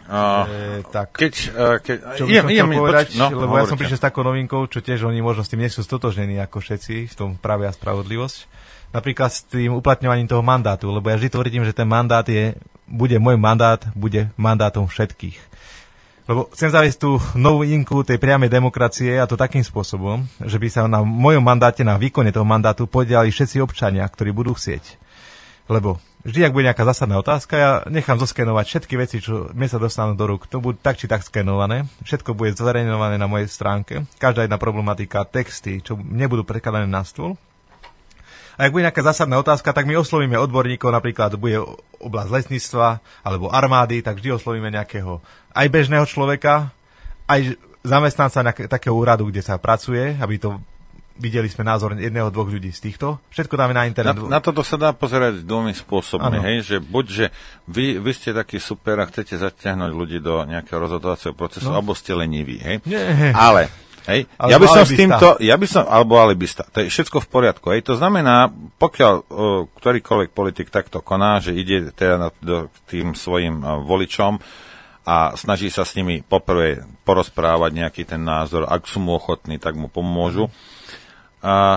Tak. Čo by som chcel povedať, lebo ja som hovorite. prišiel s takou novinkou, čo tiež oni možno s tým nie sú stotožnení ako všetci v tom práve a spravodlivosť. Napríklad s tým uplatňovaním toho mandátu, lebo ja vždy tvrdím, že ten mandát bude môj mandát, bude mandátom všetkých. Lebo chcem zaviesť tú novú inku tej priamej demokracie a to takým spôsobom, že by sa na mojom mandáte, na výkone toho mandátu podielali všetci občania, ktorí budú chcieť. Lebo vždy, ak bude nejaká zásadná otázka, ja nechám zoskenovať všetky veci, čo mi sa dostanú do rúk. To budú tak či tak skenované. Všetko bude zverejňované na mojej stránke. Každá jedna problematika, texty, čo nebudú prekladané na stôl. A ak bude nejaká zásadná otázka, tak my oslovíme odborníkov, napríklad bude oblasť lesníctva alebo armády, tak vždy oslovíme nejakého aj bežného človeka, aj zamestnanca takého úradu, kde sa pracuje, aby to videli sme názor jedného, dvoch ľudí z týchto. Všetko dáme na internet. Na toto sa dá pozerať dvomi spôsobmi, hej, že buď, že vy ste takí super a chcete zatiahnuť ľudí do nejakého rozhodovacieho procesu, alebo ste leniví, hej. Nie. Ale ja by som s týmto, alebo alibista, to je všetko v poriadku, hej. To znamená, pokiaľ ktorýkoľvek politik takto koná, že ide teda tým svojim voličom a snaží sa s nimi poprvé porozprávať nejaký ten názor, ak sú mu ochotní, tak mu pomôžu. A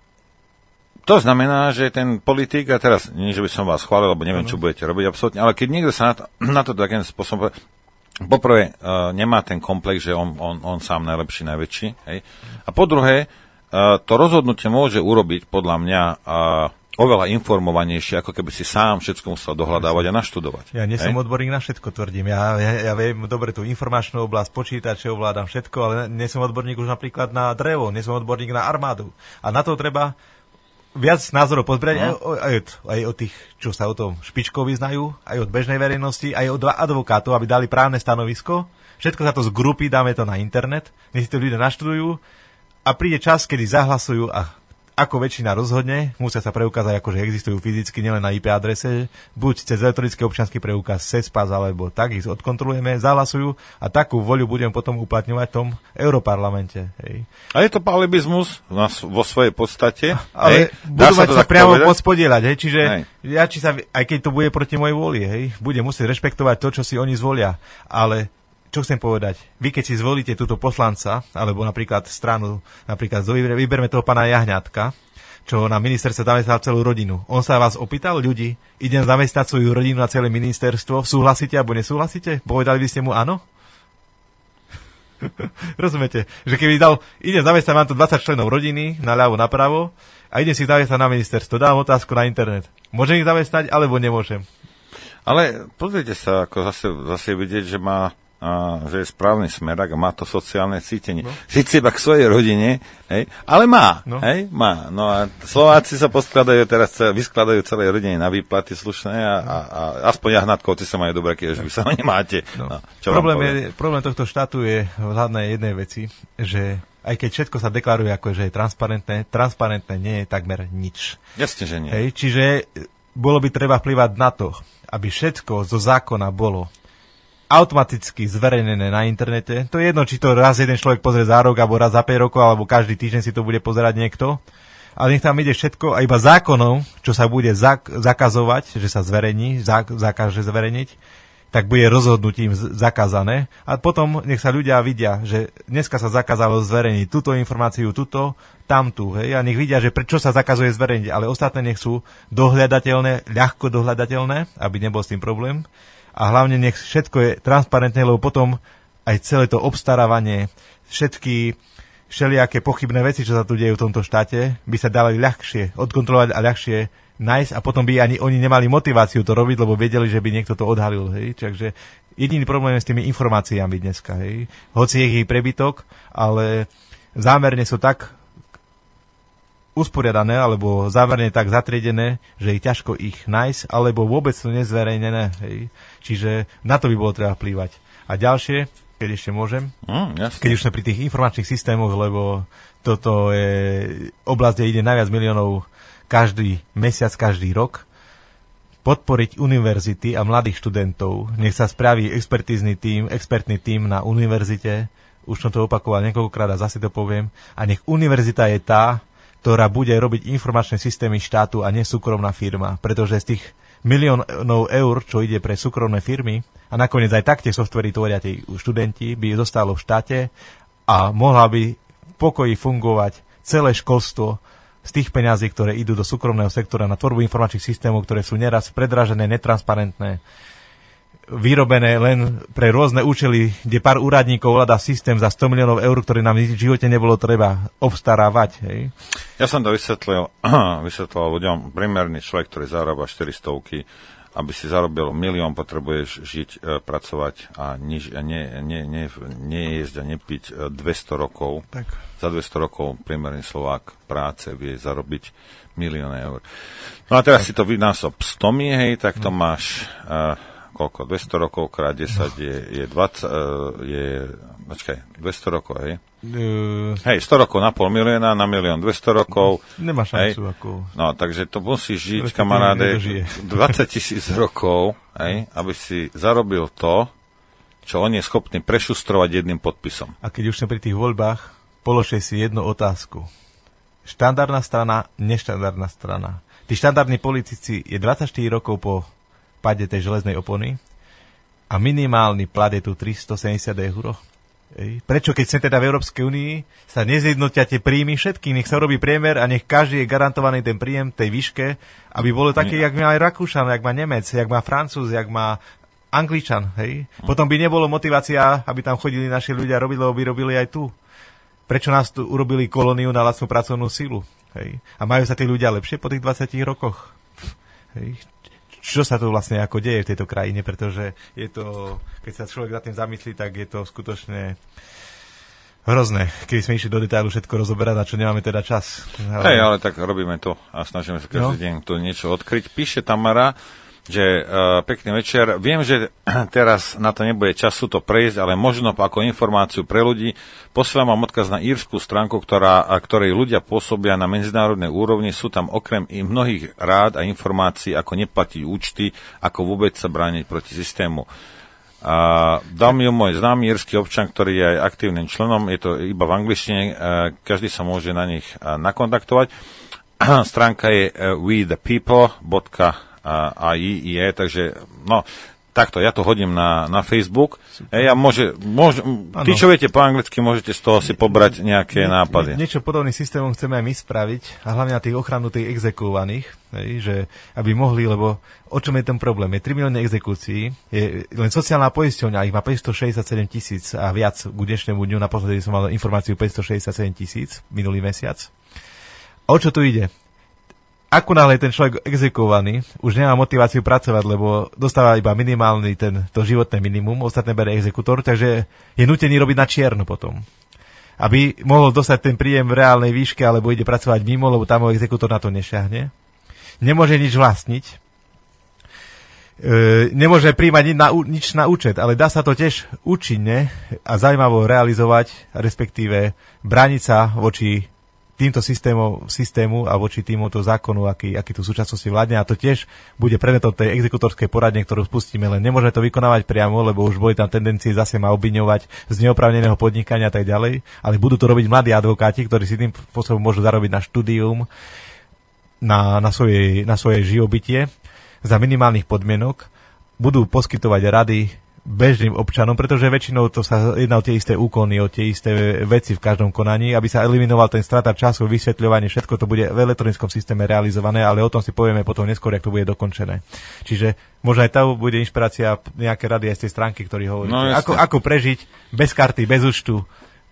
to znamená, že ten politik, a teraz nie, že by som vás chválil, lebo neviem, čo budete robiť absolútne, ale keď niekto sa na to takým spôsobom poprvé nemá ten komplex, že on sám najlepší, najväčší, hej. A po druhé, to rozhodnutie môže urobiť podľa mňa oveľa informovanejšie, ako keby si sám všetko musel dohľadávať a naštudovať. Ja nie som odborník na všetko, tvrdím. Ja viem dobre tú informačnú oblasť, počítače, ovládam všetko, ale nie som odborník už napríklad na drevo, nie som odborník na armádu. A na to treba viac názorov pozbierať aj od tých, čo sa o tom špičkou vyznajú, aj od bežnej verejnosti, aj od advokátov, aby dali právne stanovisko. Všetko sa to zgrupí, dáme to na internet, nech si to ľudia naštudujú a príde čas, kedy zahlasujú a ako väčšina rozhodne, musia sa preukázať, akože existujú fyzicky, nielen na IP adrese, buď cez elektronický občiansky preukaz, CESPAS, alebo tak, ich odkontrolujeme, zahlasujú a takú voľu budeme potom uplatňovať v tom Europarlamente. Hej. A je to alibizmus vo svojej podstate. Ale budú mať sa priamo podspodieľať, hej, čiže ja, aj keď to bude proti mojej vôli, hej, budem musieť rešpektovať to, čo si oni zvolia, ale čo chcem povedať? Vy, keď si zvolíte túto poslanca, alebo napríklad stranu, napríklad vyberme toho pána Jahňatka, čo na ministerstve zamestnal celú rodinu. On sa vás opýtal, ľudí, idem zamestnať svoju rodinu na celé ministerstvo, súhlasíte alebo nesúhlasíte? Povedali by ste mu áno? Rozumiete? Že keby idem zamestnať, mám tu 20 členov rodiny, naľavo, napravo, a idem si zamestnať na ministerstvo, dám otázku na internet. Môžem ich zamestnať, alebo nemôžem? Ale pozrite sa, ako zase vidieť, že že je správny smerak a má to sociálne cítenie. Síce iba k svojej rodine, hej, ale má. Má. No a Slováci sa vyskladajú celej rodine na výplaty slušné a aspoň Jahnatkovci sa majú dobre, keď už vy sa nemáte. No, problém tohto štátu je v hlavnej jednej veci, že aj keď všetko sa deklaruje ako, že je transparentné nie je takmer nič. Jasne, že nie. Hej, čiže bolo by treba vplyvať na to, aby všetko zo zákona bolo automaticky zverejnené na internete. To je jedno, či to raz jeden človek pozrie za rok, alebo raz za 5 rokov, alebo každý týždeň si to bude pozerať niekto. Ale nech tam ide všetko a iba zákonom, čo sa bude zakazovať, že sa zverejní, zakáže zverejniť, tak bude rozhodnutím zakázané. A potom nech sa ľudia vidia, že dneska sa zakázalo zverejniť túto informáciu, tamtu. Hej? A nech vidia, že prečo sa zakazuje zverejniť. Ale ostatné nech sú dohľadateľné, ľahko dohľadateľné, aby nebol s tým problém. A hlavne nech všetko je transparentné, lebo potom aj celé to obstarávanie, všetky všelijaké pochybné veci, čo sa tu dejú v tomto štáte, by sa dali ľahšie odkontrolovať a ľahšie nájsť a potom by ani oni nemali motiváciu to robiť, lebo vedeli, že by niekto to odhalil. Hej? Takže jediný problém je s tými informáciami dneska. Hej? Hoci je ich prebytok, ale zámerne sú tak usporiadané, alebo zámerne tak zatriedené, že je ťažko ich nájsť, alebo vôbec sú nezverejnené. Hej. Čiže na to by bolo treba vplývať. A ďalšie, keď ešte môžem, keď už sme pri tých informačných systémoch, lebo toto je oblasť, kde ide najviac miliónov každý mesiac, každý rok, podporiť univerzity a mladých študentov. Nech sa spraví expertný tím na univerzite, už som to opakoval niekoľkokrát a zase to poviem, a nech univerzita je tá, ktorá bude robiť informačné systémy štátu a nie súkromná firma. Pretože z tých miliónov eur, čo ide pre súkromné firmy, a nakoniec aj tak tie softvery tvoria tí študenti, by zostalo v štáte a mohla by v pokoji fungovať celé školstvo z tých peňazí, ktoré idú do súkromného sektora na tvorbu informačných systémov, ktoré sú neraz predražené, netransparentné, vyrobené len pre rôzne účely, kde pár úradníkov ovláda systém za 100 miliónov eur, ktorý nám v živote nebolo treba obstarávať. Hej. Ja som to vysvetlil ľuďom, priemerný človek, ktorý zarába 400, aby si zarobil 1 000 000, potrebuješ žiť, pracovať a nejesť a nepiť 200 rokov. Tak. Za 200 rokov priemerný Slovák práce vie zarobiť 1 000 000 eur. No a teraz si to vynásob 100, hej, tak to máš koľko? 200 rokov krát 10 je 20, počkaj, 200 rokov, hej? Hej, 100 rokov na 500 000, na 1 200 000 rokov. Nemá šancu, ako... No, takže to musíš žiť, kamaráde, 20 000 rokov, hej, aby si zarobil to, čo on je schopný prešustrovať jedným podpisom. A keď už sme pri tých voľbách, položte si jednu otázku. Štandardná strana, neštandardná strana. Tí štandardní politici je 24 rokov po páde tej železnej opony a minimálny plat je tu 370 eur. Prečo, keď sme teda v Európskej únii, sa nezjednotia tie príjmy všetkým, nech sa robí priemer a nech každý je garantovaný ten príjem tej výške, aby bolo také, jak má aj Rakúšan, jak má Nemec, jak má Francúz, jak má Angličan. Hej? Potom by nebolo motivácia, aby tam chodili naši ľudia robiť, lebo by robili aj tu. Prečo nás tu urobili kolóniu na lacnú pracovnú silu? Hej? A majú sa tí ľudia lepšie po tých 20 rokoch? Hej? Čo sa tu vlastne ako deje v tejto krajine, pretože je to, keď sa človek za tým zamyslí, tak je to skutočne hrozné. Keby sme išli do detailu všetko rozoberať, na čo nemáme teda čas. Ale tak robíme to a snažíme sa každý deň tu niečo odkryť. Píše Tamara, že pekný večer. Viem, že teraz na to nebude času to prejsť, ale možno ako informáciu pre ľudí posielam vám odkaz na írskú stránku, ktorej ľudia pôsobia na medzinárodnej úrovni. Sú tam okrem i mnohých rád a informácií, ako neplatiť účty, ako vôbec sa brániť proti systému. Dal mi ju môj známy írsky občan, ktorý je aj aktívnym členom, je to iba v angličtine, každý sa môže na nich nakontaktovať. Stránka je wethepeople.ie, takže no, takto, ja to hodím na Facebook. Tí, čo viete po anglicky, môžete z toho si pobrať nejaké nápady. Niečo podobným systémom chceme aj my spraviť, a hlavne na tých ochranu tých exekúvaných, že aby mohli, lebo o čom je ten problém? Je 3 milióny exekúcií, je len sociálna poisťovňa, ich má 567 000 a viac k dnešnému dňu, naposledy som mal informáciu 567 000 minulý mesiac. A o čo tu ide? Ako náhle je ten človek exekovaný, už nemá motiváciu pracovať, lebo dostáva iba minimálny to životné minimum, ostatné berie exekutor, takže je nútený robiť na čierno potom. Aby mohol dostať ten príjem v reálnej výške, alebo ide pracovať mimo, lebo tam ho exekutor na to nešahne. Nemôže nič vlastniť. Nemôže príjmať nič na účet, ale dá sa to tiež účinne a zaujímavo realizovať, respektíve brániť sa voči týmto systému a voči týmuto zákonu, aký tu v súčasnosti vládne, a to tiež bude predmetom tej exekutorskej poradne, ktorú spustíme, len nemôžeme to vykonávať priamo, lebo už boli tam tendencie zase ma obviňovať z neoprávneného podnikania a tak ďalej, ale budú to robiť mladí advokáti, ktorí si tým spôsobom môžu zarobiť na štúdium, na svoje živobytie za minimálnych podmienok, budú poskytovať rady bežným občanom, pretože väčšinou to sa jedná o tie isté úkony, o tie isté veci v každom konaní, aby sa eliminoval ten strata času, vysvetľovanie, všetko to bude v elektronickom systéme realizované, ale o tom si povieme potom neskôr, jak to bude dokončené. Čiže možno aj tam bude inšpirácia, nejaké rady aj z tej stránky, ktorý hovorí, ako prežiť bez karty, bez účtu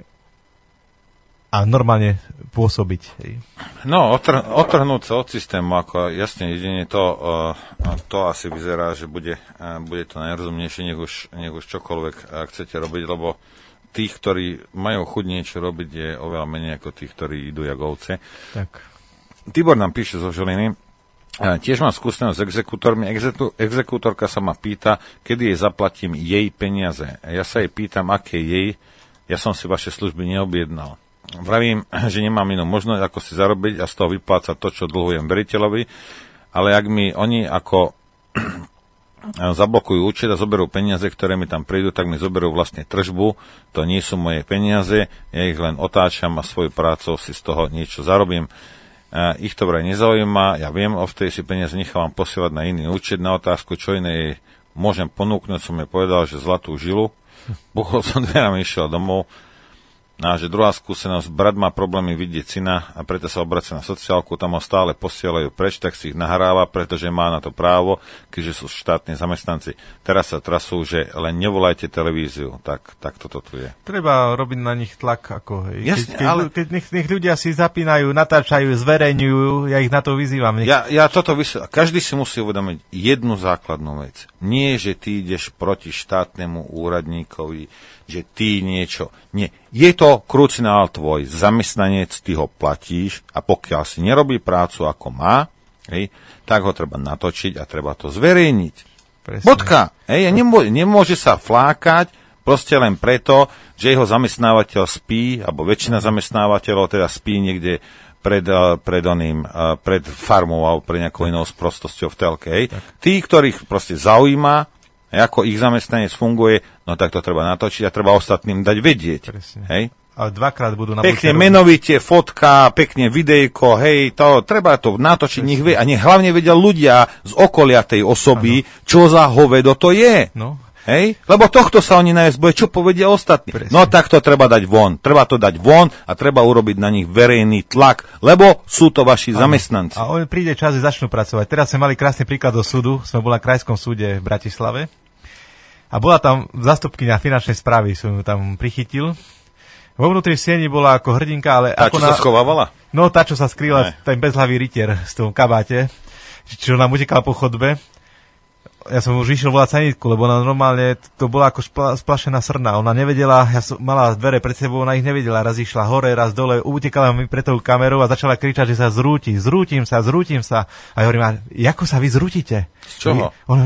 a normálne pôsobiť. No, otrhnúť sa od systému, ako jasne jedine to asi vyzerá, že bude to najrozumnejšie, nech už čokoľvek chcete robiť, lebo tých, ktorí majú chuť niečo robiť, je oveľa menej ako tých, ktorí idú jak ovce. Tak. Tibor nám píše zo Žiliny, tiež mám skúsenosť s exekútormi. Exekútorka sa ma pýta, kedy jej zaplatím jej peniaze. Ja sa jej pýtam, aké jej, ja som si vaše služby neobjednal. Vravím, že nemám inú možnosť, ako si zarobiť a z toho vyplácať to, čo dlhujem veriteľovi, ale ak mi oni ako zablokujú účet a zoberú peniaze, ktoré mi tam prídu, tak mi zoberú vlastne tržbu, to nie sú moje peniaze, ja ich len otáčam a svojou prácou si z toho niečo zarobím. Ich to vraj nezaujíma, ja viem, ovtedy si peniaze nechávam posielať na iný účet, na otázku, čo iné môžem ponúknuť, som jej povedal, že zlatú žilu, buchol som dverami, išiel domov. A že druhá skúsenosť, brat má problémy vidieť syna a preto sa obracia na sociálku, tam ho stále posielajú preč, tak si ich nahráva, pretože má na to právo, keďže sú štátni zamestnanci. Teraz sa trasú, že len nevolajte televíziu, tak toto tu je. Treba robiť na nich tlak, ako hej. Jasne, keď nech ľudia si zapínajú, natáčajú, zverejňujú, ja ich na to vyzývam. Ja toto každý si musí uvedomiť jednu základnú vec. Nie, že ty ideš proti štátnemu úradníkovi, že ty niečo. Nie. Je to krucinál tvoj zamestnanec, ty ho platíš a pokiaľ si nerobí prácu ako má, hej, tak ho treba natočiť a treba to zverejniť. Presne. Bodka. Hej, nemôže sa flákať proste len preto, že jeho zamestnávateľ spí, alebo väčšina zamestnávateľov teda spí niekde pred farmou alebo pred nejakou inou sprostosťou v telke. Hej. Tí, ktorých proste zaujíma, ako ich zamestnanec funguje, no tak to treba natočiť a treba ostatným dať vedieť. Hej? Ale dvakrát budú na pekne menovite, fotka, pekne videjko, hej, to treba to natočiť, nech vie, a nech hlavne vedia ľudia z okolia tej osoby, čo za hovedo to je. No. Hej? Lebo tohto sa oni najviac boja, čo povedia ostatní. Presne. No tak to treba dať von. Treba to dať von a treba urobiť na nich verejný tlak, lebo sú to vaši zamestnanci. A on príde čas, že začnú pracovať. Teraz sme mali krásny príklad do súdu. Sme boli na krajskom súde v Bratislave. A bola tam zástupkyňa finančnej správy, som ju tam prichytil. Vo vnútri v sieni bola ako hrdinka, ale... Tá, čo sa schovávala? No, tá, čo sa skrýla, ten bezhlavý rytier v tom kabáte, čo nám utekala po chodbe. Ja som už išiel volať sanitku, lebo ona normálne, to bola ako splašená srna. Ona nevedela, mala dvere pred sebou, ona ich nevedela, raz išla hore, raz dole, utekala mi pred tou kamerou a začala kričať, že sa zrúti, zrútim sa. A ja hovorím, ako sa vy zrútite? Z čoho?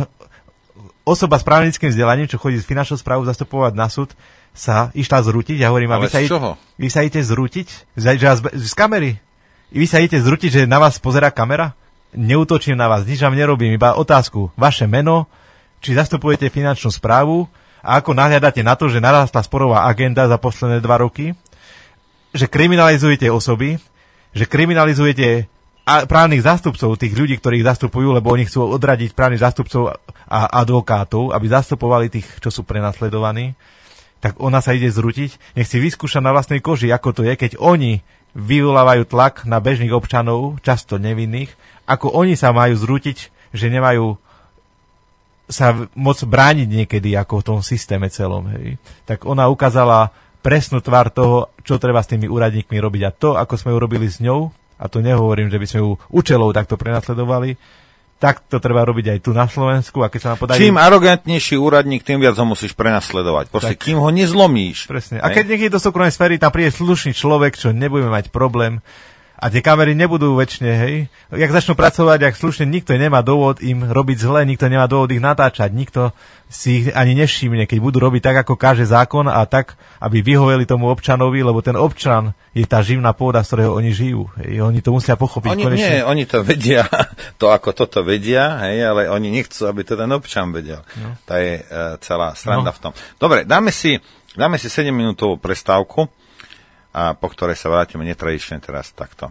Osoba s právnickým vzdelaním, čo chodí z finančnou správu zastupovať na súd, sa išla zrútiť. Ja hovorím, ale z čoho? Vy sa idete zrútiť? Z kamery? Vy sa idete zrútiť, že na vás pozerá kamera? Neútočím na vás, nič vám nerobím, iba otázku, vaše meno, či zastupujete finančnú správu a ako nahľadáte na to, že narastla sporová agenda za posledné 2 roky, že kriminalizujete osoby, že kriminalizujete právnych zástupcov, tých ľudí, ktorých zastupujú, lebo oni chcú odradiť právnych zástupcov a advokátov, aby zastupovali tých, čo sú prenasledovaní, tak ona sa ide zrútiť. Nech si vyskúša na vlastnej koži, ako to je, keď oni vyvolávajú tlak na bežných občanov, často nevinných, ako oni sa majú zrútiť, že nemajú sa moc brániť niekedy ako v tom systéme celom. Hej. Tak ona ukázala presnú tvár toho, čo treba s tými úradníkmi robiť. A to, ako sme ju robili s ňou, a to nehovorím, že by sme ju účelov takto prenasledovali, tak to treba robiť aj tu na Slovensku. A keď sa nám podarí... Čím arogantnejší úradník, tým viac ho musíš prenasledovať. Proste, kým ho nezlomíš. Presne. A keď niekde do súkromnej sféry tam príde slušný človek, čo nebudeme mať problém, a tie kamery nebudú väčšine, hej. Jak začnú pracovať, jak slušne, nikto nemá dôvod im robiť zle, nikto nemá dôvod ich natáčať, nikto si ich ani nevšimne, keď budú robiť tak, ako káže zákon a tak, aby vyhoveli tomu občanovi, lebo ten občan je tá živná pôda, z ktorého oni žijú. Hej. Oni to musia pochopiť konečne. Oni to vedia, to ako toto vedia, hej, ale oni nechcú, aby to ten občan vedel. No. Tá je celá sranda v tom. Dobre, dáme si 7-minútovú prestávku, a po ktorej sa vrátime netradične teraz takto.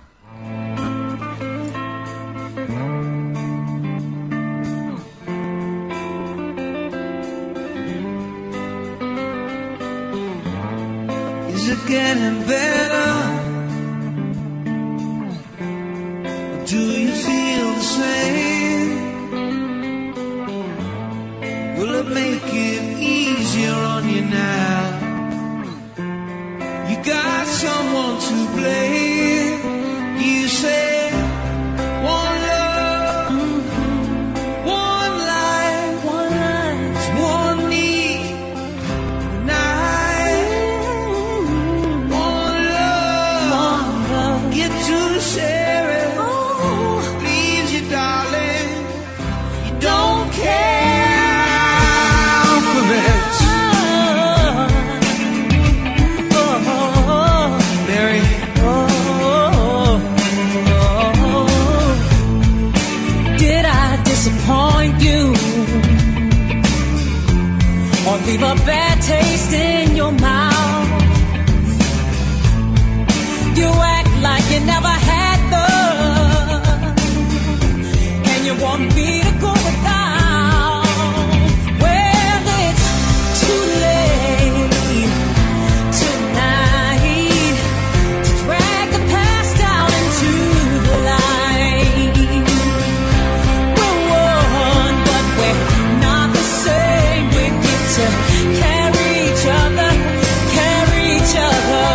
Is it getting better? Do you feel the same? Will it make it easier on you now? You got someone to blame. You say one love, one life, one need, night. One love, get to share it. Please you, darling, you don't care for it. Disappoint you or leave a bad taste in your mouth. You act like you never had love. want me to go without. Well, it's too late tonight to drag the past out into the light. We're one, but we're not the same. We get to carry each other, carry each other.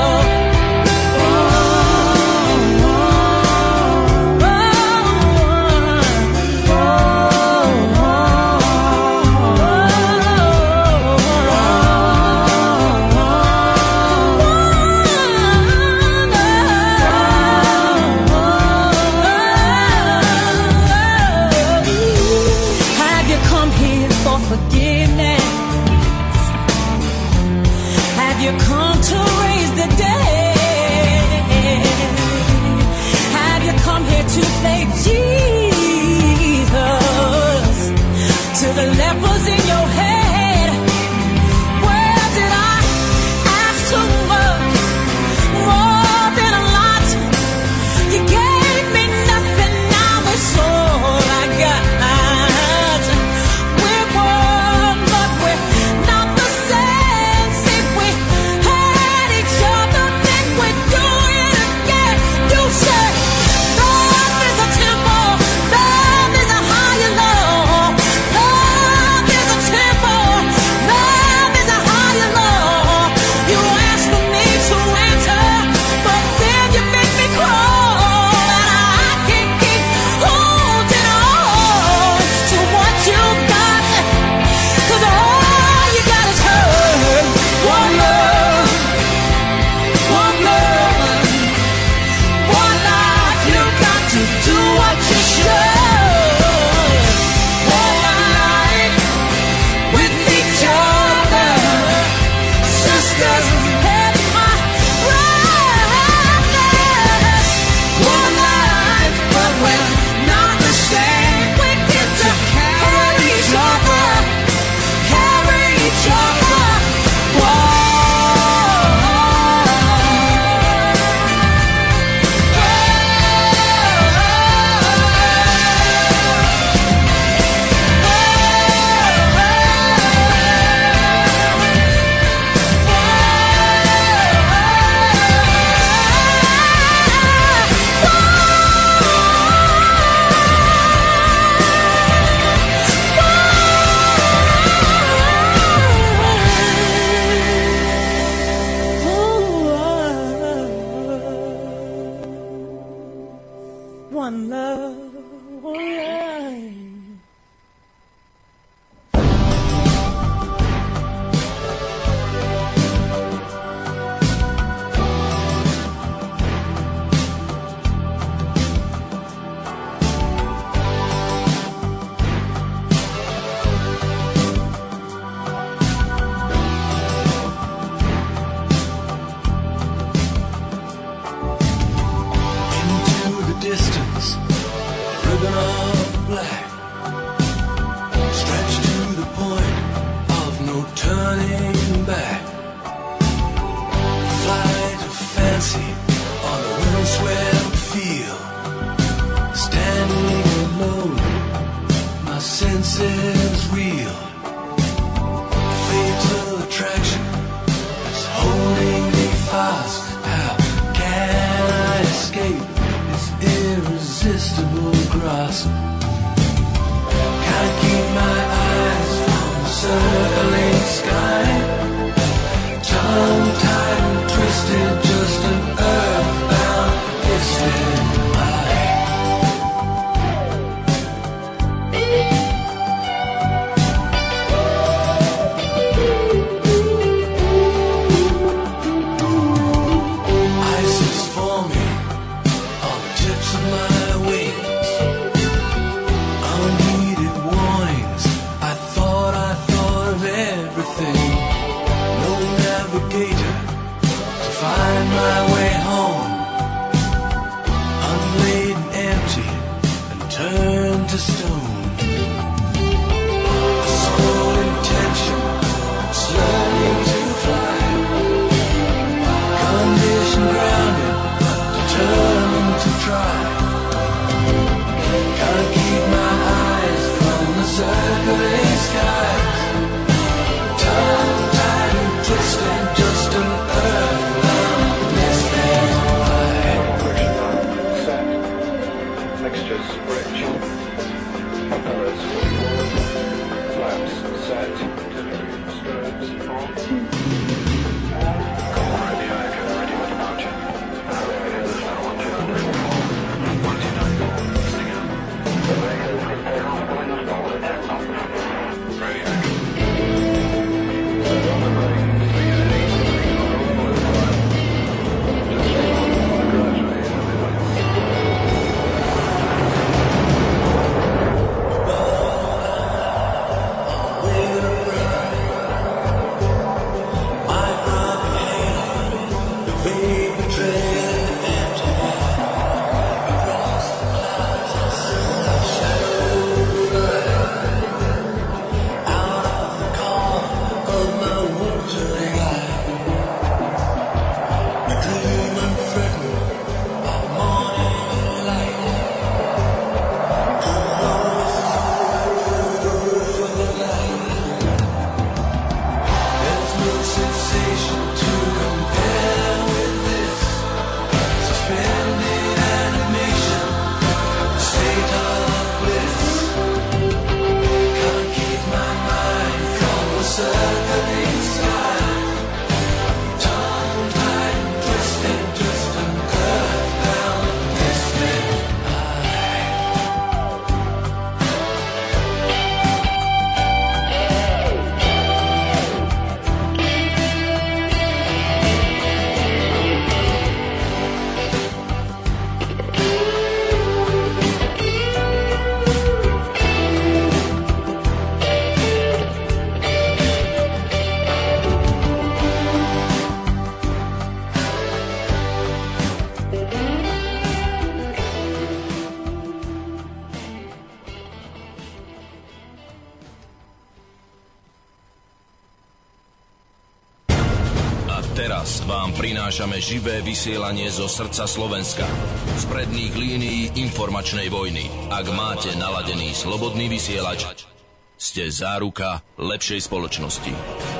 Teraz vám prinášame živé vysielanie zo srdca Slovenska. Z predných línií informačnej vojny. Ak máte naladený slobodný vysielač, ste záruka lepšej spoločnosti.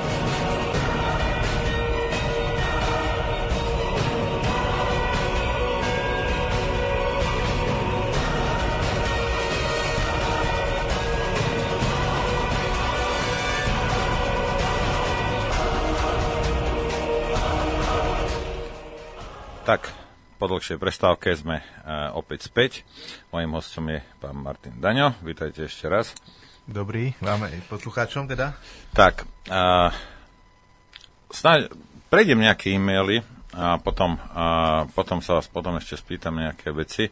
Tak, po dlhšej prestávke sme opäť späť. Mojím hostom je pán Martin Daňo. Vítajte ešte raz. Dobrý, vám aj poslucháčom teda. Tak, snáď prejdem nejaké e-maily a potom sa vás potom ešte spýtam nejaké veci.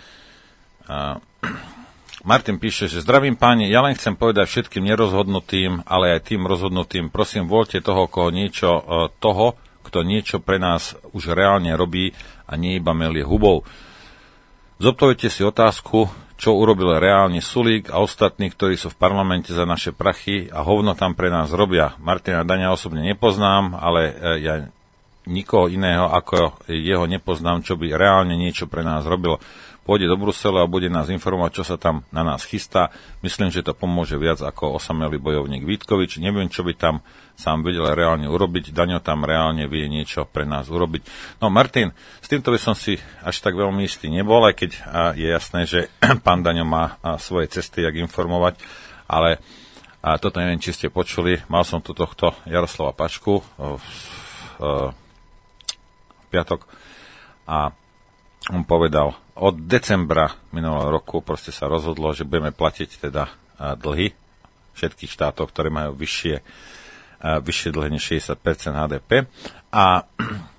Martin píše, že zdravím páni, ja len chcem povedať všetkým nerozhodnutým, ale aj tým rozhodnutým, prosím, voľte toho, kto niečo pre nás už reálne robí a nie iba melie hubou. Zodpovedte si otázku, čo urobil reálne Sulík a ostatní, ktorí sú v parlamente za naše prachy a hovno tam pre nás robia. Martina Daňa osobne nepoznám, ale ja nikoho iného ako jeho nepoznám, čo by reálne niečo pre nás robil. Pôjde do Bruselu a bude nás informovať, čo sa tam na nás chystá. Myslím, že to pomôže viac ako osamelý bojovník Vítkovič. Neviem, čo by tam sám vedel reálne urobiť. Daňo tam reálne vie niečo pre nás urobiť. No Martin, s týmto by som si až tak veľmi istý nebol, aj keď je jasné, že pán Daňo má svoje cesty, jak informovať, ale toto neviem, či ste počuli. Mal som tu tohto Jaroslava Pačku v piatok a on povedal, od decembra minulého roku proste sa rozhodlo, že budeme platiť teda dlhy všetkých štátov, ktoré majú vyššie dlhy než 60% HDP. A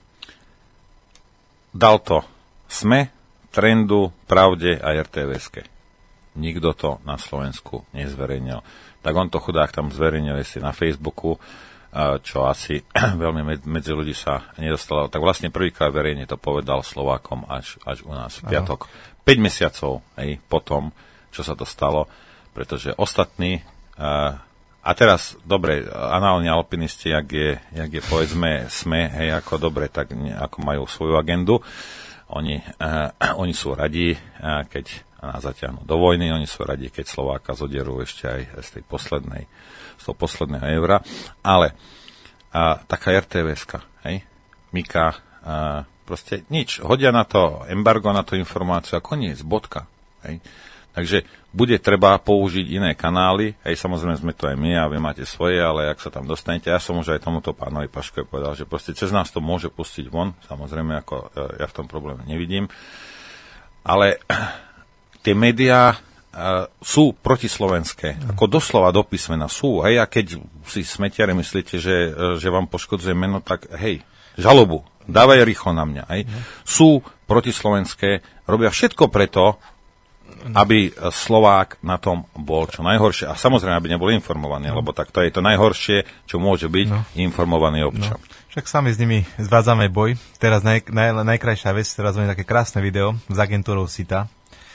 dal to SME, Trendu, Pravde a RTVS-ke. Nikto to na Slovensku nezverejnil. Tak on to chudák tam zverejnil si na Facebooku, čo asi veľmi medzi ľudí sa nedostalo. Tak vlastne prvýkrát verejne to povedal Slovákom až u nás v piatok. 5 mesiacov potom, čo sa to stalo, pretože ostatní a teraz, dobre, análni alpinisti, jak je povedzme SME, ako dobre, tak ako majú svoju agendu. Oni sú radi, keď nás zaťahnú do vojny, oni sú radi, keď Slováka zoderú ešte aj z toho posledného eura, ale taká RTVS-ka, Mika, proste nič, hodia na to embargo, na tú informáciu a koniec, bodka. Takže bude treba použiť iné kanály, samozrejme sme to aj my a vy máte svoje, ale ak sa tam dostanete, ja som už aj tomuto pánovi Paškovi povedal, že proste cez nás to môže pustiť von, samozrejme, ako ja v tom problém nevidím, ale tie médiá sú protislovenské, ako doslova do písmena sú, a keď si smetiare myslíte, že vám poškodzuje meno, tak žalobu, dávaj rýchlo na mňa, sú protislovenské, robia všetko preto, aby Slovák na tom bol čo najhoršie. A samozrejme, aby nebol informovaný, lebo tak to je to najhoršie, čo môže byť informovaný občan. Však sami s nimi zvádzame boj. Teraz najkrajšia vec, teraz máme také krásne video s agentúrou SITA.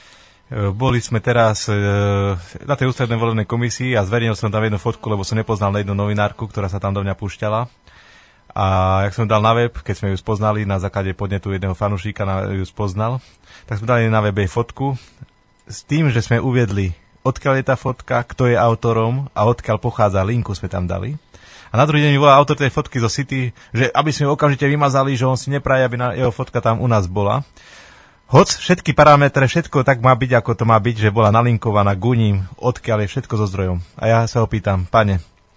Boli sme teraz na tej ústrednej volebnej komisii a zverejnil som tam jednu fotku, lebo som nepoznal jednu novinárku, ktorá sa tam do mňa púšťala. A jak som dal na web, keď sme ju spoznali, na základe podnetu jedného fanúšika ju spoznal, tak sme dali na webe fotku s tým, že sme uviedli, odkiaľ je tá fotka, kto je autorom a odkiaľ pochádza, linku sme tam dali. A na druhý deň mi volal autor tej fotky zo City, že aby sme ju okamžite vymazali, že on si nepraje, aby jeho fotka tam u nás bola. Hoc všetky parametre, všetko tak má byť, ako to má byť, že bola nalinkovaná guním, odkiaľ je všetko so zdrojom. A ja sa ho pýtam, pane,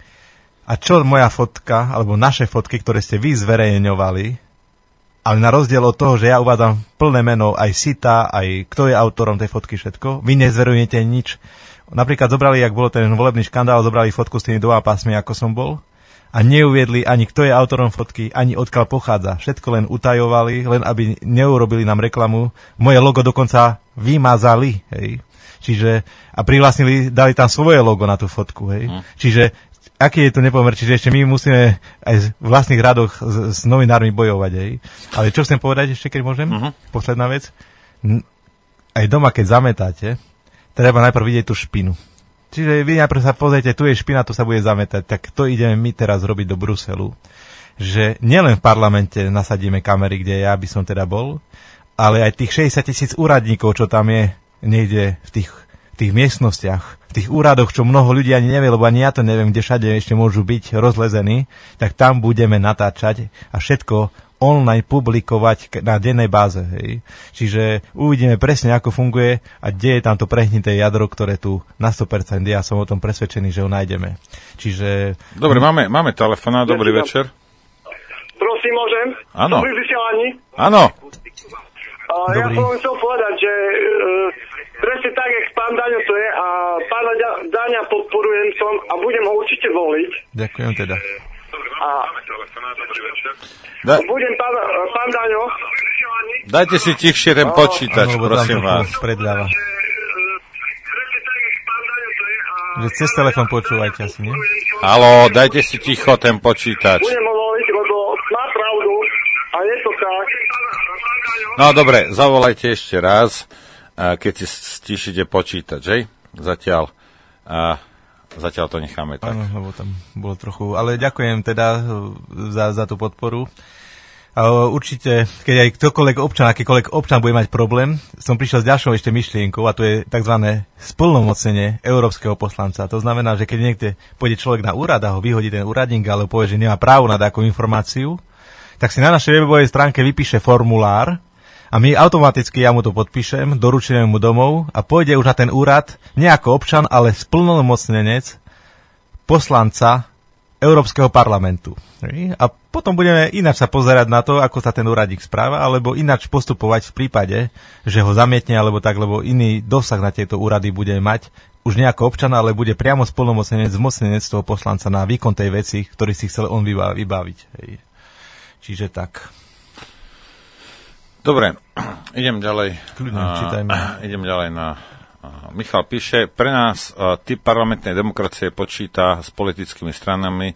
a čo moja fotka, alebo naše fotky, ktoré ste vy zverejňovali, ale na rozdiel od toho, že ja uvádzam plné meno aj SITA, aj kto je autorom tej fotky, všetko, vy nezverujete nič. Napríklad zobrali, jak bolo ten volebný škandál, zobrali fotku s tými 2 pásmi, ako som bol, a neuviedli ani kto je autorom fotky, ani odkiaľ pochádza. Všetko len utajovali, len aby neurobili nám reklamu. Moje logo dokonca vymazali, hej. Čiže, a privlastnili, dali tam svoje logo na tú fotku, hej. Čiže, aký je to nepomer, čiže ešte my musíme aj v vlastných radoch s novinármi bojovať, hej. Ale čo chcem povedať ešte, keď môžem? Posledná vec. Aj doma, keď zametáte, treba najprv vidieť tú špinu. Čiže vy najprv sa pozrite, tu je špina, tu sa bude zametať. Tak to ideme my teraz robiť do Bruselu. že nielen v parlamente nasadíme kamery, kde ja by som teda bol, ale aj tých 60 000 úradníkov, čo tam je niekde v tých miestnostiach, v tých úradoch, čo mnoho ľudí ani nevie, lebo ani ja to neviem, kde všade ešte môžu byť rozlezení, tak tam budeme natáčať a všetko online publikovať na dennej báze. Hej. Čiže uvidíme presne, ako funguje a kde je tamto prehnité jadro, ktoré tu na 100%, ja som o tom presvedčený, že ho nájdeme. Čiže... Dobre, máme telefonát, dobrý večer. Prosím, môžem? Áno. Dobrý vysielaní. Áno. Ja som chcel povedať, že presne tak, jak pán Daňo to je a pána Daňa podporujem som a budem ho určite voliť. Ďakujem teda. A budem pán Daňo. Dajte si tichšie ten počítač, prosím vás. Predľava. Že cez telefón počúvajte asi, nie? Haló, dajte si ticho ten počítač. Budem ho voliť, lebo má pravdu a je to tak. No dobre, zavolajte ešte raz, keď si stíšite počítač, hej? Zatiaľ to necháme tak. Áno, lebo tam bolo trochu... Ale ďakujem teda za tú podporu. Určite, keď aj ktokoľvek občan, akýkoľvek občan bude mať problém, som prišiel s ďalšou ešte myšlienkou a to je tzv. Splnomocnenie európskeho poslanca. To znamená, že keď niekde pôjde človek na úrad a ho vyhodí ten úradník, ale povie, že nemá právo na takú informáciu, tak si na našej webovej stránke vypíše formulár a my automaticky, ja mu to podpíšem, doručíme mu domov a pôjde už na ten úrad nie ako občan, ale splnomocnenec poslanca Európskeho parlamentu. A potom budeme ináč sa pozerať na to, ako sa ten úradník správa, alebo ináč postupovať v prípade, že ho zamietne, alebo tak, lebo iný dosah na tieto úrady bude mať už nejako občana, ale bude priamo splnomocnenec, zmocnenec toho poslanca na výkon tej veci, ktorý si chcel on vybaviť. Hej. Čiže tak. Dobre, idem ďalej. Kľudne, čítajme. Idem ďalej na... Michal píše, pre nás typ parlamentnej demokracie počíta s politickými stranami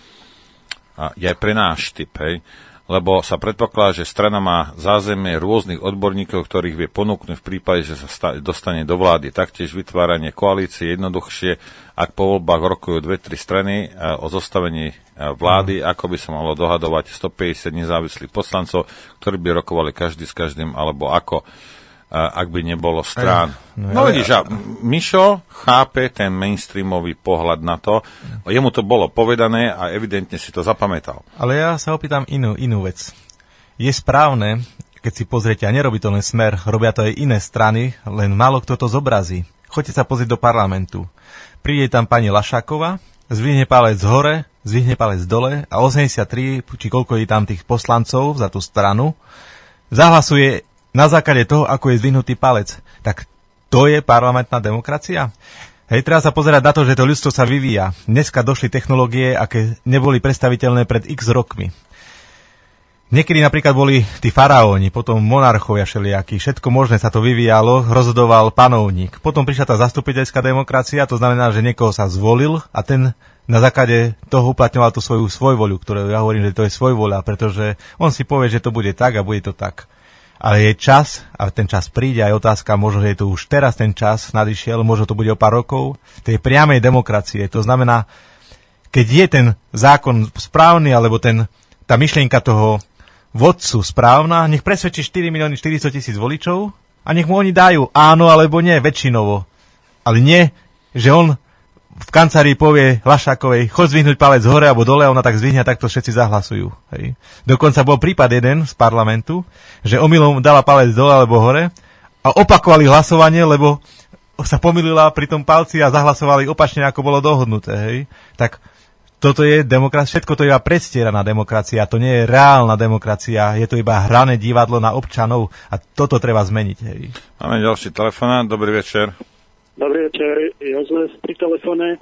je aj pre náš typ, hej, lebo sa predpokladá, že strana má zázemie rôznych odborníkov, ktorých vie ponúknuť v prípade, že sa dostane do vlády. Taktiež vytváranie koalície jednoduchšie, ak po voľbách rokujú 2-3 strany o zostavení vlády, ako by sa malo dohadovať 150 nezávislých poslancov, ktorí by rokovali každý s každým, alebo ako ak by nebolo strán. No vidíš, Mišo chápe ten mainstreamový pohľad na to. Jemu to bolo povedané a evidentne si to zapamätal. Ale ja sa opýtam inú vec. Je správne, keď si pozriete, a nerobí to len Smer, robia to aj iné strany, len málo kto to zobrazí. Choďte sa pozrieť do parlamentu. Príde tam pani Lašáková, zvihne palec hore, zvihne palec dole a 83, či koľko je tam tých poslancov za tú stranu, zahlasuje na základe toho, ako je zdvihnutý palec. Tak to je parlamentná demokracia? Hej, treba sa pozerať na to, že to ľudstvo sa vyvíja. Dneska došli technológie, aké neboli predstaviteľné pred x rokmi. Niekedy napríklad boli tí faraóni, potom monarchovia všelijakí, všetko možné sa to vyvíjalo, rozhodoval panovník. Potom prišla tá zastupiteľská demokracia, to znamená, že niekoho sa zvolil a ten na základe toho uplatňoval tú svoju svojvoľu, ktorú ja hovorím, že to je svojvoľa, pretože on si povie, že to bude tak a bude to tak. Ale je čas, a ten čas príde, aj otázka, možno, že je to už teraz ten čas nadišiel, možno to bude o pár rokov, tej priamej demokracie. To znamená, keď je ten zákon správny, alebo tá myšlienka toho vodcu správna, nech presvedčí 4 400 000 voličov a nech mu oni dajú áno alebo nie, väčšinovo. Ale nie, že on v kancelárii povie Lašákovej, chod zdvihnúť palec hore alebo dole a ona tak zdvihne a takto všetci zahlasujú. Hej. Dokonca bol prípad jeden z parlamentu, že omylom dala palec dole alebo hore a opakovali hlasovanie, lebo sa pomýlila pri tom palci a zahlasovali opačne, ako bolo dohodnuté. Hej. Tak toto je demokracia, všetko to je iba predstieraná demokracia, to nie je reálna demokracia, je to iba hrané divadlo na občanov a toto treba zmeniť. Hej. Máme ďalší telefonát, dobrý večer. Dobrý večer, Jozef pri telefóne.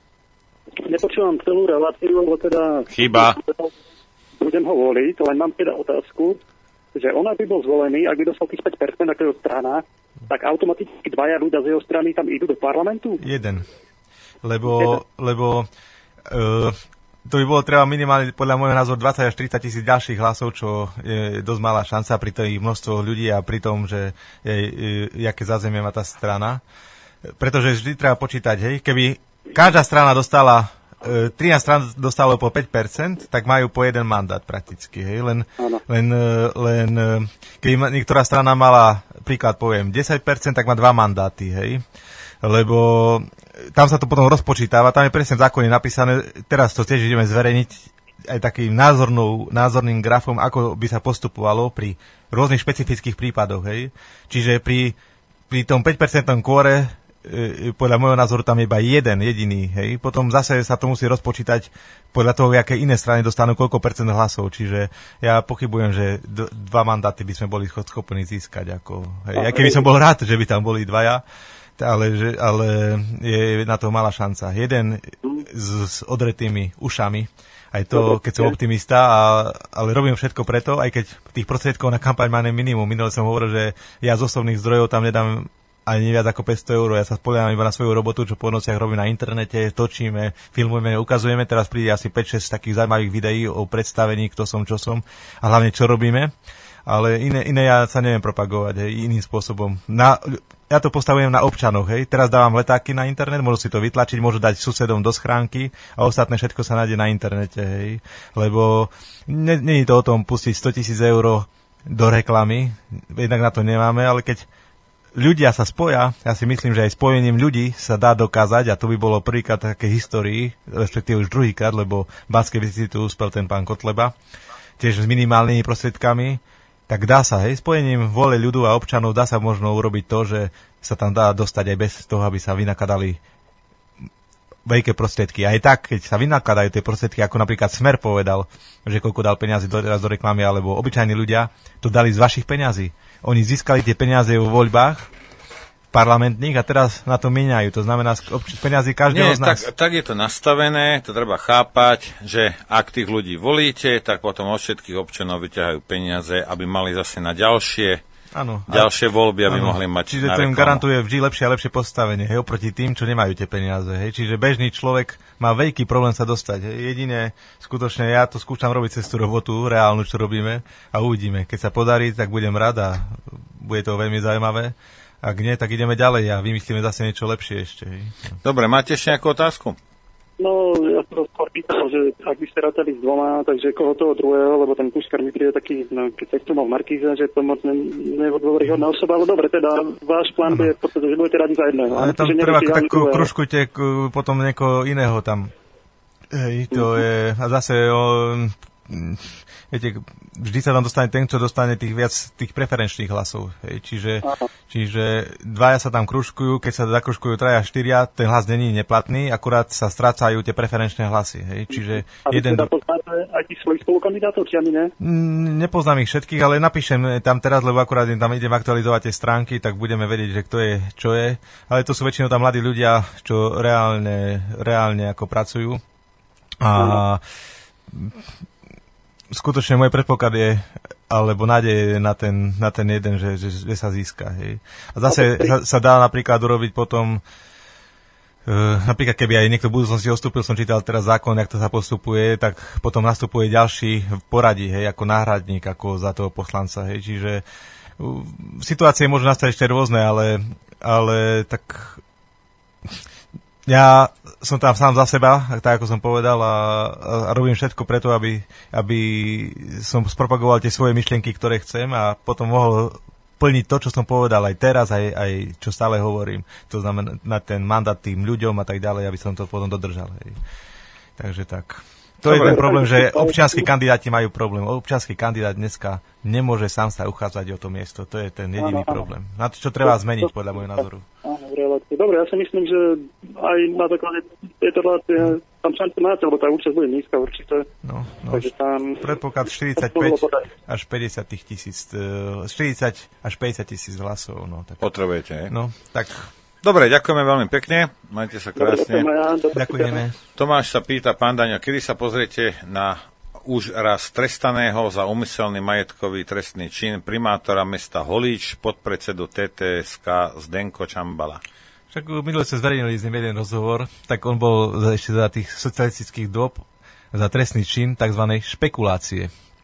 Nepočúvam celú reláciu, lebo teda... Chyba. Budem ho voliť, len mám teda otázku, že on, ak by bol zvolený, ak by dostal tých 5% ako jeho strana, tak automaticky dvaja ľudia z jeho strany tam idú do parlamentu? Jeden. Lebo to by bolo treba minimálne, podľa môjho názoru, 20 až 30 tisíc ďalších hlasov, čo je dosť malá šanca pri tej množstvo ľudí a pri tom, že jaké zázemie má tá strana. Pretože vždy treba počítať, hej, keby každá strana dostala 13 strán dostalo po 5%, tak majú po jeden mandát prakticky. Hej. Len keď niektorá strana mala, príklad poviem, 10%, tak má 2 mandáty. Hej. Lebo tam sa to potom rozpočítava, tam je presne v zákone napísané, teraz to tiež ideme zverejniť aj takým názorným grafom, ako by sa postupovalo pri rôznych špecifických prípadoch. Hej. Čiže pri tom 5% kôre podľa môjho názoru tam je iba jeden jediný, hej. Potom zase sa to musí rozpočítať podľa toho, aké iné strany dostanú koľko percent hlasov, čiže ja pochybujem, že 2 mandáty by sme boli schopní získať, ako, hej. Aj keby som bol rád, že by tam boli 2, ale je na to malá šanca. Jeden s odretými ušami, aj to, keď som optimista, ale robím všetko preto, aj keď tých prostriedkov na kampaň máme minimum. Minule som hovoril, že ja z osobných zdrojov tam nedám ani viac ako 500 €. Ja sa spolieham iba na svoju robotu, čo po nociach robím na internete, točíme, filmujeme, ukazujeme. Teraz príde asi 5-6 takých zaujímavých videí o predstavení, kto som, čo som a hlavne čo robíme. Ale iné ja sa neviem propagovať, hej, iným spôsobom. Ja to postavujem na občanoch, hej. Teraz dávam letáky na internet, môžu si to vytlačiť, môžu dať susedom do schránky a ostatné všetko sa nájde na internete, hej. Lebo nie je to o tom pustiť 100 000 € do reklamy, jednak na to nemáme, ale keď ľudia sa spoja, ja si myslím, že aj spojením ľudí sa dá dokázať, a to by bolo prvýkrát také histórii, respektíve už druhýkrát, lebo v Banskej Bystrici tu uspel ten pán Kotleba, tiež s minimálnymi prostriedkami, tak dá sa, hej, spojením vôle ľudu a občanov dá sa možno urobiť to, že sa tam dá dostať aj bez toho, aby sa vynakladali veľké prostriedky. Aj tak, keď sa vynakladajú tie prostriedky, ako napríklad Smer povedal, že koľko dal peniazy do reklamy, alebo obyčajní ľudia to dali z vašich peňazí. Oni získali tie peniaze vo voľbách parlamentných a teraz na to míňajú. To znamená peniazy každého z nás. Tak je to nastavené, to treba chápať, že ak tých ľudí volíte, tak potom od všetkých občanov vyťahajú peniaze, aby mali zase na ďalšie voľby, aby mohli mať. Čiže to im garantuje vždy lepšie a lepšie postavenie, hej, oproti tým, čo nemajú tie peniaze. Hej. Čiže bežný človek má veľký problém sa dostať. Hej. Jedine, skutočne, ja to skúšam robiť cez tú robotu, reálnu, čo robíme, a uvidíme. Keď sa podarí, tak budem rád a bude to veľmi zaujímavé. Ak nie, tak ideme ďalej a vymyslíme zase niečo lepšie ešte. Hej. Dobre, máte ešte nejakú otázku? No, ja som to skôr pýtal, že ak by ste rátali s 2, takže koho toho druhého, lebo ten Puškar mi príde taký, no, keď sa mal v Markíze, že to moc nedôveryhodná osoba, ale dobre, teda váš plán je v podstate, že budete radiť za jedného. Ale tam treba tak kružkujte potom niekoho iného tam. Hej, to je, a zase viete, vždy sa tam dostane ten, čo dostane tých preferenčných hlasov. Hej. Čiže 2 sa tam kružkujú, keď sa zakružkujú 3 a 4, ten hlas není neplatný, akurát sa strácajú tie preferenčné hlasy. Hej. Čiže jeden... poznáte aj tých svojich spolukandidátov, či ani ne? Nepoznám ich všetkých, ale napíšem tam teraz, lebo akurát tam idem aktualizovať tie stránky, tak budeme vedieť, že kto je, čo je. Ale to sú väčšinou tam mladí ľudia, čo reálne ako pracujú. A skutočne môj predpoklad je, alebo nádej na ten jeden, že sa získa. Hej. A zase sa dá napríklad urobiť potom, napríklad keby aj niekto v budúcnosti odstúpil, som čítal teraz zákon, jak to sa postupuje, tak potom nastupuje ďalší v poradí, hej, ako náhradník, ako za toho poslanca. Hej. Čiže situácie môžu nastať ešte rôzne, ale tak ja som tam sám za seba, tak ako som povedal, a robím všetko preto, aby som spropagoval tie svoje myšlienky, ktoré chcem, a potom mohol plniť to, čo som povedal aj teraz, aj čo stále hovorím. To znamená na ten mandát tým ľuďom a tak ďalej, aby som to potom dodržal. Hej. Takže tak. To je ten problém, že občianski kandidáti majú problém. Občiansky kandidát dneska nemôže sám sa uchádzať o to miesto. To je ten jediný problém. Na to, čo treba zmeniť, podľa môjho názoru. Dobre, ja si myslím, že aj na základe tejto relácie tam šancu máte, lebo tá účasť bude nízka určite. No, predpoklad 45 až 50 tisíc, 40 až 50 tisíc hlasov. No, tak. Potrebujete, no, tak... Dobre, ďakujeme veľmi pekne. Majte sa krásne. Ďakujeme. Tomáš sa pýta, pán Daňo, kedy sa pozriete na už raz trestaného za úmyselný majetkový trestný čin primátora mesta Holíč, podpredsedu TTSK Zdenko Čambala? Však minule sa zverejnili s ním jeden rozhovor, tak on bol ešte za tých socialistických dôb za trestný čin tzv. Špekulácie.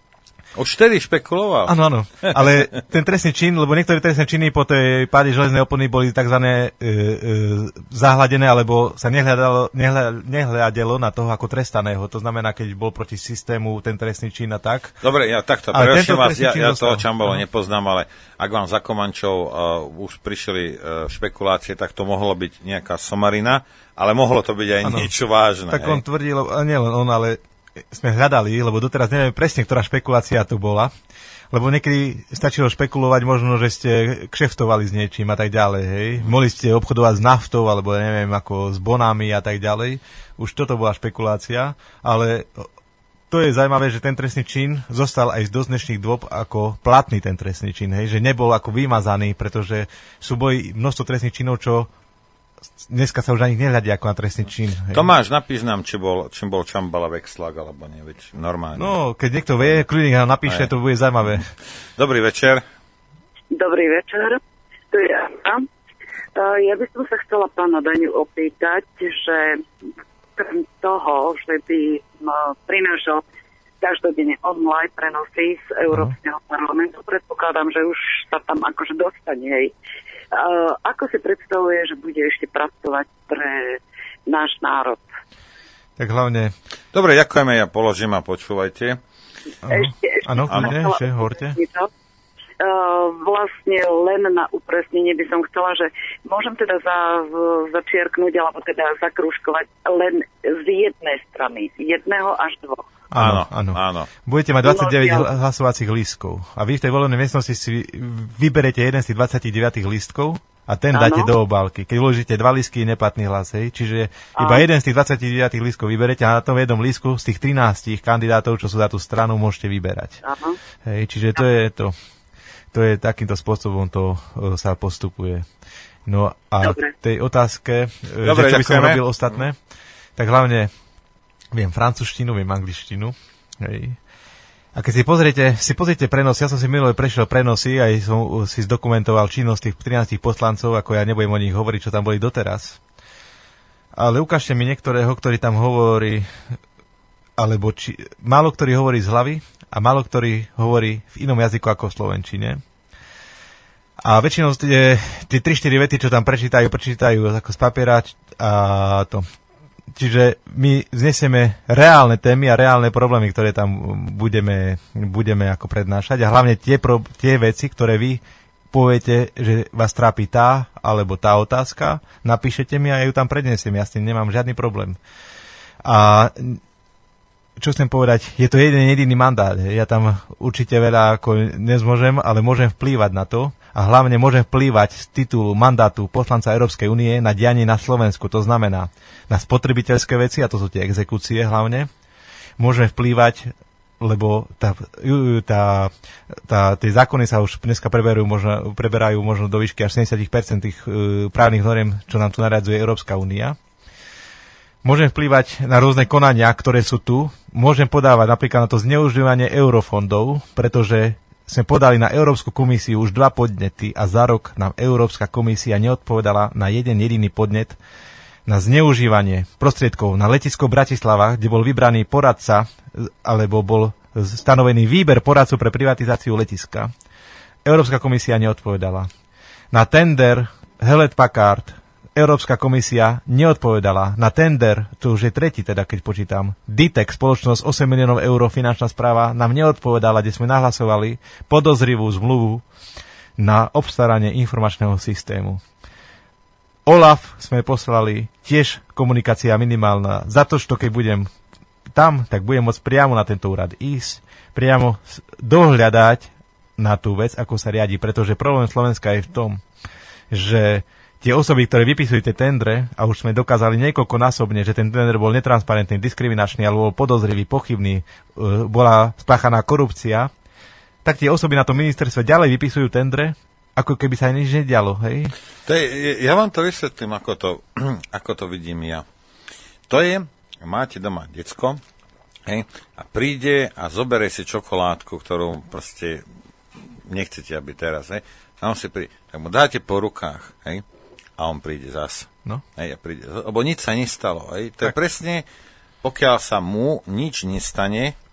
Už vtedy špekuloval. Áno. Ale ten trestný čin, lebo niektoré trestné činy po tej páde železnej opony boli takzvané zahladené, alebo sa nehľadelo na toho ako trestaného. To znamená, keď bol proti systému ten trestný čin a tak. Dobre, ja takto preruším vás, ja toho Čambala nepoznám, ale ak vám za Komančov už prišli špekulácie, tak to mohlo byť nejaká somarina, ale mohlo to byť aj niečo vážne. Tak on tvrdil, nielen on, ale sme hľadali, lebo doteraz neviem presne, ktorá špekulácia tu bola, lebo niekedy stačilo špekulovať možno, že ste kšeftovali s niečím a tak ďalej, hej. Mohli ste obchodovať s naftou, alebo neviem, ako s bonami a tak ďalej. Už toto bola špekulácia, ale to je zaujímavé, že ten trestný čin zostal aj z dosnešných dôb ako platný ten trestný čin, hej, že nebol ako vymazaný, pretože sú množstvo trestných činov, čo dneska sa už ani nehľadia ako na trestný čin. Hej. Tomáš, napíš nám, čím bol Čambala Vexlak, alebo nie, veď normálne. No, keď niekto vie, kľudne nám napíše, to bude zaujímavé. Dobrý večer. Dobrý večer, tu je Anna. Ja by som sa chcela pána Daňu opýtať, že krem toho, že by prinášal každodenne online prenosy z Európskeho parlamentu, predpokladám, že už sa tam akože dostane, hej. Ako si predstavuje, že bude ešte pracovať pre náš národ? Tak hlavne... Dobre, ďakujeme, ja položím a počúvajte. Áno, ešte hovorte. Vlastne len na upresnenie by som chcela, že môžem teda začiarknúť, alebo teda zakrúžkovať len z jednej strany, z jedného až dvoch. Áno. Budete mať 29 hlasovacích lístkov. A vy v tej voľnej miestnosti si vyberete jeden z tých 29 lístkov a ten dáte do obálky. Keď vložíte 2 lístky, neplatný hlas. Hej. Čiže iba jeden z tých 29 lístkov vyberete a na tom jednom lístku z tých 13 kandidátov, čo sú za tú stranu, môžete vyberať. Hej, čiže to je to. To je takýmto spôsobom to sa postupuje. No a tej otázke, že čo by som robil ostatné, tak hlavne viem francúzštinu, viem angličtinu. Hej. A keď si pozrite prenosy, ja som si minulé prešiel prenosy, aj som si zdokumentoval činnosť tých 13 poslancov, ako ja nebudem o nich hovoriť, čo tam boli doteraz. Ale ukážte mi niektorého, ktorý tam hovorí, alebo málo ktorý hovorí z hlavy a málo ktorý hovorí v inom jazyku ako v slovenčine. A väčšinou tie 3-4 vety, čo tam prečítajú ako z papiera a to. Čiže my znesieme reálne témy a reálne problémy, ktoré tam budeme ako prednášať a hlavne tie veci, ktoré vy poviete, že vás trápi tá alebo tá otázka, napíšete mi a ja ju tam prednesiem, ja s tým nemám žiadny problém. A čo chcem povedať, je to jeden jediný mandát. Ja tam určite veľa ako nezmôžem, ale môžem vplývať na to a hlavne môžem vplývať z titulu mandátu poslanca Európskej únie na dianie na Slovensku. To znamená na spotrebiteľské veci, a to sú tie exekúcie hlavne. Môžem vplývať, lebo tie zákony sa už dneska preberajú možno do výšky až 70% tých právnych noriem, čo nám tu naradzuje Európska únia. Môžem vplývať na rôzne konania, ktoré sú tu. Môžem podávať napríklad na to zneužívanie eurofondov, pretože sme podali na Európsku komisiu už 2 podnety a za rok nám Európska komisia neodpovedala na jeden jediný podnet na zneužívanie prostriedkov na letisko Bratislava, kde bol vybraný poradca, alebo bol stanovený výber poradcu pre privatizáciu letiska. Európska komisia neodpovedala. Na tender Hewlett Packard Európska komisia neodpovedala. Na tender, to už je tretí, teda keď počítam, Ditec, spoločnosť 8 miliónov eur, finančná správa, nám neodpovedala, kde sme nahlasovali podozrivú zmluvu na obstaranie informačného systému. OLAF sme poslali tiež komunikácia minimálna. Za to, že keď budem tam, tak budem môcť priamo na tento úrad ísť, priamo dohľadať na tú vec, ako sa riadi, pretože problém Slovenska je v tom, že tie osoby, ktoré vypisujú tie tendre, a už sme dokázali niekoľkonásobne, že ten tender bol netransparentný, diskriminačný, alebo bol podozrivý, pochybný, bola spáchaná korupcia, tak tie osoby na tom ministerstve ďalej vypisujú tendre, ako keby sa nič nedialo, hej? Ja vám to vysvetlím, ako to vidím ja. To je, máte doma decko, hej, a príde a zoberie si čokoládku, ktorú proste nechcete, aby teraz, hej, a on si príde, tak mu dáte po rukách, hej, a on príde zas. No. Hej, lebo nič sa nestalo. Hej. To je presne, pokiaľ sa mu nič nestane,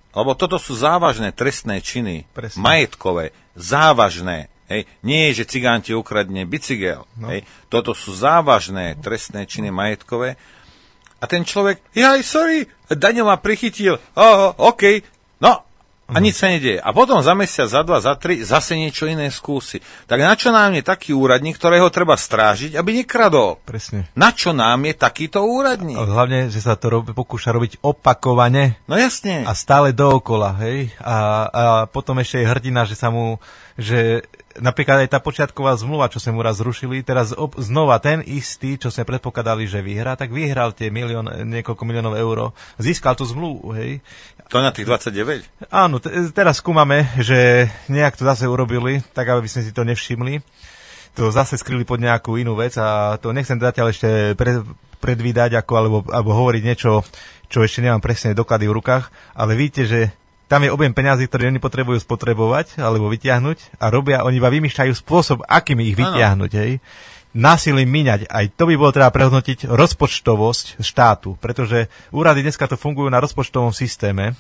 Lebo toto sú závažné trestné činy, Presne. majetkové, závažné. Hej. Nie je, že cigán ti ukradne bicykel. No. Hej. Toto sú závažné trestné činy majetkové. A ten človek, sorry, Daňo ma prichytil, OK, no, a nič sa nedieje. A potom za mesiac, za 2, za 3 zase niečo iné skúsi. Tak na čo nám je taký úradník, ktorého treba strážiť, aby nekradol? Presne. Na čo nám je takýto úradník? Hlavne, že sa to pokúša robiť opakovane. No jasne. A stále dookola, hej? A potom ešte je hrdina, že sa mu, že napríklad aj tá počiatková zmluva, čo sme mu raz zrušili, teraz znova ten istý, čo sme predpokladali, že vyhrá, tak vyhral tie niekoľko miliónov eur. Získal tú zmluvu, hej? To na tých 29? Áno, teraz skúmame, že nejak to zase urobili, tak aby sme si to nevšimli. To zase skryli pod nejakú inú vec a to nechcem zatiaľ ešte predvídať alebo hovoriť niečo, čo ešte nemám presne doklady v rukách, ale vidíte, že tam je objem peňazí, ktoré oni potrebujú spotrebovať alebo vytiahnuť a oni iba vymýšľajú spôsob, akým ich vytiahnuť. Hej. Násilím míňať. Aj to by bolo treba prehodnotiť rozpočtovosť štátu, pretože úrady dneska to fungujú na rozpočtovom systéme.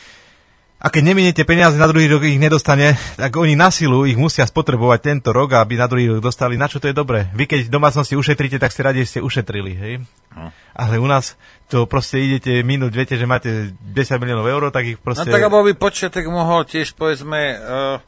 A keď neminiete peniaze, na druhý rok ich nedostane, tak oni na silu ich musia spotrebovať tento rok, aby na druhý rok dostali. Na čo to je dobré? Vy keď v domácnosti ušetríte, tak ste radi, ste ušetrili. Hej? Ale u nás to proste idete minúť, viete, že máte 10 miliónov eur, tak ich proste... No tak aby počiatek mohol tiež, povedzme,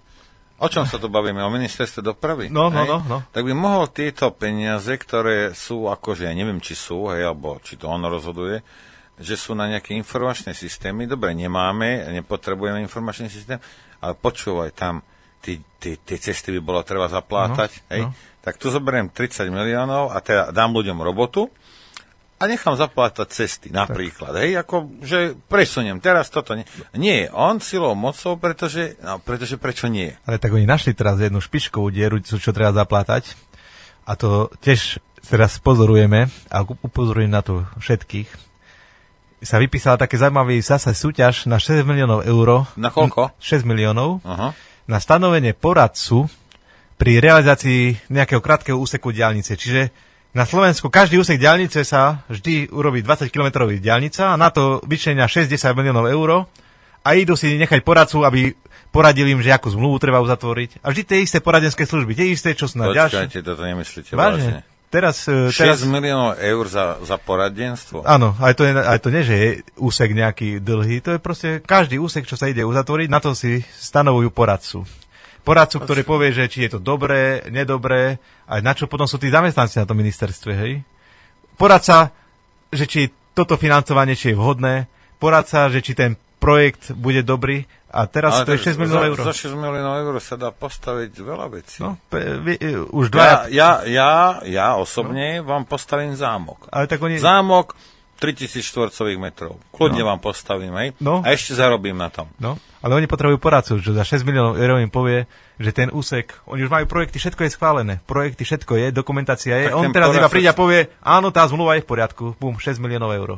o čom sa tu bavíme? O ministerstve dopravy? No. Tak by mohol tieto peniaze, ktoré sú akože, ja neviem, či sú, hej, alebo či to ono rozhoduje, že sú na nejaké informačné systémy. Dobre, nemáme, nepotrebujeme informačný systém, ale počúvaj, tam tie cesty by bolo treba zaplátať. Hej? Tak tu zoberiem 30 miliónov a teda dám ľuďom robotu a nechám zaplátať cesty, napríklad. Hej? Ako, že presuniem teraz toto. Nie, on silou mocou, pretože prečo nie? Ale tak oni našli teraz jednu špičkovú dieru, čo treba zaplátať. A to tiež teraz pozorujeme a upozorujem na to všetkých. Sa vypísala také zaujímavý zase súťaž na 6 miliónov eur. Na koľko? 6 miliónov. Aha. Na stanovenie poradcu pri realizácii nejakého krátkeho úseku diaľnice. Čiže na Slovensku každý úsek diaľnice sa vždy urobí 20-kilometrový diaľnica a na to vyčlenia 60 miliónov eur a idú si nechať poradcu, aby poradil im, že akú zmluvu treba uzatvoriť. A vždy tie isté poradenské služby, tie isté, čo sú na ďalšie. Počkajte, toto nemyslíte vážne. Teraz 6 miliónov eur za poradenstvo? Áno, aj to nie, že je úsek nejaký dlhý, to je proste každý úsek, čo sa ide uzatvoriť, na to si stanovujú poradcu. Poradcu, ktorý povie, že či je to dobré, nedobré, a na čo potom sú tí zamestnanci na tom ministerstve, hej? Poradca, že či toto financovanie, či je vhodné, poradca, že či ten projekt bude dobrý, a teraz to je 6 miliónov eur. Za 6 miliónov eur sa dá postaviť veľa vecí. No, už dva... Ja osobne vám postavím zámok. Ale tak oni... Zámok 3000 štvorcových metrov. Kľudne vám postavím, hej? No. A ešte zarobím na tom. No, ale oni potrebujú poradcu, že za 6 miliónov eur im povie, že ten úsek, oni už majú projekty, všetko je schválené. Projekty, všetko je, dokumentácia je. Tak on teraz iba príde a povie, áno, tá zmluva je v poriadku. Bum, 6 miliónov eur.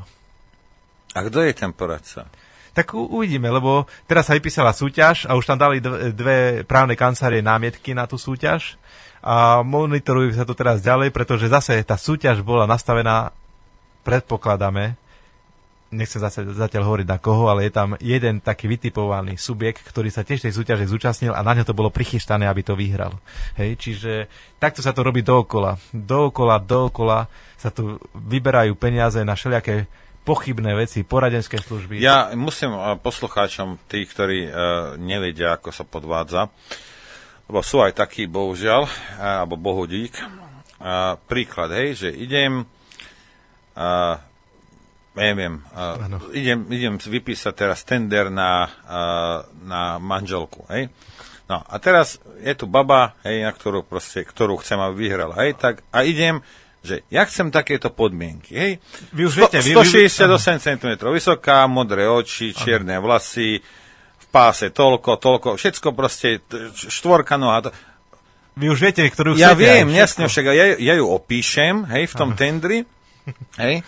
A kto je ten poradca? Tak uvidíme, lebo teraz sa vypísala súťaž a už tam dali dve právne kancelárie námietky na tú súťaž a monitorujú sa to teraz ďalej, pretože zase tá súťaž bola nastavená, predpokladáme, nechcem zatiaľ hovoriť na koho, ale je tam jeden taký vytipovaný subjekt, ktorý sa tiež tej súťaže zúčastnil a na ňo to bolo prichystané, aby to vyhral. Hej, čiže takto sa to robí dookola. Dookola sa tu vyberajú peniaze na všelijaké pochybné veci, poradenské služby. Ja musím poslucháčom, tí, ktorí nevedia, ako sa podvádza, lebo sú aj takí, bohužiaľ, alebo bohudík. Príklad, hej, že idem idem vypísať teraz tender na manželku, hej. No a teraz je tu baba, hej, na ktorú chcem, aby vyhrala, hej, tak a idem, že ja chcem takéto podmienky, hej. Vy už viete, 168 cm vysoká, modré oči, čierne vlasy, v páse toľko, všetko proste, štvorka noha. Vy už viete, ktorú chcete. Ja viem, jasne, však ja ju opíšem, hej, v tom tendri, hej,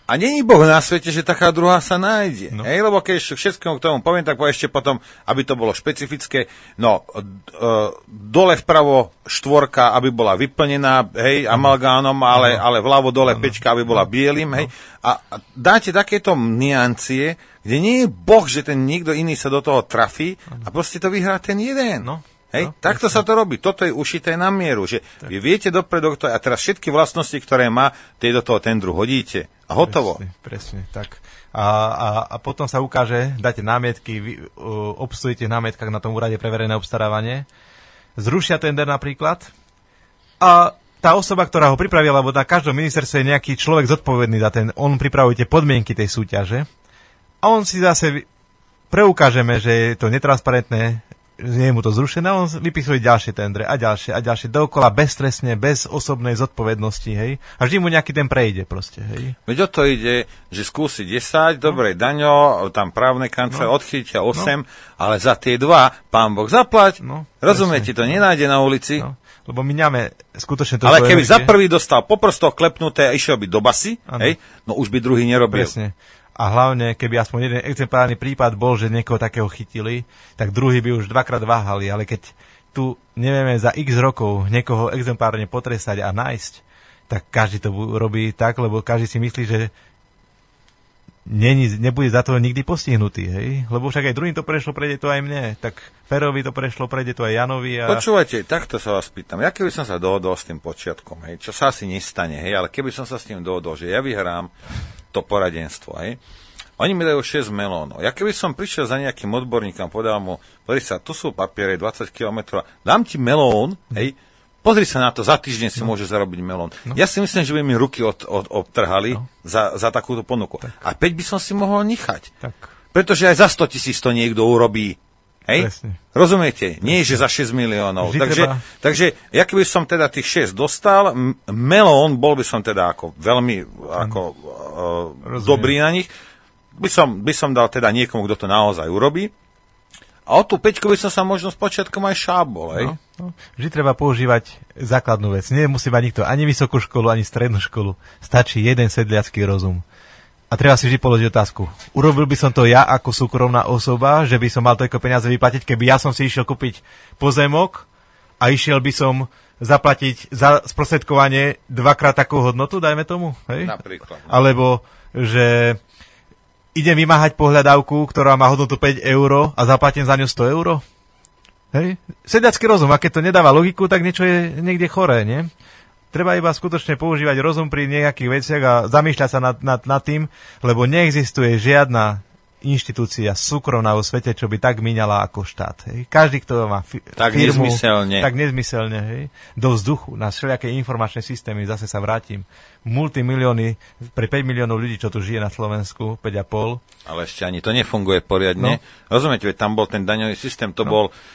A není Boh na svete, že taká druhá sa nájde. No. Hej, lebo keď všetkému k tomu poviem, tak ešte potom, aby to bolo špecifické, dole vpravo štvorka, aby bola vyplnená, hej, amalgánom, ale vľavo dole pečka, aby bola bielým, hej. A dáte takéto niancie, kde nie je Boh, že ten niekto iný sa do toho trafí a proste to vyhrá ten jeden. No. Hej, takto sa to robí. Toto je ušité na mieru, že vy viete dopredu, a teraz všetky vlastnosti, ktoré má, tie do toho tendru hodíte. A hotovo. Presne tak. A potom sa ukáže, dáte námietky, vy obstujete v námietkach na tom úrade pre verejné obstarávanie, zrušia tender napríklad a tá osoba, ktorá ho pripravila, lebo na každom ministerstve je nejaký človek zodpovedný za on pripravuje tie podmienky tej súťaže a on si zase preukážeme, že je to netransparentné, nie je mu to zrušené, on vypisuje ďalšie tendre a ďalšie dookola beztrestne, bez osobnej zodpovednosti, hej. A vždy mu nejaký ten prejde proste, hej. Veď o to ide, že skúsi 10, dobre, Daňo, tam právne kancelárie odchytia 8, ale za tie 2 pán Boh zaplať, rozumiete, to nenájde na ulici. No. Lebo my nemáme skutočne to... Ale keby za prvý dostal po prstoch klepnuté a išiel by do basy, hej, no už by druhý nerobil. Presne. A hlavne, keby aspoň jeden exemplárny prípad bol, že niekoho takého chytili, tak druhý by už 2-krát váhali. Ale keď tu nevieme za x rokov niekoho exemplárne potrestať a nájsť, tak každý to robí tak, lebo každý si myslí, že nebude za to nikdy postihnutý. Hej? Lebo však aj druhým to prešlo, prejde to aj mne. Tak Ferovi to prešlo, prejde to aj Janovi. Počúvajte, takto sa vás pýtam. Ja keby som sa dohodol s tým počiatkom, hej, čo sa asi nestane, hej, ale keby som sa s tým dohodol, že ja vyhrám to poradenstvo, hej. Oni mi dajú 6 melónov. Ja keby som prišiel za nejakým odborníkom, povedal mu, pozri sa, tu sú papiere, 20 km, dám ti melón, hej, pozri sa na to, za týždeň si môže zarobiť melón. No. Ja si myslím, že by mi ruky obtrhali za takúto ponuku. Tak. A 5 by som si mohol nechať. Tak. Pretože aj za 100 000 to niekto urobí. Hej? Presne. Rozumiete? Nie, že za 6 miliónov. Takže ja keby som teda tých 6 dostal, melón, bol by som teda ako veľmi dobrý na nich, by som dal teda niekomu, kto to naozaj urobí. A o tú 5 by som sa možno s počiatkom aj šábol. Hej? No. Vždy treba používať základnú vec. Nemusí mať nikto ani vysokú školu, ani strednú školu. Stačí jeden sedliacky rozum. A treba si vždy položiť otázku. Urobil by som to ja ako súkromná osoba, že by som mal toľko peniaze vyplatiť, keby ja som si išiel kúpiť pozemok a išiel by som zaplatiť za sprostredkovanie 2-krát takú hodnotu, dajme tomu. Hej? Napríklad. Alebo, že idem vymáhať pohľadávku, ktorá má hodnotu 5 € a zaplatím za ňu 100 €. Hej? Sedliacky rozum, a keď to nedáva logiku, tak niečo je niekde choré, nie? Treba iba skutočne používať rozum pri nejakých veciach a zamýšľať sa nad tým, lebo neexistuje žiadna inštitúcia súkromná vo svete, čo by tak míňala ako štát. Hej. Každý, kto má firmu, tak nezmyselne, hej, do vzduchu, na všelijaké informačné systémy, zase sa vrátim, multimilióny, pre 5 miliónov ľudí, čo tu žije na Slovensku, 5,5. Ale ešte ani to nefunguje poriadne. No. Rozumiete, tam bol ten daňový systém, to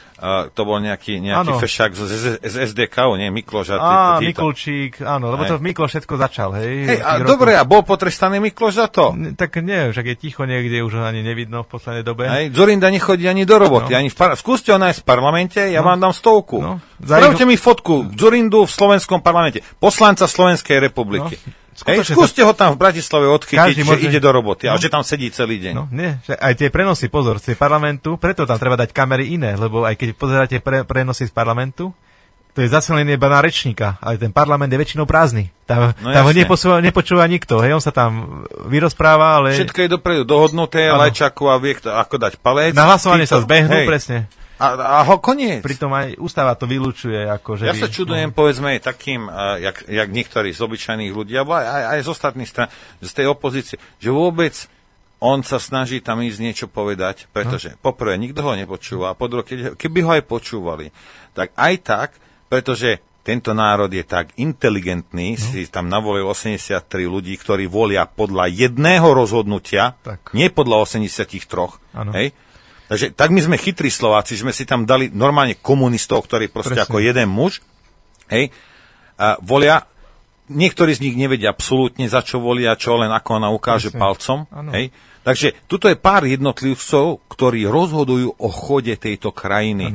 bol nejaký fešák z SDK, nie, Mikloš. Mikulčík, áno, lebo to v Mikloš všetko začal, hej. Dobre, a bol potrestaný Mikloš za to? Tak nie, však je ticho niekde, už ani nevidno v poslednej dobe. Hej, Dzurinda nechodí ani do roboty, ani skúste ho nájsť v parlamente, ja vám dám 100. Spravte mi fotku Dzurindu v slovenskom parlamente, poslanca Slovenskej republiky. Skúste ho tam v Bratislave odchytiť, že ide do roboty a že tam sedí celý deň. No, nie, aj tie prenosy, pozor, z parlamentu, preto tam treba dať kamery iné, lebo aj keď pozeráte prenosy z parlamentu, to je zacelené iba na rečníka, ale ten parlament je väčšinou prázdny. Tam ho nepočúva nikto, hej, on sa tam vyrozpráva, ale... Všetko je dopredu dohodnuté, Lajčáková vie, ako dať palec. Na hlasovanie sa zbehnú, presne. A ho koniec. Pritom aj ústava to vylučuje. Ja sa čudujem, povedzme, takým, jak niektorí z obyčajných ľudí, alebo aj z ostatných strán, z tej opozície, že vôbec on sa snaží tam ísť niečo povedať, pretože poprvé nikto ho nepočúva, a po druhé, keby ho aj počúvali, tak aj tak, pretože tento národ je tak inteligentný, si tam navolil 83 ľudí, ktorí volia podľa jedného rozhodnutia, nie podľa 83, hej? Takže tak my sme chytrí Slováci, že sme si tam dali normálne komunistov, ktorí proste ako jeden muž, hej, a volia, niektorí z nich nevedia absolútne, za čo volia, čo len ako ona ukáže palcom, hej. Takže tuto je pár jednotlivcov, ktorí rozhodujú o chode tejto krajiny.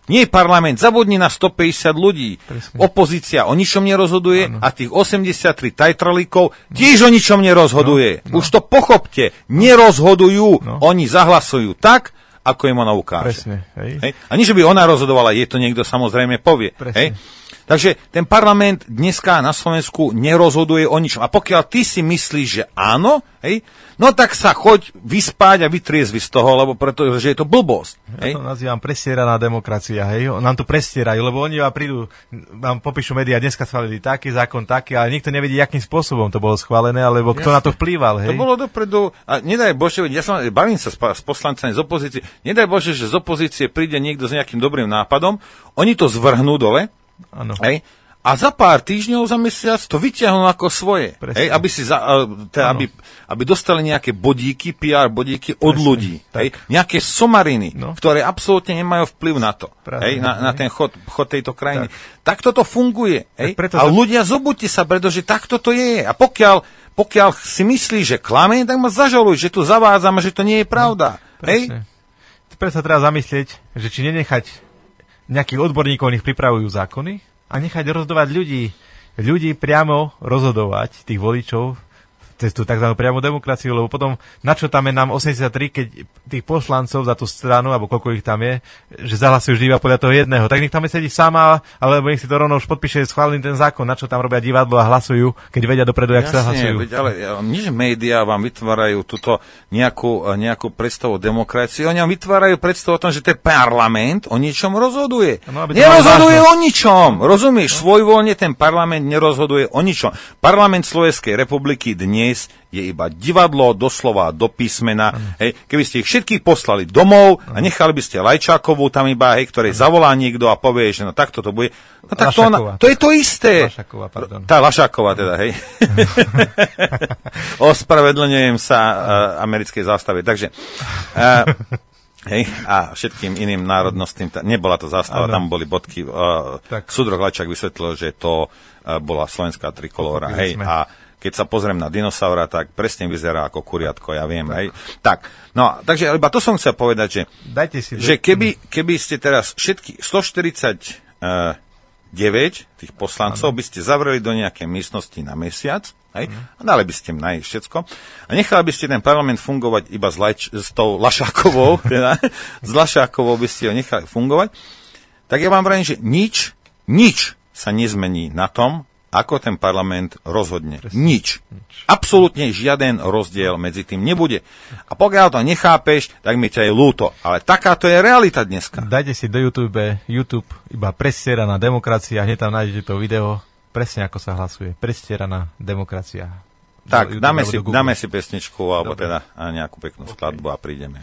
Nie je parlament, zabudni na 150 ľudí. Presne. Opozícia o ničom nerozhoduje a tých 83 tajtralíkov tiež o ničom nerozhoduje. Už to pochopte, nerozhodujú, oni zahlasujú tak, ako im ona ukáže. Presne, hej. A nie, že by ona rozhodovala, je to niekto samozrejme povie. Hej. Takže ten parlament dneska na Slovensku nerozhoduje o ničom. A pokiaľ ty si myslíš, že áno, hej, no tak sa choď vyspať a vytriezvi z toho, lebo pretože je to blbosť. Ja to nazývam prestieraná demokracia, hej. Nám to prestierajú, lebo oni vám prídu, vám popíšu médiá, dneska schválili taký zákon, taký, ale nikto nevedí, akým spôsobom to bolo schválené, alebo kto na to vplýval, hej. To bolo dopredu, a nedaj Bože, ja som bavím sa s poslancami z opozície, nedaj Bože, že z opozície príde niekto s nejakým dobrým nápadom, oni to zvrhnú dole. Áno. Hej, a za pár týždňov, za mesiac to vyťahnú ako svoje. Hej, aby dostali nejaké bodíky, PR bodíky od ľudí. Hej, nejaké somariny, ktoré absolútne nemajú vplyv na to. Hej, na ten chod tejto krajiny. Takto to funguje. Hej, a ľudia, zobuďte sa, pretože takto to je. A pokiaľ si myslí, že klame, tak ma zažaluj, že tu zavádzam a že to nie je pravda. Hej? Preto sa treba zamyslieť, že či nenechať nejakých odborníkov, nech pripravujú zákony a nechať rozhodovať ľudí priamo rozhodovať, tých voličov, cez tú tzv. Priamu demokraciu, lebo potom načotáme nám 83, keď tých poslancov za tú stranu, alebo koľko ich tam je, že zahlasujú vždy iba podľa toho jedného. Tak nech tam sedí sama, alebo nech si to rovno už podpíše, schválený ten zákon, na čo tam robia divadlo a hlasujú, keď vedia dopredu, jak sa hlasujú. Ale nie, že médiá vám vytvárajú túto nejakú predstavu o demokracii, oni vám vytvárajú predstavu o tom, že ten parlament o ničom rozhoduje. Nerozhoduje o ničom. Rozumieš? Svojvoľne ten parlament nerozhoduje o ničom. Parlament Slovenskej republiky dnes je iba divadlo, doslova do písmena. Hej, keby ste ich všetkých poslali domov a nechali by ste Lajčákovú tam iba, hej, ktorej zavolá niekto a povie, že no takto to bude. No tak to je to isté. Lašáková, pardon. Tá Lašáková teda, hej. Ospravedlňujem sa americkej zástave. Takže hej, a všetkým iným národnostným, nebola to zástava, tam boli bodky. Súdruh Lajčák vysvetlil, že to bola slovenská trikolóra. Hej, a keď sa pozriem na dinosaura, tak presne vyzerá ako kuriatko, ja viem. Hej. Tak, no, takže iba to som chcel povedať, že keby ste teraz všetky 149 tých poslancov by ste zavreli do nejakej miestnosti na mesiac, hej, a dali by ste im na všetko a nechali by ste ten parlament fungovať iba s tou Lašákovou, teda, s Lašákovou by ste ho nechali fungovať, tak ja vám vravím, že nič sa nezmení na tom, ako ten parlament rozhodne. Nič. Absolútne žiaden rozdiel medzi tým nebude. A pokiaľ to nechápeš, tak mi ťa je ľúto. Ale takáto je realita dneska. Dajte si do YouTube iba prestieraná demokracia, hneď tam nájdete to video, presne ako sa hlasuje. Prestieraná demokracia. Tak, dáme si pesničku, alebo teda nejakú peknú skladbu a prídeme.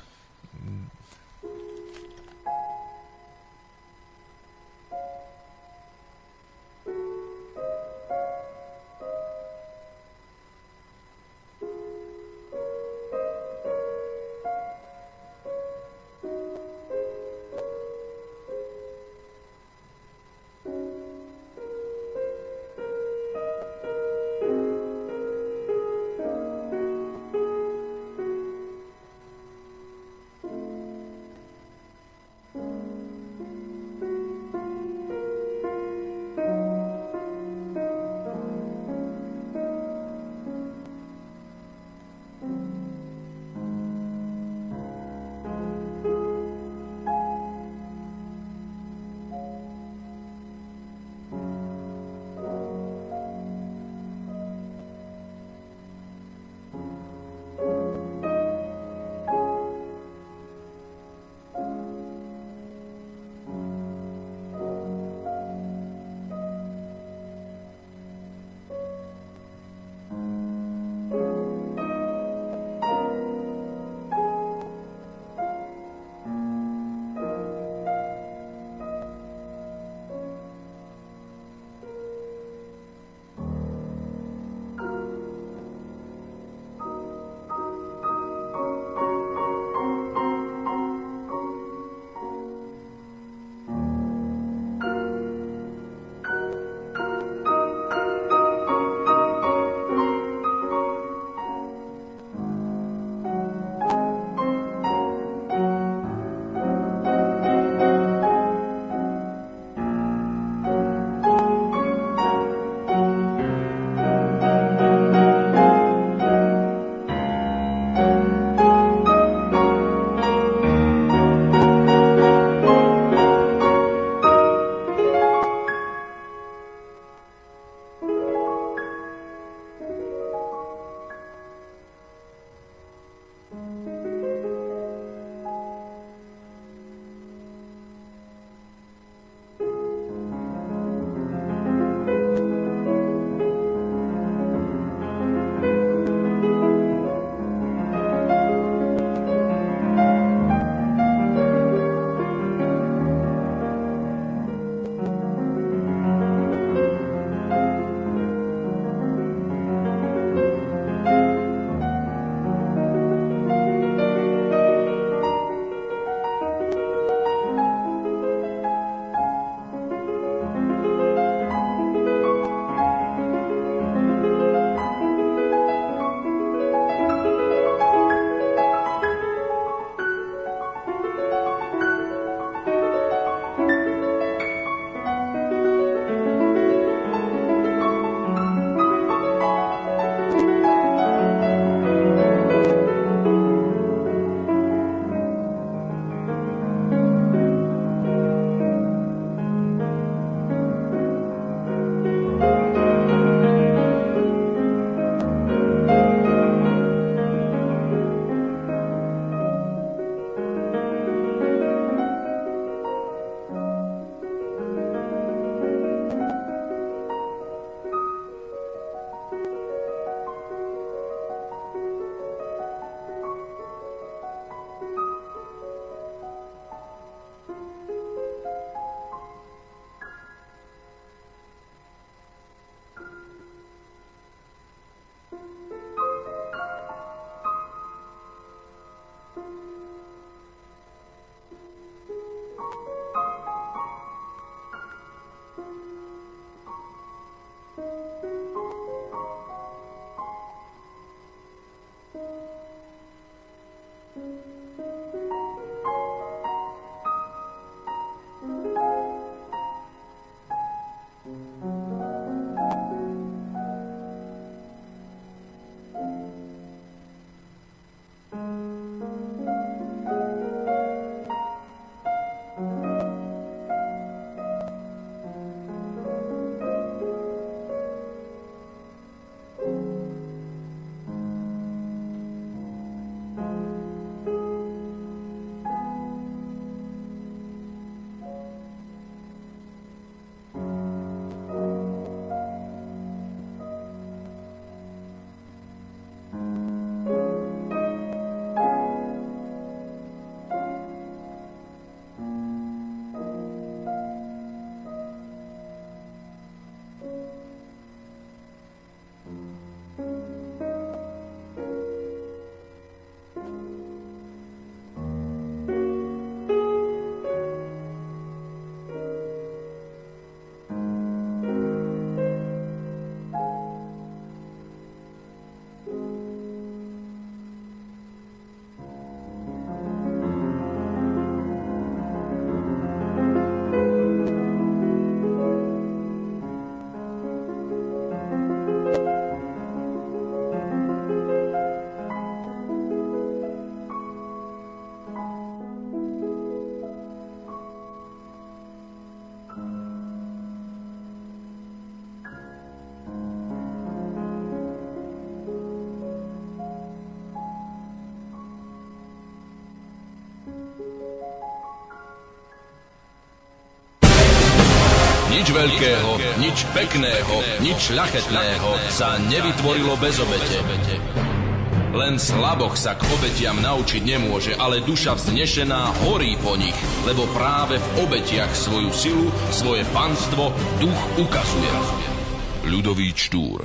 Nič veľkého, nič pekného, nič šľachetného sa nevytvorilo bez obete. Len slaboch sa k obetiam naučiť nemôže, ale duša vznešená horí po nich, lebo práve v obetiach svoju silu, svoje panstvo duch ukazuje. Ľudovít Štúr.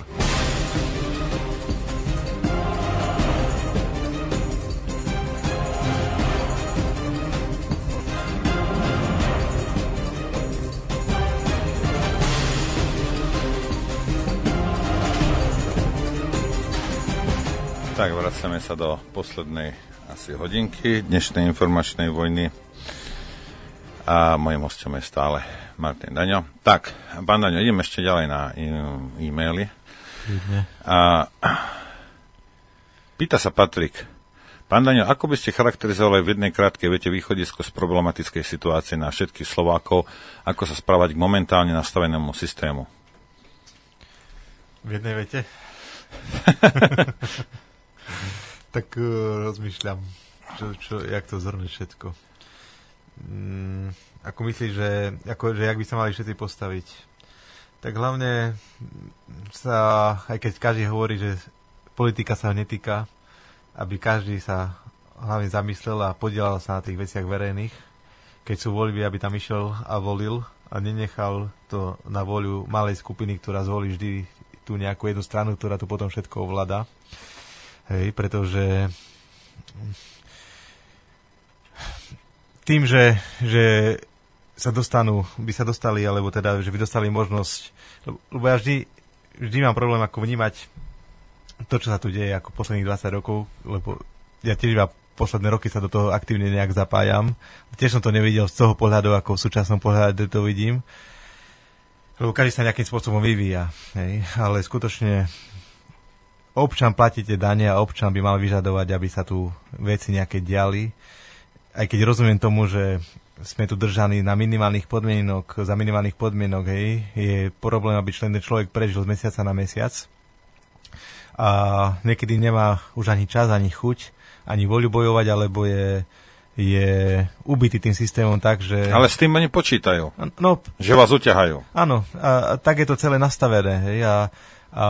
Tak, vracame sa do poslednej asi hodinky dnešnej informačnej vojny. A mojím hosťom je stále Martin Daňo. Tak, pán Daňo, idem ešte ďalej na e-maily. A pýta sa Patrik. Pán Daňo, ako by ste charakterizovali v jednej krátkej vete východisko z problematickej situácie na všetkých Slovákov, ako sa správať k momentálne nastavenému systému? V jednej vete? Tak rozmýšľam, jak to zhrnúť všetko. Ako myslíš, že jak by sa mali všetci postaviť? Tak hlavne sa, aj keď každý hovorí, že politika sa ho netýka, aby každý sa hlavne zamyslel a podielal sa na tých veciach verejných. Keď sú voľby, aby tam išiel a volil a nenechal to na voľu malej skupiny, ktorá zvolí vždy tú nejakú jednu stranu, ktorá tu potom všetko ovláda. Hej, pretože tým, že sa by sa dostali, alebo teda, že by dostali možnosť, lebo ja vždy mám problém ako vnímať to, čo sa tu deje ako posledných 20 rokov, lebo ja tiež iba posledné roky sa do toho aktívne nejak zapájam. Tiež som to nevidel z toho pohľadu, ako v súčasnom pohľade to vidím, lebo každý sa nejakým spôsobom vyvíja. Hej, ale skutočne občan platí tie dane a občan by mal vyžadovať, aby sa tu veci nejaké diali. Aj keď rozumiem tomu, že sme tu držaní na minimálnych podmienok, za minimálnych podmienok, hej, je problém, aby ten človek prežil z mesiaca na mesiac. A niekedy nemá už ani čas, ani chuť, ani voľu bojovať, alebo je ubitý tým systémom tak, že... Ale s tým oni počítajú, no, že vás uťahajú. Áno, a tak je to celé nastavené, hej, a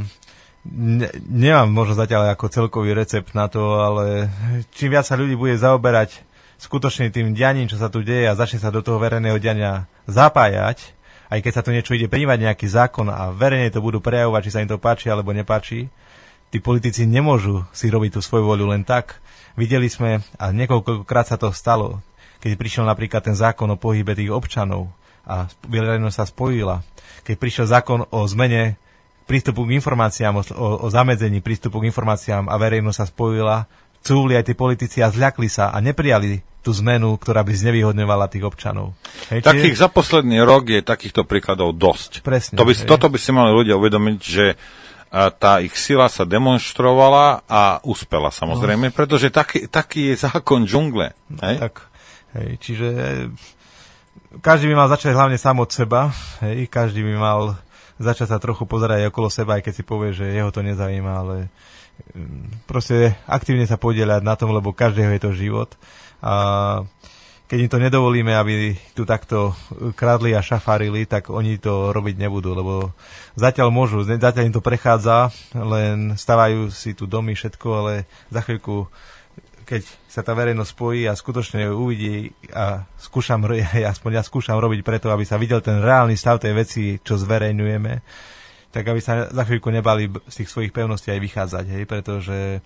nemám možno zatiaľ ako celkový recept na to, ale čím viac sa ľudí bude zaoberať skutočne tým dianím, čo sa tu deje a začne sa do toho verejného diania zapájať, aj keď sa tu niečo ide prijímať nejaký zákon a verejne to budú prejavovať, či sa im to páči alebo nepáči, tí politici nemôžu si robiť tú svoju voľu len tak. Videli sme, a niekoľkokrát sa to stalo, keď prišiel napríklad ten zákon o pohybe tých občanov a verejnosť sa spojila, keď prišiel zákon o zmene prístupu k informáciám, o zamedzení prístupu k informáciám a verejnosť sa spojila, cúvli aj tí politici a zľakli sa a neprijali tú zmenu, ktorá by znevýhodňovala tých občanov. Hej, takých za posledný rok je takýchto príkladov dosť. Presne. Toto by si mali ľudia uvedomiť, že tá ich sila sa demonstrovala a uspela samozrejme, pretože taký je zákon džungle. Hej? Tak, hej, čiže každý by mal začať hlavne sám od seba, hej, každý by mal začať sa trochu pozerať aj okolo seba, aj keď si povie, že jeho to nezaujíma, ale proste aktívne sa podieľať na tom, lebo každého je to život. A keď im to nedovolíme, aby tu takto kradli a šafárili, tak oni to robiť nebudú, lebo zatiaľ môžu, zatiaľ im to prechádza, len stavajú si tu domy, všetko, ale za chvíľku, keď sa tá verejnosť spojí a skutočne uvidí a aspoň ja skúšam robiť preto, aby sa videl ten reálny stav tej veci, čo zverejňujeme, tak aby sa za chvíľku nebali z tých svojich pevností aj vychádzať, hej, pretože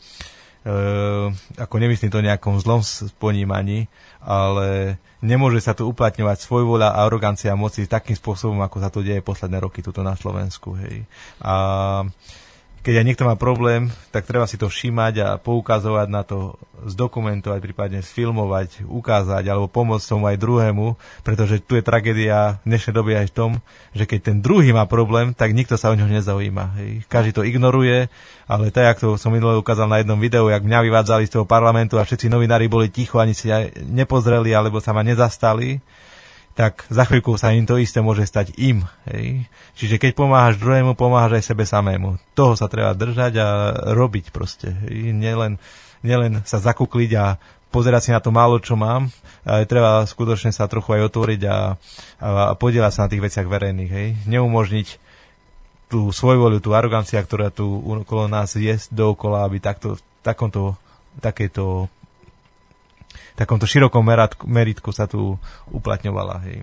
ako nemyslím to nejakom zlom ponímaní, ale nemôže sa tu uplatňovať svojvoľa a arogancia moci takým spôsobom, ako sa to deje posledné roky tuto na Slovensku, hej. A keď aj niekto má problém, tak treba si to všímať a poukazovať na to, zdokumentovať, prípadne sfilmovať, ukázať alebo pomôcť tomu aj druhému, pretože tu je tragédia v dnešnej dobe aj v tom, že keď ten druhý má problém, tak nikto sa o ňoho nezaujíma. Hej. Každý to ignoruje, ale tak, ako som minulé ukázal na jednom videu, jak mňa vyvádzali z toho parlamentu a všetci novinári boli ticho, ani si nepozreli alebo sa ma nezastali, tak za chvíľku sa im to isté môže stať im. Hej. Čiže keď pomáhaš druhému, pomáhaš aj sebe samému. Toho sa treba držať a robiť proste. Hej. Nielen sa zakukliť a pozerať si na to málo, čo mám, ale treba skutočne sa trochu aj otvoriť a podieľať sa na tých veciach verejných, hej. Neumožniť tú svojvoľu, tú arogancia, ktorá tu okolo nás je dookola, aby takomto širokom meritku sa tu uplatňovala, hej.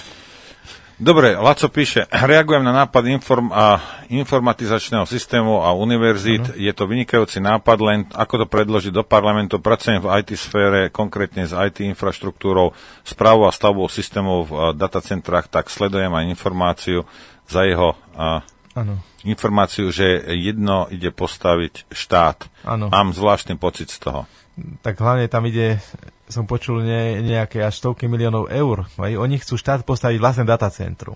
Dobre, Laco píše, reagujem na nápad informatizačného systému a univerzít. Je to vynikajúci nápad, len ako to predložiť do parlamentu. Pracujem v IT sfére, konkrétne s IT infraštruktúrou, správou a stavbou systémov v datacentrách, tak sledujem aj informáciu za jeho informáciu, že jedno ide postaviť štát. Ano. Mám zvláštny pocit z toho. Tak hlavne tam ide, som počul, nejaké až stovky miliónov eur. Oni chcú štát postaviť vlastné datacentrum.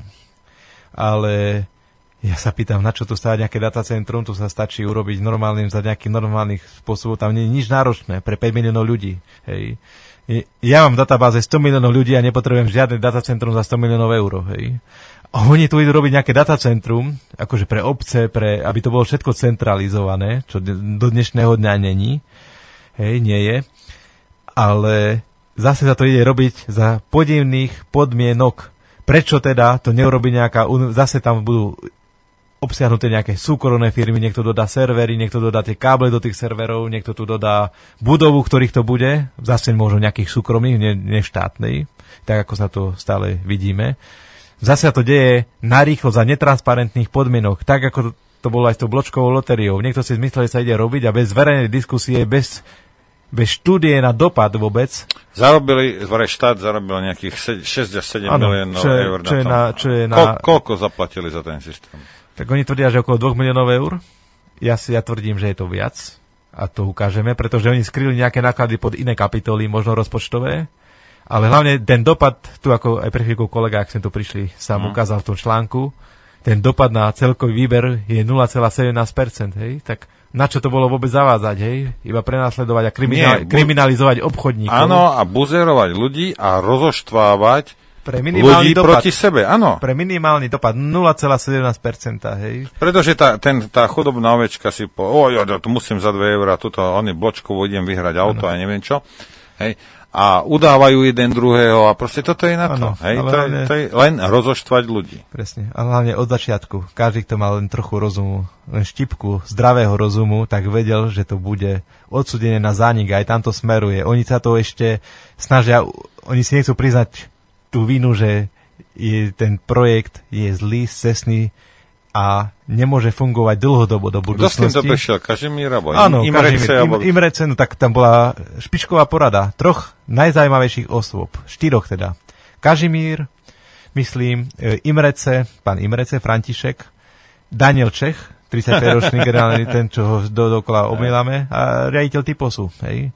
Ale ja sa pýtam, na čo tu stavať nejaké datacentrum, tu sa stačí urobiť za nejakých normálnych spôsobov, tam nie je nič náročné pre 5 miliónov ľudí. Hej. Ja mám v databáze 100 miliónov ľudí a nepotrebujem žiadne datacentrum za 100 miliónov eur. Hej. A oni tu idú robiť nejaké datacentrum, akože pre obce, aby to bolo všetko centralizované, čo do dnešného dňa není. Hej, nie je. Ale zase sa to ide robiť za podivných podmienok. Prečo teda to neurobi zase tam budú obsiahnuté nejaké súkromné firmy, niekto dodá servery, niekto dodá tie káble do tých serverov, niekto tu dodá budovu, ktorých to bude, zase možno nejakých súkromných, neštátnej, tak ako sa to stále vidíme. Zase sa to deje narýchlo za netransparentných podmienok, tak ako to bolo aj s tou bločkovou lotériou. Niekto si zmyslel, že sa ide robiť a bez verejnej diskusie, bez štúdie na dopad vôbec. Štát zarobil nejakých 6 až 7 miliónov eur na tom. Koľko zaplatili za ten systém? Tak oni tvrdia, že okolo 2 miliónov eur. Ja tvrdím, že je to viac. A to ukážeme, pretože oni skryli nejaké náklady pod iné kapitoly, možno rozpočtové. Ale hlavne ten dopad, tu ako aj pre chvíľku kolega, ak sme tu prišli, sám ukázal v tom článku, ten dopad na celkový výber je 0,17%, hej? Tak na čo to bolo vôbec zavádzať, hej? Iba prenasledovať a kriminalizovať obchodníkov. Áno, a buzerovať ľudí a rozoštvávať ľudí proti sebe, áno. Pre minimálny dopad 0,17%, hej? Pretože tá chudobná ovečka si tu musím za 2 eurá, tuto bločkovo idem vyhrať auto a neviem čo, hej? A udávajú jeden druhého a proste toto je na to. Hej? To je len rozoštvať ľudí. Presne. A hlavne od začiatku. Každý, kto mal len trochu rozumu, len štipku zdravého rozumu, tak vedel, že to bude odsúdené na zánik. Aj tam to smeruje. Oni sa to ešte snažia, oni si nechcú priznať tú vinu, že ten projekt je zlý, scestný a nemôže fungovať dlhodobo do budúcnosti. Kto s týmto prišiel? Kažimír? Áno, Imrece, no tak tam bola špičková porada 3 najzaujímavejších osôb, 4 teda. Kažimír, myslím, pán Imrece, František, Daniel Čech, 35-ročný generálny, ten, čo ho dokola omýlame, a riaditeľ Typosu. Hej.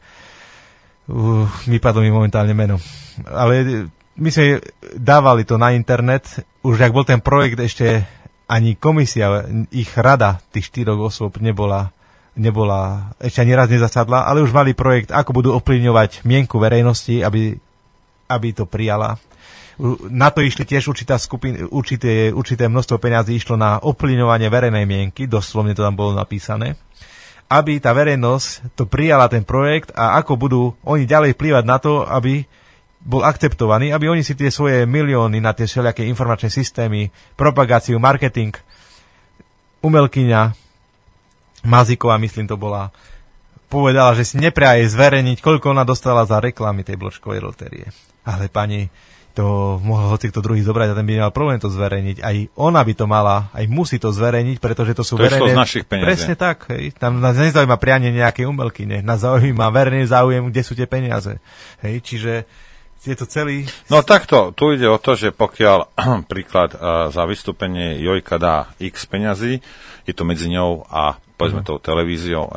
Vypadlo mi momentálne meno. Ale my sme dávali to na internet, už ak bol ten projekt ešte ani komisia, ich rada tých 4 osôb nebola, ešte ani raz nezasadla, ale už mali projekt, ako budú ovplyvňovať mienku verejnosti, aby to prijala. Na to išli tiež určité množstvo peňazí išlo na ovplyvňovanie verejnej mienky, doslovne to tam bolo napísané, aby tá verejnosť to prijala ten projekt a ako budú oni ďalej vplyvať na to, aby bol akceptovaný, aby oni si tie svoje milióny na tie všelijaké informačné systémy, propagáciu, marketing, umelkyňa Mazíková, myslím to bola, povedala, že si nepriaje zverejniť, koľko ona dostala za reklamy tej bločkovej lotérie. Ale pani, to mohol hocikto druhý zobrať a ten by nemal problém to zverejniť. Aj ona by to mala, aj musí to zverejniť, pretože to sú verejné... To je z našich peniazí. Presne tak. Hej. Tam nás nezaujíma prianie nejakej umelkyne. Nás zaujíma verejný záujem, kde sú tie peniaze. Hej. Čiže je to celý... No takto, tu ide o to, že pokiaľ príklad za vystúpenie Jojka dá x peňazí, je to medzi ňou a povedzme tou televíziou,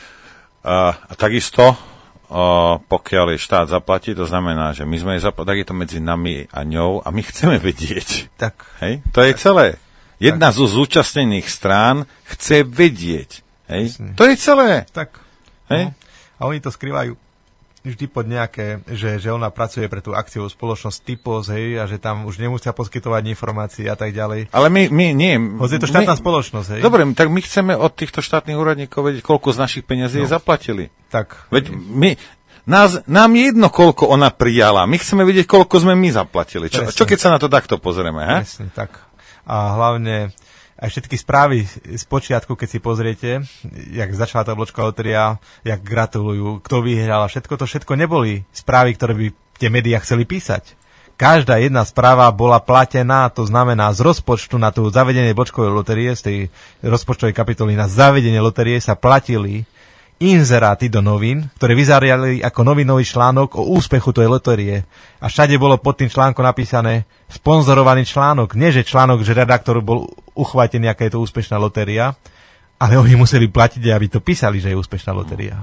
a takisto pokiaľ je štát zaplatí, to znamená, že my sme jej zaplatili, tak je to medzi nami a ňou a my chceme vedieť. Tak. Hej? To je celé. Jedna zo zúčastnených strán chce vedieť. Hej? To je celé. Tak. Hej? No. A oni to skrývajú vždy pod nejaké, že ona pracuje pre tú akciovú spoločnosť Typos, hej, a že tam už nemusia poskytovať informácie a tak ďalej. Ale my nie. Je to štátna spoločnosť, hej. Dobre, tak my chceme od týchto štátnych úradníkov vedieť, koľko z našich peniazí zaplatili. Tak. Veď my, Nám je jedno, koľko ona prijala. My chceme vidieť, koľko sme my zaplatili. Čo keď sa na to takto pozrieme? Presne, tak. A hlavne aj všetky správy z počiatku, keď si pozriete, jak začala tá Vlčková lotéria, jak gratulujú, kto vyhral, všetko neboli správy, ktoré by tie médiá chceli písať. Každá jedna správa bola platená, to znamená z rozpočtu na tú zavedenie Vlčkovej lotérie, z tej rozpočtovej kapitoly na zavedenie lotérie sa platili inzeráty do novín, ktoré vyzerali ako novinový článok o úspechu tej lotérie. A všade bolo pod tým článkom napísané sponzorovaný článok. Nie, že článok, že redaktor bol uchvátený, aká je to úspešná lotéria, ale oni museli platiť, aby to písali, že je úspešná lotéria.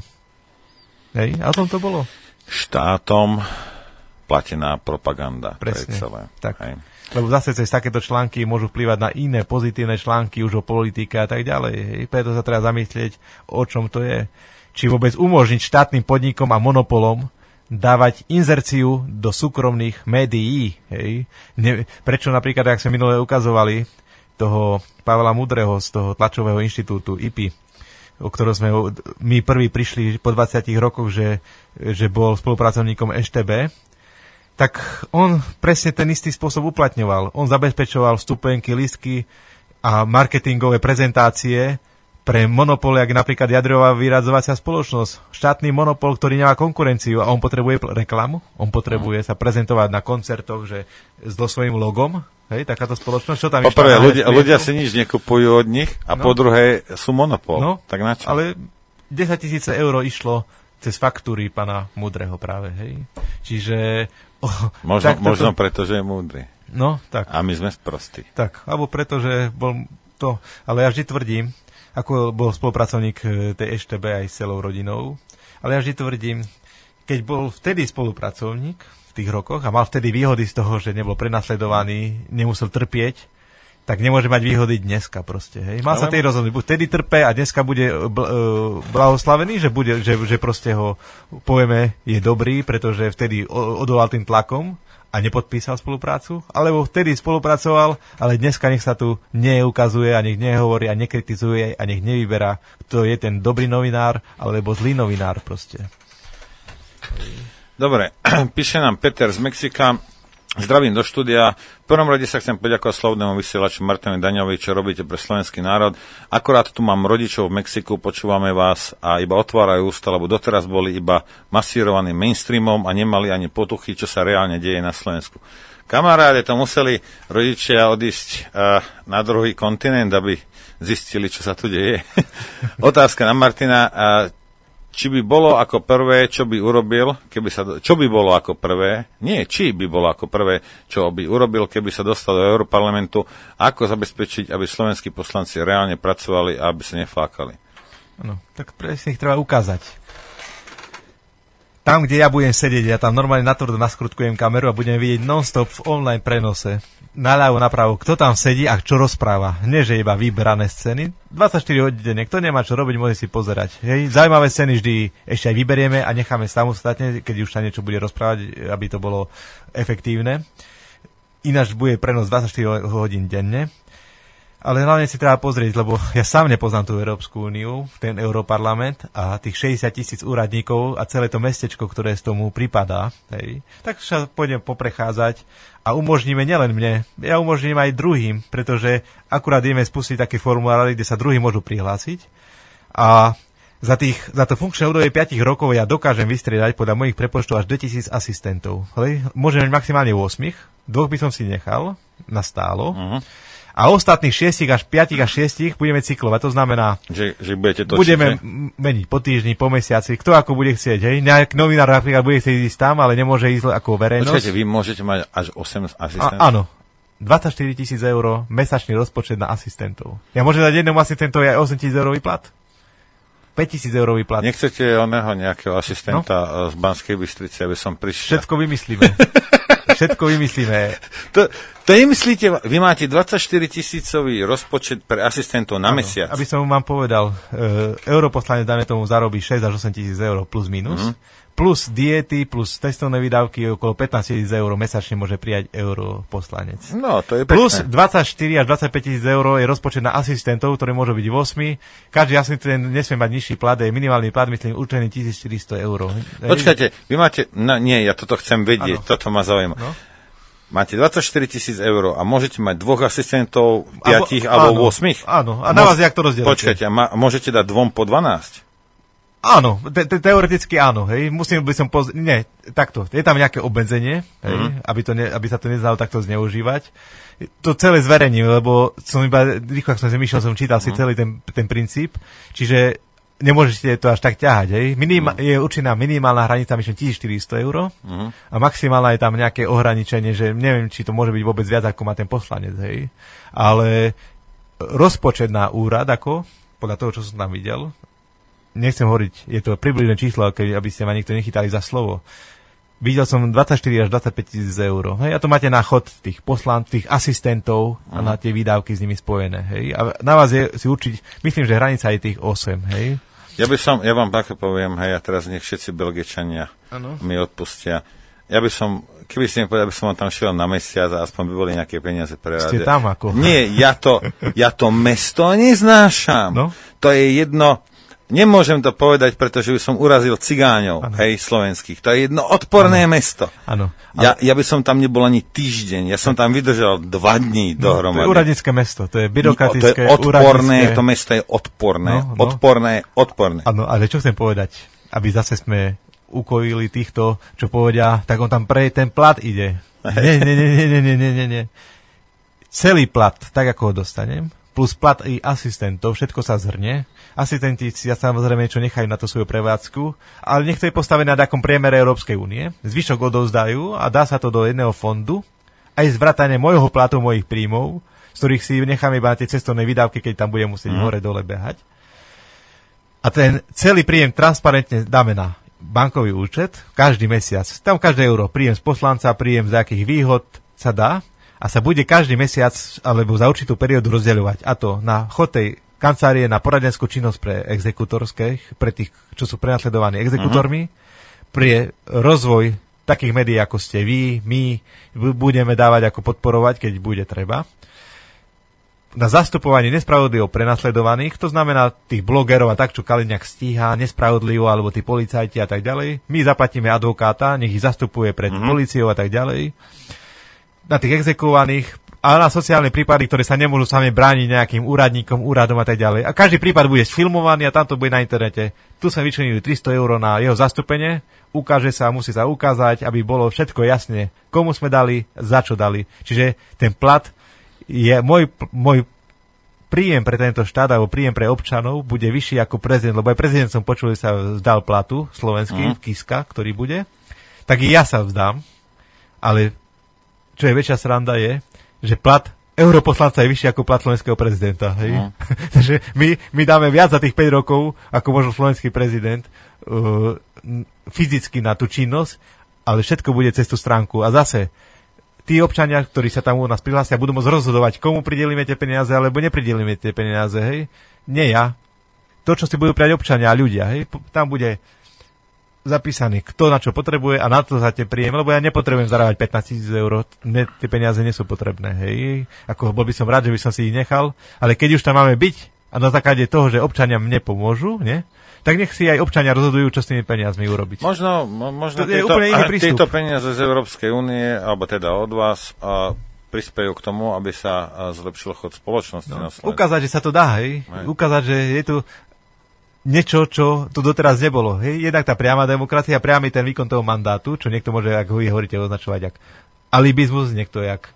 Hej? A o tom to bolo. Štátom platená propaganda. Presne. Celé. Tak. Hej. Lebo zase cez takéto články môžu vplyvať na iné pozitívne články už o politike a tak ďalej. Hej. Preto sa treba zamyslieť, o čom to je. Či vôbec umožniť štátnym podnikom a monopolom dávať inzerciu do súkromných médií. Hej. Prečo napríklad, ak sme minule ukazovali toho Pavla Mudrého z toho tlačového inštitútu IPI, o ktorom sme my prví prišli po 20 rokoch, že bol spolupracovníkom EŠTB, tak on presne ten istý spôsob uplatňoval. On zabezpečoval vstupenky, lístky a marketingové prezentácie pre monopol, jak napríklad jadrová vyradzovacia spoločnosť. Štátny monopol, ktorý nemá konkurenciu a on potrebuje reklamu, on potrebuje sa prezentovať na koncertoch, že so svojím logom. Hej, takáto spoločnosť, čo tam po prvé, ľudia si nič nekupujú od nich a po druhé sú monopol. No, tak na čo? Ale 10 000 eur išlo cez faktúry pana Mudrého práve, hej. Čiže Možno preto, že je múdry. No, tak. A my sme sprostí. Tak, alebo preto, že bol to... Ale ja vždy tvrdím, ako bol spolupracovník tej EŠTB aj s celou rodinou, ale ja vždy tvrdím, keď bol vtedy spolupracovník v tých rokoch a mal vtedy výhody z toho, že nebol prenasledovaný, nemusel trpieť, tak nemôže mať výhody dneska proste. Hej. Mal sa tej rozhodnúť, buď vtedy trpe a dneska bude blahoslavený, že proste ho povieme je dobrý, pretože vtedy odolal tým tlakom a nepodpísal spoluprácu, alebo vtedy spolupracoval, ale dneska nech sa tu neukazuje a nech nehovorí a nekritizuje a nech nevyberá, kto je ten dobrý novinár alebo zlý novinár proste. Dobre, píše nám Peter z Mexika. Zdravím do štúdia. V prvom rade sa chcem poďakovať slobodnému vysielaču Martinovi Daňovi, čo robíte pre slovenský národ. Akorát tu mám rodičov v Mexiku, počúvame vás a iba otvárajú ústa, lebo doteraz boli iba masírovaní mainstreamom a nemali ani potuchy, čo sa reálne deje na Slovensku. Kamaráde, to museli rodičia odísť na druhý kontinent, aby zistili, čo sa tu deje. Otázka na Martina. Či by bolo ako prvé, čo by urobil, čo by bolo ako prvé, nie, či by bolo ako prvé, čo by urobil, keby sa dostal do Europarlamentu, ako zabezpečiť, aby slovenskí poslanci reálne pracovali a aby sa neflákali. No, tak presne ich treba ukázať. Tam, kde ja budem sedieť, ja tam normálne natvrdo naskrutkujem kameru a budeme vidieť non-stop v online prenose. Naľavo, napravo, kto tam sedí a čo rozpráva. Nie, že iba vyberané scény. 24 hodín denne, kto nemá čo robiť, môže si pozerať. Hej, zaujímavé scény vždy ešte aj vyberieme a necháme samostatne, keď už sa niečo bude rozprávať, aby to bolo efektívne. Ináč bude prenos 24 hodín denne. Ale hlavne si treba pozrieť, lebo ja sám nepoznám tú Európsku úniu, ten Europarlament a tých 60 000 úradníkov a celé to mestečko, ktoré z tomu pripadá. Hej. Tak sa pôjdem poprechádzať a umožníme nielen mne, ja umožním aj druhým, pretože akurát ideme spustiť také formuláry, kde sa druhí môžu prihlásiť a za to funkčné obdobie 5 rokov ja dokážem vystriedať podľa mojich prepočtov až 2000 asistentov. Hej. Môžem mať maximálne 8, 2 by som si nechal na stálo. A ostatných 6 až 5 až 6 budeme cyklovať. To znamená, že budete točiť, budeme meniť po týždni, po mesiaci. Kto ako bude chcieť. Hej? Nejak novinár napríklad bude chcieť ísť tam, ale nemôže ísť ako verejnosť. Počkajte, vy môžete mať až 8 asistentov? Áno. 24 000 eur mesačný rozpočet na asistentov. Ja môžem dať jednému asistentovi aj 8 000 eurový plat. 5 000 eurový plat. Nechcete oného nejakého asistenta z Banskej Bystrice, aby som prišiel? Všetko vymyslíme. Všetko vymyslíme. To nemyslíte, vy máte 24 000 rozpočet pre asistentov na mesiac. Aby som vám povedal, europoslanec, dáme tomu, zarobí 6 až 8 000 eur plus minus. plus diety, plus testovné výdavky okolo 15 000 eur mesačne môže prijať europoslanec. No, to je pekné. Plus 24 až 25 000 eur je rozpočet na asistentov, ktorí môžu byť 8. Každý asistent nesmie mať nižší plat, je minimálny plat, myslím, určený 1400 eur. Počkajte, vy máte, no nie, ja toto chcem vedieť, toto ma zaujíma. No? Máte 24 000 eur a môžete mať 2 asistentov, 5 alebo 8? Áno, a na vás jak to rozdelíte? Počkajte, môžete dať 2 po 12? Áno, teoreticky áno, hej, musím by som nie, takto, je tam nejaké obmedzenie, hej, aby sa to nezdalo takto zneužívať. To celé zverejním, lebo som iba, rýchlo, ak som si myšiel, som čítal si celý ten princíp, čiže nemôžete to až tak ťahať, hej. Je určená minimálna hranica, myslím, 1400 eur a maximálna je tam nejaké ohraničenie, že neviem, či to môže byť vôbec viac, ako má ten poslanec, hej. Ale rozpočet na úrad, ako, podľa toho, čo som tam videl, nechcem hovoriť, je to približné číslo, aby ste ma niekto nechytali za slovo. Videl som 24 až 25 000 eur. Hej, a to máte na chod tých tých asistentov a na tie výdavky s nimi spojené. Hej. A na vás je si určiť, myslím, že hranica je tých 8. Hej. Ja vám také poviem, hej, a teraz nech všetci Belgičania mi odpustia. Keby ste mi povedali, aby som tam šiel na mesiac a aspoň by boli nejaké peniaze pre rádio. Ste tam ako? Nie, ja to mesto neznášam. No? To je jedno. Nemôžem to povedať, pretože by som urazil cigáňov, hej, slovenských. To je jedno odporné mesto. Áno. Ja by som tam nebol ani týždeň. Ja som tam vydržal 2 dní dohromady. To je úradnícke mesto, to je byrokratické. To je odporné, to mesto je odporné. Odporné. Áno, ale čo chcem povedať? Aby zase sme ukojili týchto, čo povedia, tak on tam ten plat ide. Nie. Celý plat, tak ako ho dostanem, plus plat i asistentov, všetko sa zhrnie. Asistenti si samozrejme niečo nechajú na tú svoju prevádzku, ale nech to je postavené na takom priemere Európskej únie. Zvyšok odovzdajú a dá sa to do jedného fondu, aj zvratanie môjho platu, mojich príjmov, z ktorých si necháme iba tie cestovné výdavky, keď tam budem musieť hore-dole behať. A ten celý príjem transparentne dáme na bankový účet, každý mesiac. Tam každé euro, príjem z poslanca, príjem z akých výhod sa dá a sa bude každý mesiac alebo za určitú periódu rozdeľovať. A to na chod tej kancelárie na poradenskú činnosť pre exekutorských, pre tých, čo sú prenasledovaní exekutormi, pre rozvoj takých médií, ako ste vy, my, budeme dávať ako podporovať, keď bude treba. Na zastupovanie nespravodlivo prenasledovaných, to znamená tých blogerov a tak, čo Kaliňák stíha, nespravodlivo, alebo tí policajti a tak ďalej. My zaplatíme advokáta, nech ich zastupuje pred políciou a tak ďalej. Na tých exekovaných a na sociálne prípady, ktoré sa nemôžu sami brániť nejakým úradníkom, úradom a tak ďalej. A každý prípad bude sfilmovaný a tam to bude na internete. Tu sme vyčlenili 300 eur na jeho zastúpenie, ukáže sa, musí sa ukázať, aby bolo všetko jasne, komu sme dali, za čo dali. Čiže ten plat je môj príjem pre tento štát, alebo príjem pre občanov bude vyšší ako prezident, lebo aj prezident som počul, že sa vzdal platu slovenský, Kiska, ktorý bude. Tak i ja sa vzdám, ale čo je väčšia sranda je, že plat europoslanca je vyšší ako plat slovenského prezidenta. Hej? Takže my dáme viac za tých 5 rokov, ako možno slovenský prezident fyzicky na tú činnosť, ale všetko bude cez tú stránku. A zase, tí občania, ktorí sa tam u nás prihlásia, budú môcť rozhodovať, komu pridelíme tie peniaze, alebo nepridelíme tie peniaze. Hej? Nie ja. To, čo si budú prijať občania a ľudia. Hej? Tam bude zapísaný, kto na čo potrebuje a na to za tie príjem, lebo ja nepotrebujem zarábať 15 000 eur, mne tie peniaze nie sú potrebné, hej. Ako bol by som rád, že by som si ich nechal, ale keď už tam máme byť a na základe toho, že občania mne pomôžu, nie? Tak nech si aj občania rozhodujú, čo s tými peniazmi urobiť. Možno tieto peniaze z Európskej únie, alebo teda od vás, prispejú k tomu, aby sa zlepšil chod spoločnosti na Slovensku. Ukázať, že sa to dá, hej. Ukázať, že je tu niečo, čo tu doteraz nebolo. Hej? Jednak tá priama demokracia, priamy ten výkon toho mandátu, čo niekto môže, ako vy hovoríte, označovať jak alibizmus, niekto jak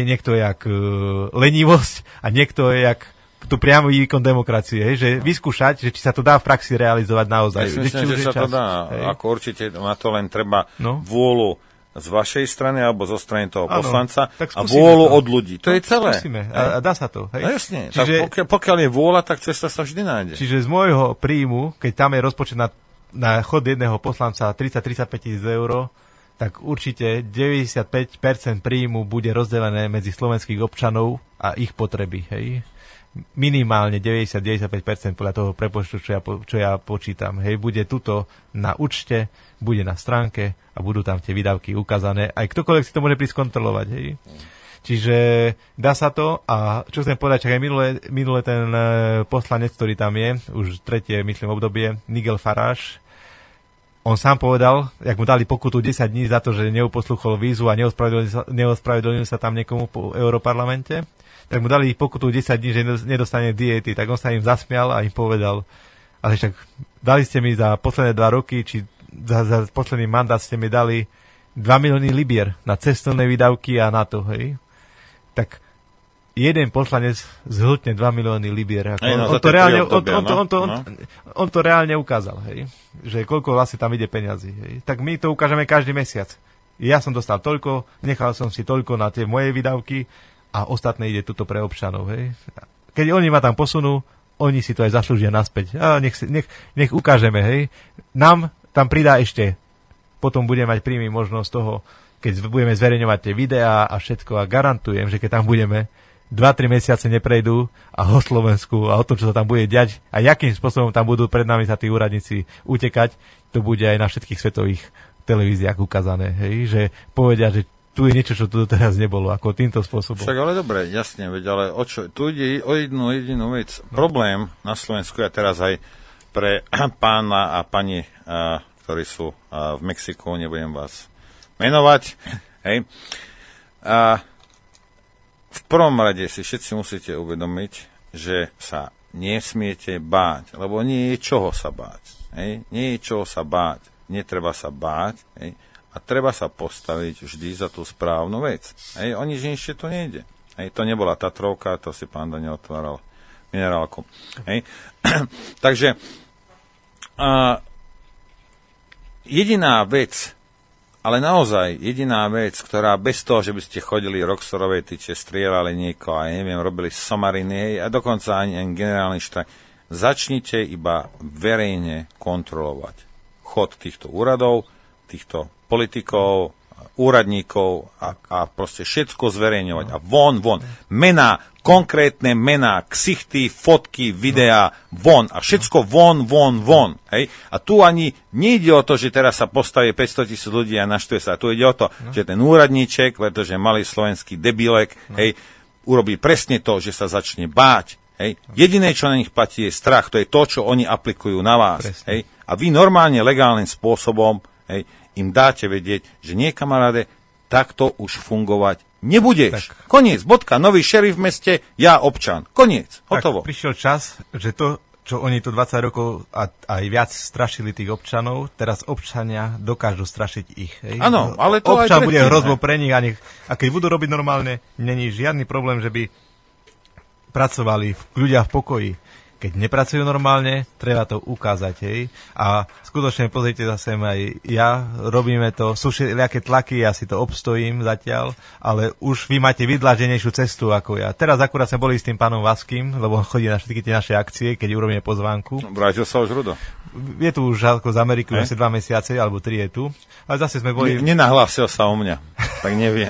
lenivosť a niekto je jak tu priamy výkon demokracie. Hej? Že vyskúšať, že či sa to dá v praxi realizovať naozaj. Myslím, že sa to dá. Hej? Ako určite na to len treba vôľu z vašej strany alebo zo strany toho poslanca a vôľu od ľudí. To je celé. A dá sa to. Hej? No jasne. Čiže, pokiaľ je vôľa, tak cesta sa vždy nájde. Čiže z môjho príjmu, keď tam je rozpočet na chod jedného poslanca 30-35 000 eur, tak určite 95% príjmu bude rozdelené medzi slovenských občanov a ich potreby. Hej? minimálne 90-95% podľa toho prepočtu, čo ja počítam. Hej, bude tuto na účte, bude na stránke a budú tam tie výdavky ukázané. Aj ktokoľvek si to môže prísť kontrolovať. Hej. Čiže dá sa to a čo chcem povedať, čak aj minule ten poslanec, ktorý tam je, už tretie, myslím, obdobie, Nigel Farage, on sám povedal, jak mu dali pokutu 10 dní za to, že neuposluchol výzvu a neospravedlnil sa tam niekomu po Europarlamente, tak mu dali pokutu 10 dní, že nedostane diety, tak on sa im zasmial a im povedal, ale však dali ste mi za posledné 2 roky, či za posledný mandát ste mi dali 2 milióny libier na cestovné výdavky a na to, hej. Tak jeden poslanec zhltne 2 milióny libier. On to reálne ukázal, hej, že koľko vlastne tam ide peňazí. Hej. Tak my to ukážeme každý mesiac. Ja som dostal toľko, nechal som si toľko na tie moje výdavky a ostatné ide tuto pre občanov. Hej. Keď oni ma tam posunú, oni si to aj zaslúžia naspäť. A nech ukážeme. Hej. Nám tam pridá ešte, potom budeme mať príjmy možnosť toho, keď budeme zverejňovať tie videá a všetko a garantujem, že keď tam budeme 2-3 mesiace neprejdú a o Slovensku a o tom, čo sa tam bude diať a jakým spôsobom tam budú pred nami sa tí úradníci utekať, to bude aj na všetkých svetových televíziách ukázané. Hej? Že povedia, že tu je niečo, čo tu teraz nebolo, ako týmto spôsobom. Však ale dobre, jasne, veď, ale tu ide o jednu vec. Problém na Slovensku je teraz aj pre pána a pani, ktorí sú v Mexiku, nebudem vás menovať. Hej. V prvom rade si všetci musíte uvedomiť, že sa nesmiete báť, lebo nie je čoho sa báť. Hej. Nie je čoho sa báť, netreba sa báť, hej. A treba sa postaviť vždy za tú správnu vec. Hej, o nič inšie to nejde. Hej, to nebola Tatrovka, to si pán Daniel otváral minerálku. Hej. Takže jediná vec, ale naozaj jediná vec, ktorá bez toho, že by ste chodili Roxorovej tyče, strieľali niekoho a neviem, robili somariny, hej, a dokonca ani generálny štrajk, začnite iba verejne kontrolovať chod týchto úradov, týchto politikov, úradníkov a proste všetko zverejňovať. A von. Mená, konkrétne mená, ksichty, fotky, videá, von. A všetko von. Hej? A tu ani nejde o to, že teraz sa postaví 500 000 ľudí a naštuje sa. Tu ide o to, že ten úradníček, pretože malý slovenský debilek, hej, urobí presne to, že sa začne báť. Hej? Jediné, čo na nich platí, je strach. To je to, čo oni aplikujú na vás. Hej? A vy normálne, legálnym spôsobom, hej, im dáte vedieť, že nie, kamaráde, takto už fungovať nebudeš. Tak. Koniec, bodka, nový šerif v meste, ja občan. Koniec, hotovo. Tak prišiel čas, že to, čo oni tu 20 rokov a aj viac strašili tých občanov, teraz občania dokážu strašiť ich. Áno, ale to občan aj bude hrozbou pre nich a keď budú robiť normálne, není žiadny problém, že by pracovali ľudia v pokoji. Keď nepracujú normálne, treba to ukázať, hej. A skutočne, pozrite zase aj ja, robíme to, sú všelijaké tlaky, ja si to obstojím zatiaľ, ale už vy máte vydláženejšiu cestu ako ja. Teraz akurát sme boli s tým pánom Vaským, lebo on chodí na všetky tie naše akcie, keď urobíme pozvánku. Vrátil sa už Rudo. Je tu už ako z Ameriky, asi 2 mesiace, alebo 3 je tu. Ale zase sme boli... Nenahlásil sa o mňa, tak neviem.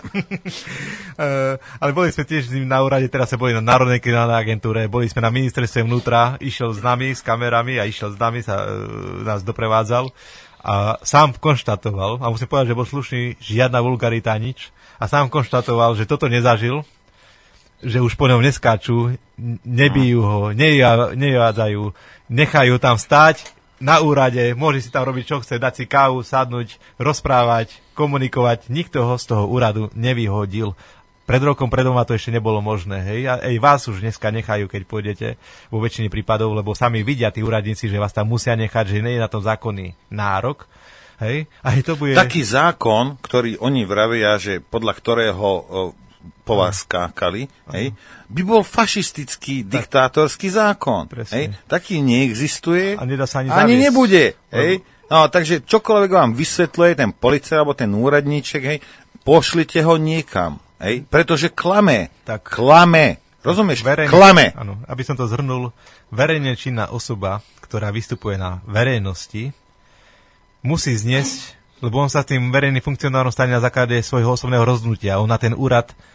Ale boli sme tiež na úrade, teraz sme boli na Národnej kriminálnej agentúre, boli sme na ministerstve vnútra, išiel s nami, s kamerami a išiel s nami, nás doprevádzal a sám konštatoval, a musím povedať, že bol slušný, žiadna vulgarita, nič, a sám konštatoval, že toto nezažil, že už po ňom neskáču, nebijú ho, nejádzajú, nechajú tam stáť na úrade, môže si tam robiť čo chce, dať si kávu, sadnúť, rozprávať, komunikovať, nikto ho z toho úradu nevyhodil. Pred rokom, pred doma to ešte nebolo možné, hej, a aj vás už dneska nechajú, keď pôjdete vo väčšine prípadov, lebo sami vidia tí úradníci, že vás tam musia nechať, že nie je na to zákonný nárok, hej, a to bude... Taký zákon, ktorý oni vravia, že podľa ktorého po vás skákali, hej, by bol fašistický, diktátorský zákon. Hej, taký neexistuje a nedá sa ani nebude. Hej. No, takže čokoľvek vám vysvetľuje ten policajt alebo ten úradníček, hej, pošlite ho niekam. Hej, pretože klame. Rozumieš? Klame. Áno, aby som to zhrnul, verejne činná osoba, ktorá vystupuje na verejnosti, musí zniesť, lebo on sa tým verejným funkcionárom stane na základe svojho osobného rozhodnutia. On na ten úrad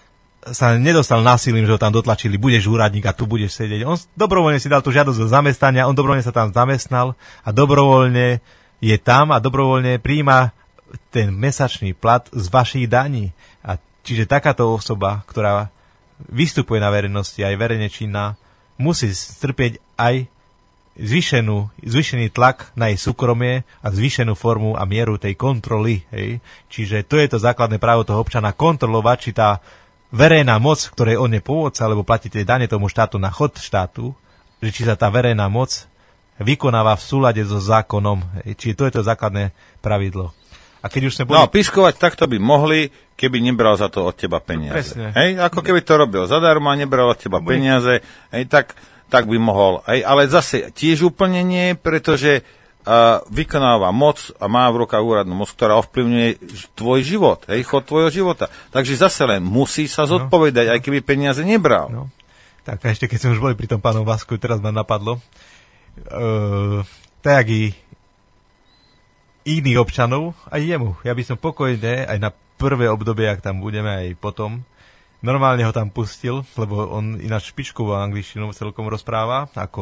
sa nedostal násilím, že ho tam dotlačili, budeš úradník a tu budeš sedieť. On dobrovoľne si dal tú žiadosť do zamestnania, on dobrovoľne sa tam zamestnal a dobrovoľne je tam a dobrovoľne príjma ten mesačný plat z vašich daní. A čiže takáto osoba, ktorá vystupuje na verejnosti, aj verejne činná, musí strpieť aj zvýšený tlak na jej súkromie a zvýšenú formu a mieru tej kontroly. Hej. Čiže to je to základné právo toho občana kontrolovať, či tá verejná moc, ktorej on je pôvodca, alebo platí tie dane tomu štátu na chod štátu, že či sa tá verejná moc vykonáva v súlade so zákonom. Hej. Čiže to je to základné pravidlo. A keď už sme boli... No, pískovať takto by mohli, keby nebral za to od teba peniaze. Presne. Hej, ako keby to robil zadarmo a nebral od teba peniaze, hej, tak by mohol. Hej, ale zase tiež úplne nie, pretože vykonáva moc a má v rukách úradnú moc, ktorá ovplyvňuje tvoj život, hej, chod tvojho života. Takže zase len musí sa zodpovedať, aj keby peniaze nebral. No. Tak a ešte keď sme už boli pri tom pánom Vasku, teraz ma napadlo, tak i iných občanov, aj jemu. Ja by som pokojne aj na prvé obdobie, ak tam budeme, aj potom, normálne ho tam pustil, lebo on ináč špičkovú angličtinu celkom rozpráva, ako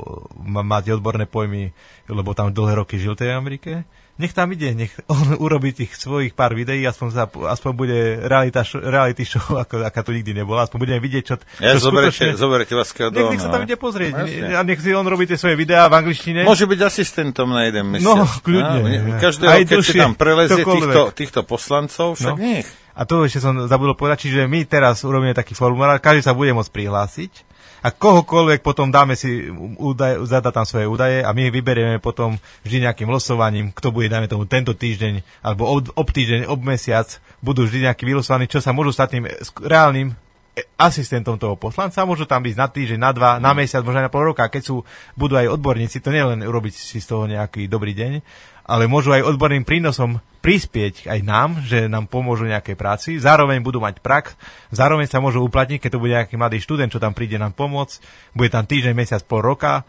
máte odborné pojmy, lebo tam dlhé roky žil v tej Amerike. Nech tam ide, nech on urobí tých svojich pár videí, aspoň bude reality show, aká tu nikdy nebola, aspoň budeme vidieť, čo skutočne... Zoberete vás do... Nech sa tam ide pozrieť, a nech si on robí tie svoje videá v angličtine. Môže byť asistentom na jeden mesiac. No, kľudne. Každého, keď si tam prelezie týchto poslancov, však nech. A to ešte som zabudol povedať, čiže my teraz urobíme taký formulár, každý sa bude môcť prihlásiť a kohokoľvek potom dáme si zadá tam svoje údaje a my vyberieme potom vždy nejakým losovaním, kto bude, dáme tomu, tento týždeň alebo ob týždeň, ob mesiac, budú vždy nejakí vylosovaní, čo sa môžu stať tým reálnym asistentom toho poslanca, môžu tam byť na týždeň, na dva, na mesiac, možno aj na pol roka. Keď budú aj odborníci, to nie len urobiť si z toho nejaký dobrý deň, ale môžu aj odborným prínosom prispieť aj nám, že nám pomôžu nejakej práci, zároveň budú mať prax, zároveň sa môžu uplatniť, keď to bude nejaký mladý študent, čo tam príde nám pomôcť, bude tam týždeň, mesiac, pol roka,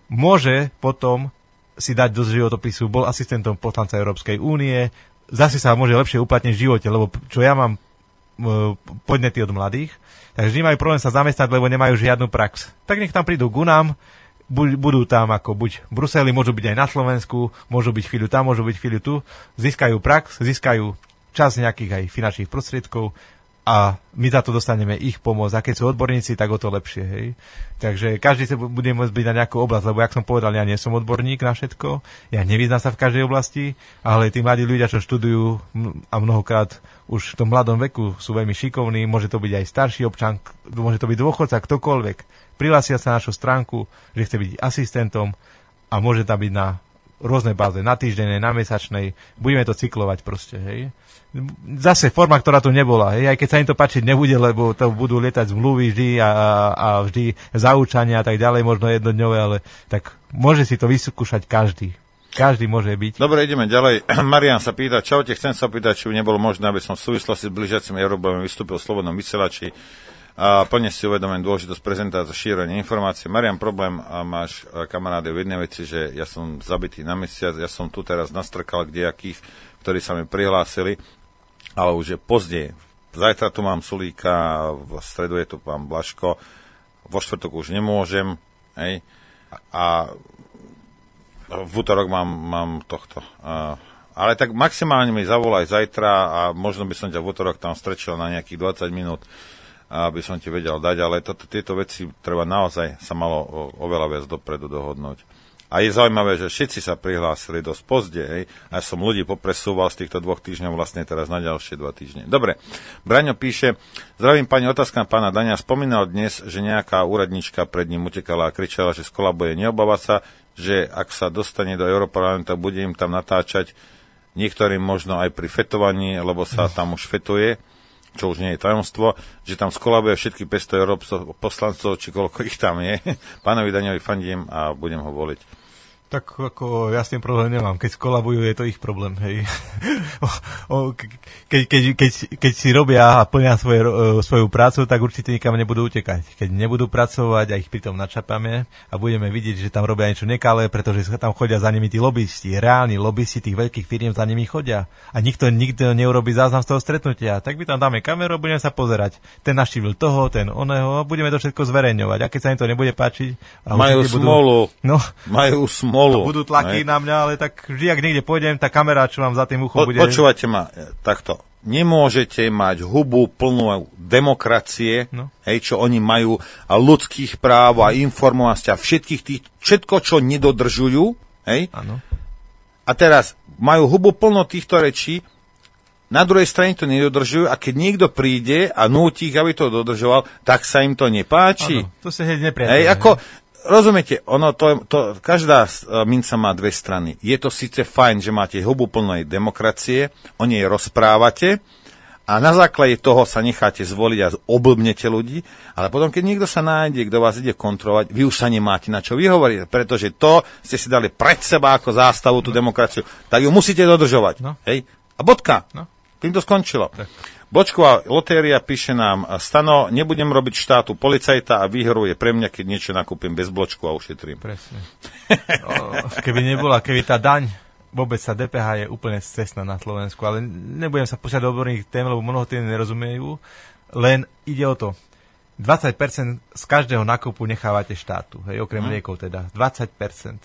môže potom si dať do životopisu, bol asistentom poslanca Európskej únie, zase sa môže lepšie uplatniť v živote, lebo čo ja mám podnety od mladých, takže vždy majú problém sa zamestnať, lebo nemajú žiadnu prax. Tak nech tam prídu ku nám, budú tam ako buď v Bruseli, môžu byť aj na Slovensku, môžu byť chvíľu tam, môžu byť chvíľu tu, získajú prax, získajú čas nejakých aj finančných prostriedkov a my za to dostaneme ich pomoc. A keď sú odborníci, tak o to lepšie. Hej. Takže každý sa bude môcť byť na nejakú oblasť, lebo jak som povedal, ja nie som odborník na všetko, ja nevyznám sa v každej oblasti, ale tí mladí ľudia, čo študujú a mnohokrát už v tom mladom veku sú veľmi šikovní, môže to byť aj starší občan, môže to byť dôchodca, ktokoľvek. Prihlásia sa na našu stránku, že chce byť asistentom a môže tam byť na rôznej báze, na týždennej, na mesačnej. Budeme to cyklovať proste, hej. Zase forma, ktorá tu nebola, hej, aj keď sa im to páčiť nebude, lebo to budú lietať zmluvy vždy a vždy zaučania a tak ďalej, možno jednodňové, ale tak môže si to vyskúšať každý. Každý môže byť. Dobre, ideme ďalej. Marian sa pýta, čaute, chcem sa pýtať, či by nebolo možné, aby som v súvislosti s blížiacimi Európami vystúpil v Slobodnom vysielači a plne si uvedomujem dôležitosť prezentácie, šírenia informácií. Marian, problém máš, kamaráde, v jednej veci, že ja som zabitý na mesiac, ja som tu teraz nastrkal kdejakých, ktorí sa mi prihlásili, ale už je pozde. Zajtra tu mám Sulíka, v stredu je tu pán Blaško, vo štvrtok už nemôžem, hej, a v útorok mám tohto. Ale tak maximálne mi zavolaj zajtra a možno by som ťa v útorok tam strečil na nejakých 20 minút, aby som ti vedel dať, ale tieto veci treba naozaj sa malo oveľa viac dopredu dohodnúť. A je zaujímavé, že všetci sa prihlásili dosť pozde, hej, a som ľudí popresúval z týchto 2 týždňov vlastne teraz na ďalšie 2 týždne. Dobre, Braňo píše, zdravím pani, otázka pána Dania, spomínal dnes, že nejaká úradnička pred ním utekala a kričala, že skolabuje, neobáva sa, že ak sa dostane do Európarlamentu, bude im tam natáčať niektorým možno aj pri fetovaní, lebo sa tam už fetuje, čo už nie je tajomstvo, že tam skolabuje všetky 500 poslancov, či koľko ich tam je. Pánovi Daňovi fandím a budem ho voliť. Tak ako ja s tým problém nemám. Keď skolabujú, je to ich problém. Hej. Keď si robia a plnia svoju prácu, tak určite nikam nebudú utekať. Keď nebudú pracovať a ich pritom načapame a budeme vidieť, že tam robia niečo nekalé, pretože tam chodia za nimi tí lobisti, reálni lobisti tých veľkých firiem za nimi chodia. A nikto neurobí záznam z toho stretnutia. Tak my tam dáme kameru a budeme sa pozerať. Ten navštívil toho, ten oného a budeme to všetko zverejňovať. A keď sa im to nebude páčiť... Majú smolu. Majú smolu. Budú tlaky na mňa, ale tak vždy, ak niekde pôjdem, tá kamera, čo vám za tým uchom bude... Počúvate ma takto. Nemôžete mať hubu plnú demokracie, čo oni majú, a ľudských práv a informovanosti a všetko, čo nedodržujú, hej? Áno. A teraz majú hubu plno týchto rečí, na druhej strane to nedodržujú a keď niekto príde a núti ich, aby to dodržoval, tak sa im to nepáči. Áno, to sa hneď nepriateľné. Rozumiete, každá minca má dve strany. Je to síce fajn, že máte hubu plnej demokracie, o nej rozprávate a na základe toho sa necháte zvoliť a oblbnete ľudí, ale potom, keď niekto sa nájde, kto vás ide kontrolovať, vy už sa nemáte na čo vyhovoriť, pretože to ste si dali pred seba ako zástavu tú demokraciu, tak ju musíte dodržovať. Hej? A bodka. Tým to skončilo. Tak. Bočková lotéria píše nám: Stano, nebudem robiť štátu policajta a výhrou je pre mňa, keď niečo nakúpim bez bločku a ušetrím. Presne. Keby tá daň, vôbec sa DPH je úplne cestná na Slovensku, ale nebudem sa púšťať do odborných tém, lebo mnoho tým nerozumiejú, len ide o to. 20% z každého nákupu nechávate štátu, hej, okrem liekov teda. 20%.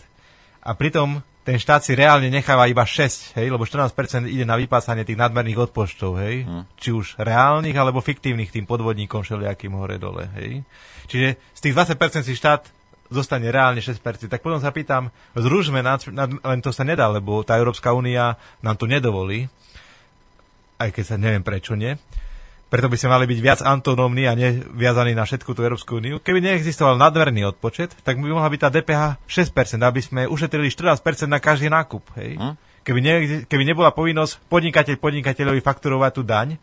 A pritom ten štát si reálne necháva iba 6, hej, lebo 14% ide na vypácanie tých nadmerných odpočtov, hej, či už reálnych, alebo fiktívnych tým podvodníkom všelijakým hore-dole, hej. Čiže z tých 20% si štát zostane reálne 6%. Tak potom sa pýtam, zružme, len to sa nedá, lebo tá Európska únia nám to nedovolí, aj keď sa neviem prečo nie. Preto by sme mali byť viac autonómni a neviazaní na všetku tú Európsku úniu. Keby neexistoval nadmerný odpočet, tak by mohla byť tá DPH 6%, aby sme ušetrili 14% na každý nákup. Hej? Keby nebola povinnosť podnikateľovi fakturovať tú daň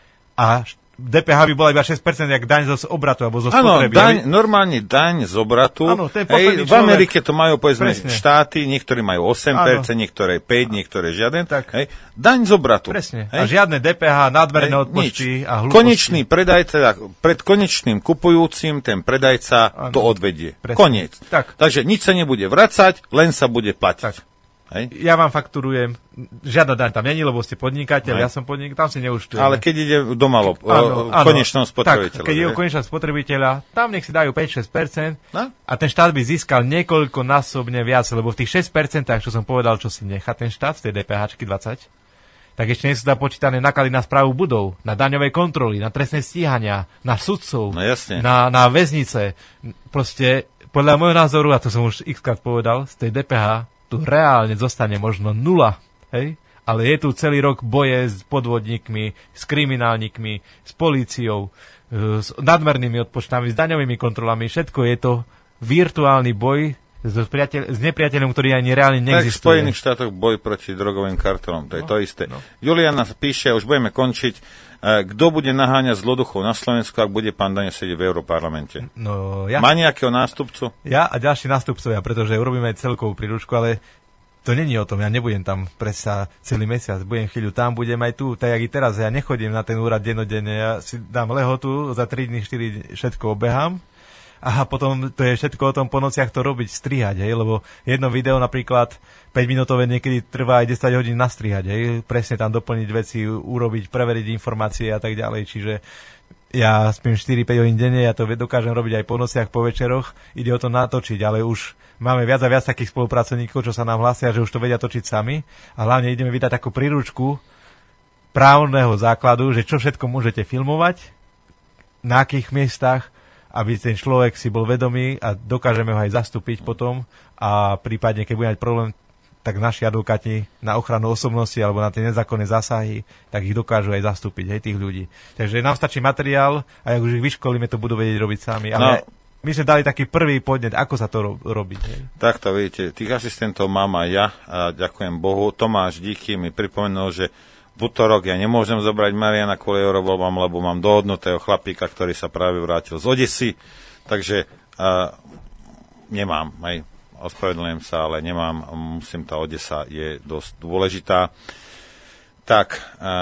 a DPH by bola iba 6%, jak daň z obratu alebo zo spotreby. Áno, normálne daň z obratu. Áno, v Amerike to majú, povedzme, štáty, niektorí majú 8%, niektoré 5%, niektoré žiaden. Hej, daň z obratu. Presne. Hej. A žiadne DPH, nadmerné odpočty a hlúposti. Konečný predajca, pred konečným kupujúcim ten predajca to odvedie. Presne. Koniec. Takže nič sa nebude vracať, len sa bude platiť. Hej. Ja vám fakturujem, žiadna daň tam není, lebo ste podnikateľ, ja som podnikateľ, tam si neuštujem. Ale keď ide domalo, konečnom spotrebiteľa. Tak, keď ide o konečnom spotrebiteľa, tam nech si dajú 5-6% a ten štát by získal niekoľkonásobne viac, lebo v tých 6%, čo som povedal, čo si nechá ten štát z tej DPH-čky 20, tak ešte nie sú tam počítané náklady na správu budov, na daňové kontroly, na trestné stíhania, na sudcov, na väznice. Proste, podľa môjho názoru, a to som už x-krát povedal, z tej DPH tu reálne zostane možno 0, hej? Ale je tu celý rok boje s podvodníkmi, s kriminálnikmi, s políciou, s nadmernými odpočtami, s daňovými kontrolami. Všetko je to virtuálny boj s nepriateľom, ktorý ani reálne neexistuje. Tak v Spojených štátoch boj proti drogovým kartelom, to je to isté. Juliana píše, už budeme končiť, kto bude naháňať zloduchov na Slovensku, ak bude pán Daňo sedieť v Európarlamente? Ja. Má nejakého nástupcu? Ja a ďalší nástupcovia, pretože urobíme celkovú príručku, ale to není o tom, ja nebudem tam presa celý mesiac, budem chvíľu tam, budem aj tu, tak jak i teraz, ja nechodím na ten úrad dennodenne, ja si dám lehotu, za 3 dní, 4 všetko obehám a potom to je všetko o tom po nociach to robiť, strihať, hej, lebo jedno video napríklad 5-minútové niekedy trvá aj 10 hodín nastrihať, hej, presne tam doplniť veci, urobiť, preveriť informácie a tak ďalej, čiže ja spím 4-5 hodín denne, ja to dokážem robiť aj po nociach, po večeroch, ide o to natočiť, ale už máme viac a viac takých spolupracovníkov, čo sa nám hlasia, že už to vedia točiť sami a hlavne ideme vydať takú príručku právneho základu, že čo všetko môžete filmovať, na akých miestach, aby ten človek si bol vedomý a dokážeme ho aj zastúpiť potom a prípadne, keď bude mať problém, tak naši advokáti na ochranu osobnosti alebo na tie nezákonné zásahy, tak ich dokážu aj zastúpiť, hej, tých ľudí. Takže nám stačí materiál a ak už ich vyškolíme, to budú vedieť robiť sami. Ale my sme dali taký prvý podnet, ako sa to robiť. Hej. Takto, vidíte, tých asistentov mám aj ja a ďakujem Bohu. Tomáš díky mi pripomenul, že v utorok ja nemôžem zobrať Mariana kvôli eurovoľbám, lebo mám dohodnutého chlapíka, ktorý sa práve vrátil z Odesy, takže nemám. Hej. ospravedlňujem sa, ale nemám, musím, tá Odesa je dosť dôležitá. Tak,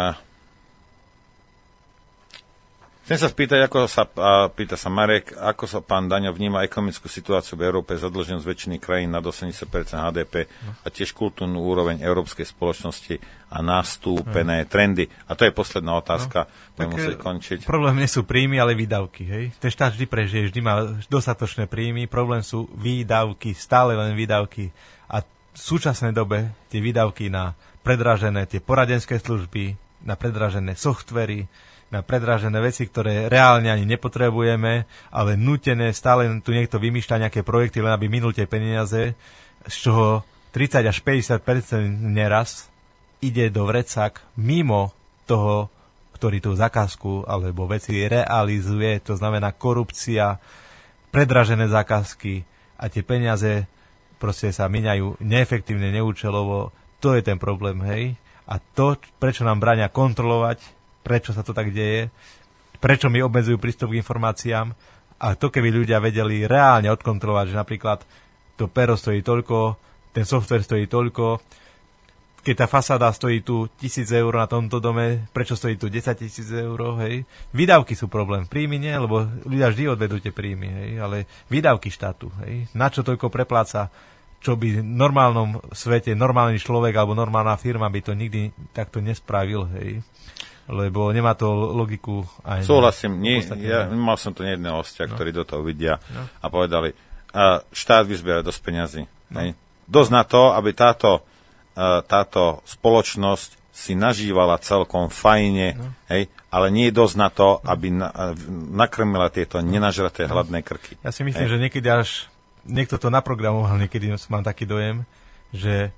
chcem sa spýtať, pýta sa Marek, ako sa pán Daňo vníma ekonomickú situáciu v Európe, zadlženosť väčšiny krajín nad 80% HDP a tiež kultúrnu úroveň európskej spoločnosti a nastúpené trendy. A to je posledná otázka, budem musieť končiť. Problém nie sú príjmy, ale výdavky. Hej? Ten štát vždy prežije, vždy má dostatočné príjmy, problém sú výdavky, stále len výdavky. A v súčasnej dobe tie výdavky na predražené tie poradenské služby, na predražené softvery, na predražené veci, ktoré reálne ani nepotrebujeme, ale nútené, stále tu niekto vymýšľa nejaké projekty, len aby minul tie peniaze, z čoho 30 až 50% neraz ide do vrecák mimo toho, ktorý tú zakázku alebo veci realizuje, to znamená korupcia, predražené zákazky a tie peniaze proste sa míňajú neefektívne, neúčelovo. To je ten problém, hej? A to, prečo nám bráňa kontrolovať, prečo sa to tak deje, prečo mi obmedzujú prístup k informáciám. A to, keby ľudia vedeli reálne odkontrolovať, že napríklad to pero stojí toľko, ten software stojí toľko, keď tá fasáda stojí tu 1,000 eur na tomto dome, prečo stojí tu 10 000 eur, hej. Výdavky sú problém, príjmy nie, lebo ľudia vždy odvedú tie príjmy, hej, ale výdavky štátu, hej. Na čo toľko prepláca, čo by v normálnom svete, normálny človek alebo normálna firma by to nikdy takto nespravil, hej. Lebo nemá to logiku. Aj súhlasím, ja mal som tu jedného hostia, ktorí do toho vidia a povedali, štát vyzbiera dosť peňazí. Dosť na to, aby táto spoločnosť si nažívala celkom fajne, hej, ale nie je dosť na to, aby nakrmila tieto nenažraté hladné krky. Ja si myslím, že niekedy až niekto to naprogramoval, niekedy mám taký dojem, že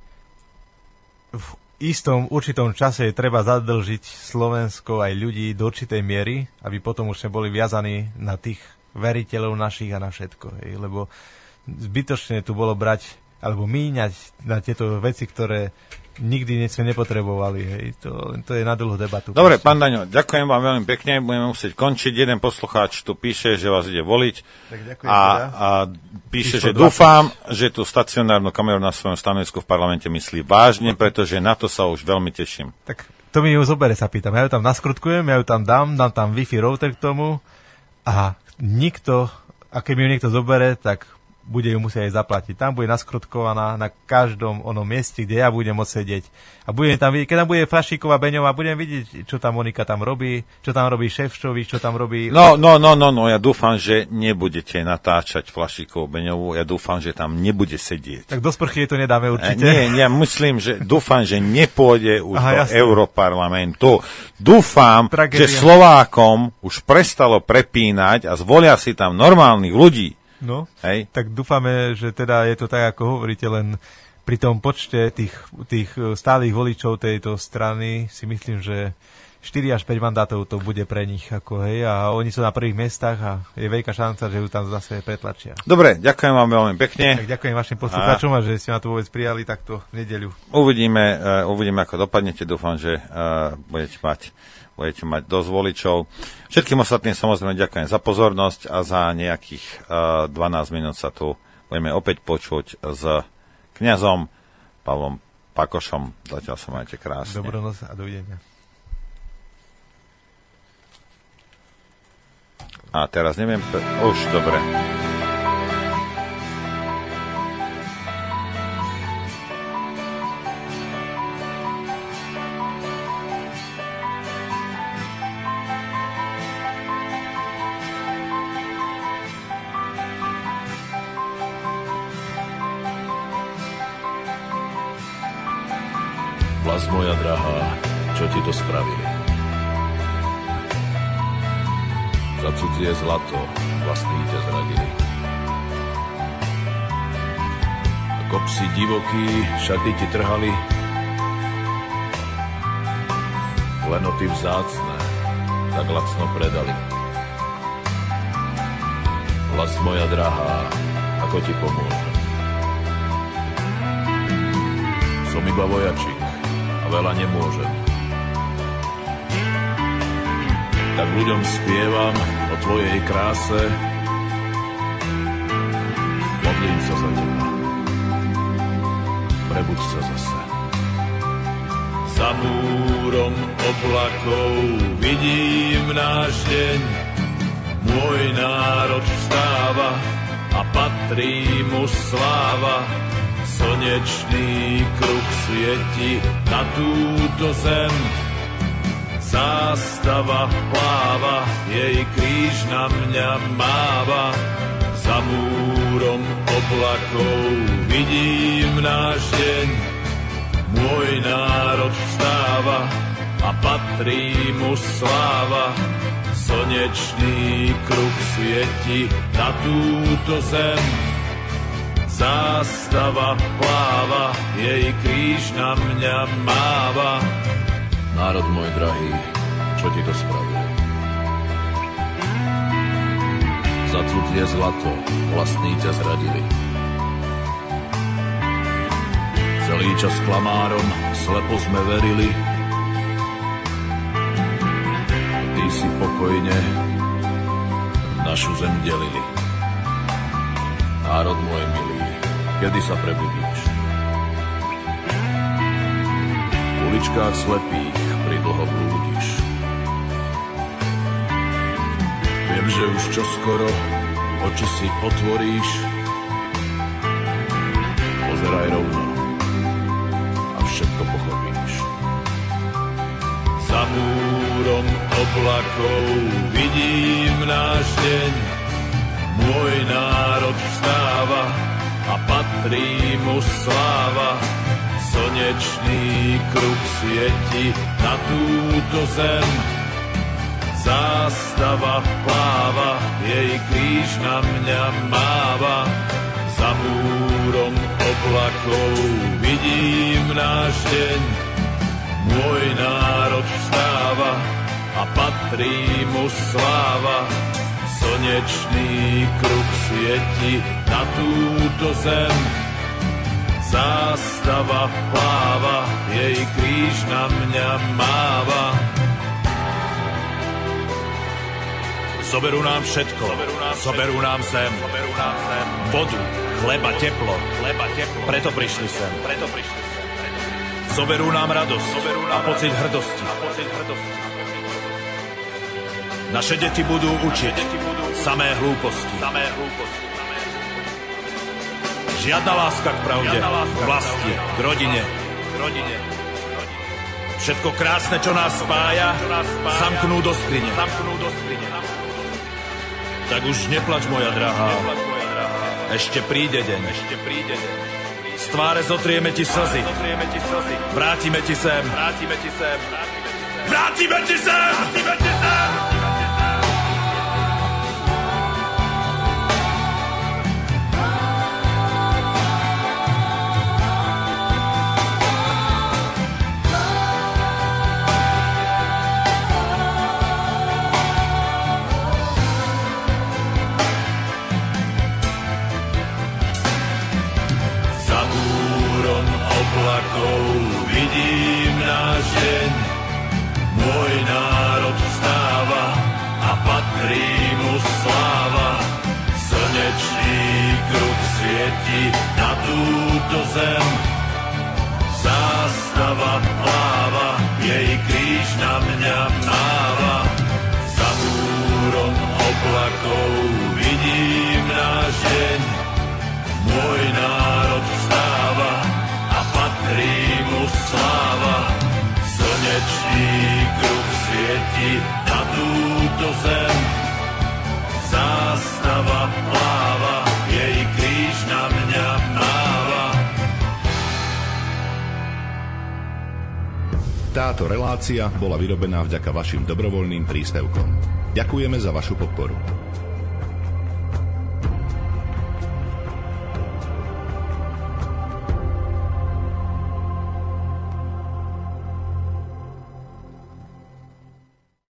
v určitom čase je treba zadlžiť Slovensko aj ľudí do určitej miery, aby potom už sme boli viazaní na tých veriteľov našich a na všetko. Hej. Lebo zbytočne tu bolo brať alebo míňať na tieto veci, ktoré nikdy sme nepotrebovali. Hej. To je na dlhú debatu. Dobre, pán Daňo, ďakujem vám veľmi pekne. Budeme musieť končiť. Jeden poslucháč tu píše, že vás ide voliť. Tak ďakujem a píše, že dúfam, že tú stacionárnu kameru na svojom stanovisku v parlamente myslí vážne, pretože na to sa už veľmi teším. Tak to mi ju zobere, sa pýtam. Ja ju tam naskrutkujem, ja ju tam dám tam Wi-Fi router k tomu a nikto, a keď mi ju niekto zobere, tak bude ju musieť aj zaplatiť. Tam bude naskrutkovaná na každom onom mieste, kde ja budem môcť sedieť. A budem tam vidieť, keď tam bude Flašíková Beňová, budem vidieť, čo tam Monika tam robí, čo tam robí Šefčovič, čo tam robí... No, ja dúfam, že nebudete natáčať Flašíkovú Beňovú, ja dúfam, že tam nebude sedieť. Tak do sprchy to nedáme určite. Nie, ja myslím, že dúfam, že nepôjde už do Europarlamentu. Dúfam, že Slovákom už prestalo prepínať a zvolia si tam normálnych ľudí. No, hej. Tak dúfame, že teda je to tak, ako hovoríte, len pri tom počte tých stálych voličov tejto strany si myslím, že 4 až 5 mandátov to bude pre nich, ako, hej, a oni sú na prvých miestach a je veľká šanca, že ju tam zase pretlačia. Dobre, ďakujem vám veľmi pekne. Tak ďakujem vašim poslucháčom a že ste ma tu vôbec prijali takto v nedeľu. Uvidíme, ako dopadnete. Dúfam, že budete mať dosť voličov. Všetkým ostatným samozrejme ďakujem za pozornosť a za nejakých 12 minút sa tu budeme opäť počuť s kňazom Pavlom Pakošom. Zatiaľ sa majte krásne. Dobrú noc a dovidenia. A teraz neviem, už dobre. Vlast moja drahá, čo ti to spravili? Za cudzie zlato vlastní ťa zradili. Ako psi divokí, šaty ti trhali, klenoty vzácne tak lacno predali. Vlast moja drahá, ako ti pomôžem? Som iba vojačík a veľa nemôžem. Tak ľuďom spievam o tvojej kráse, modlím sa za teba prebuď sa zase. Za múrom oblakov vidím náš deň, môj národ vstáva a patrí mu sláva. Slnečný kruh svieti na túto zem, zástava pláva, jej kríž na mňa máva. Za múrom oblakov vidím náš deň, môj národ vstáva a patrí mu sláva. Slnečný kruh svieti na túto zem, zástava pláva, jej kríž na mňa máva. Národ môj drahý, čo ti to spravil? Za cudzie zlato vlastní ťa zradili. Celý čas klamárom slepo sme verili. Ty si pokojne našu zem delili. Národ môj milý, kedy sa prebudíš? V uličkách slepých pridlho blúdiš. Viem, že už čoskoro oči si otvoríš. Pozeraj rovno a všetko pochopíš. Za múrom oblakov vidím náš deň, môj národ vstáva a patrí mu sláva. Slnečný kruh svieti na túto zem, zástava pláva, jej kríž na mňa máva. Za múrom oblakov vidím náš deň, môj národ vstáva a patrí mu sláva. Slnečný kruh svieti na túto zem, zástava pláva, jej kríž na mňa máva. Zoberú nám všetko, zoberú nám zem, vodu, chleba, teplo, preto prišli sem. Zoberú nám radosť a pocit hrdosti. Naše deti budú učiť samé hlúposti. Žiadna láska k pravde, k vlasti, k rodine. Všetko krásne, čo nás spája, zamknú do skrine. Tak už neplač, moja drahá, ešte príde deň. Z tváre zotrieme ti slzy, vrátime ti sem. Vidím náš deň, môj národ vstáva a patrí mu sláva. Slnečný kruh svieti na túto zem, zástava pláva, jej kríž na mňa máva. Za múrom oblakov vidím náš deň, môj národ vstáva a patrí mu sláva. Slnečný kruh svieti na túto zem, zástava pláva, jej kríž na mňa máva. Táto relácia bola vyrobená vďaka vašim dobrovoľným príspevkom. Ďakujeme za vašu podporu.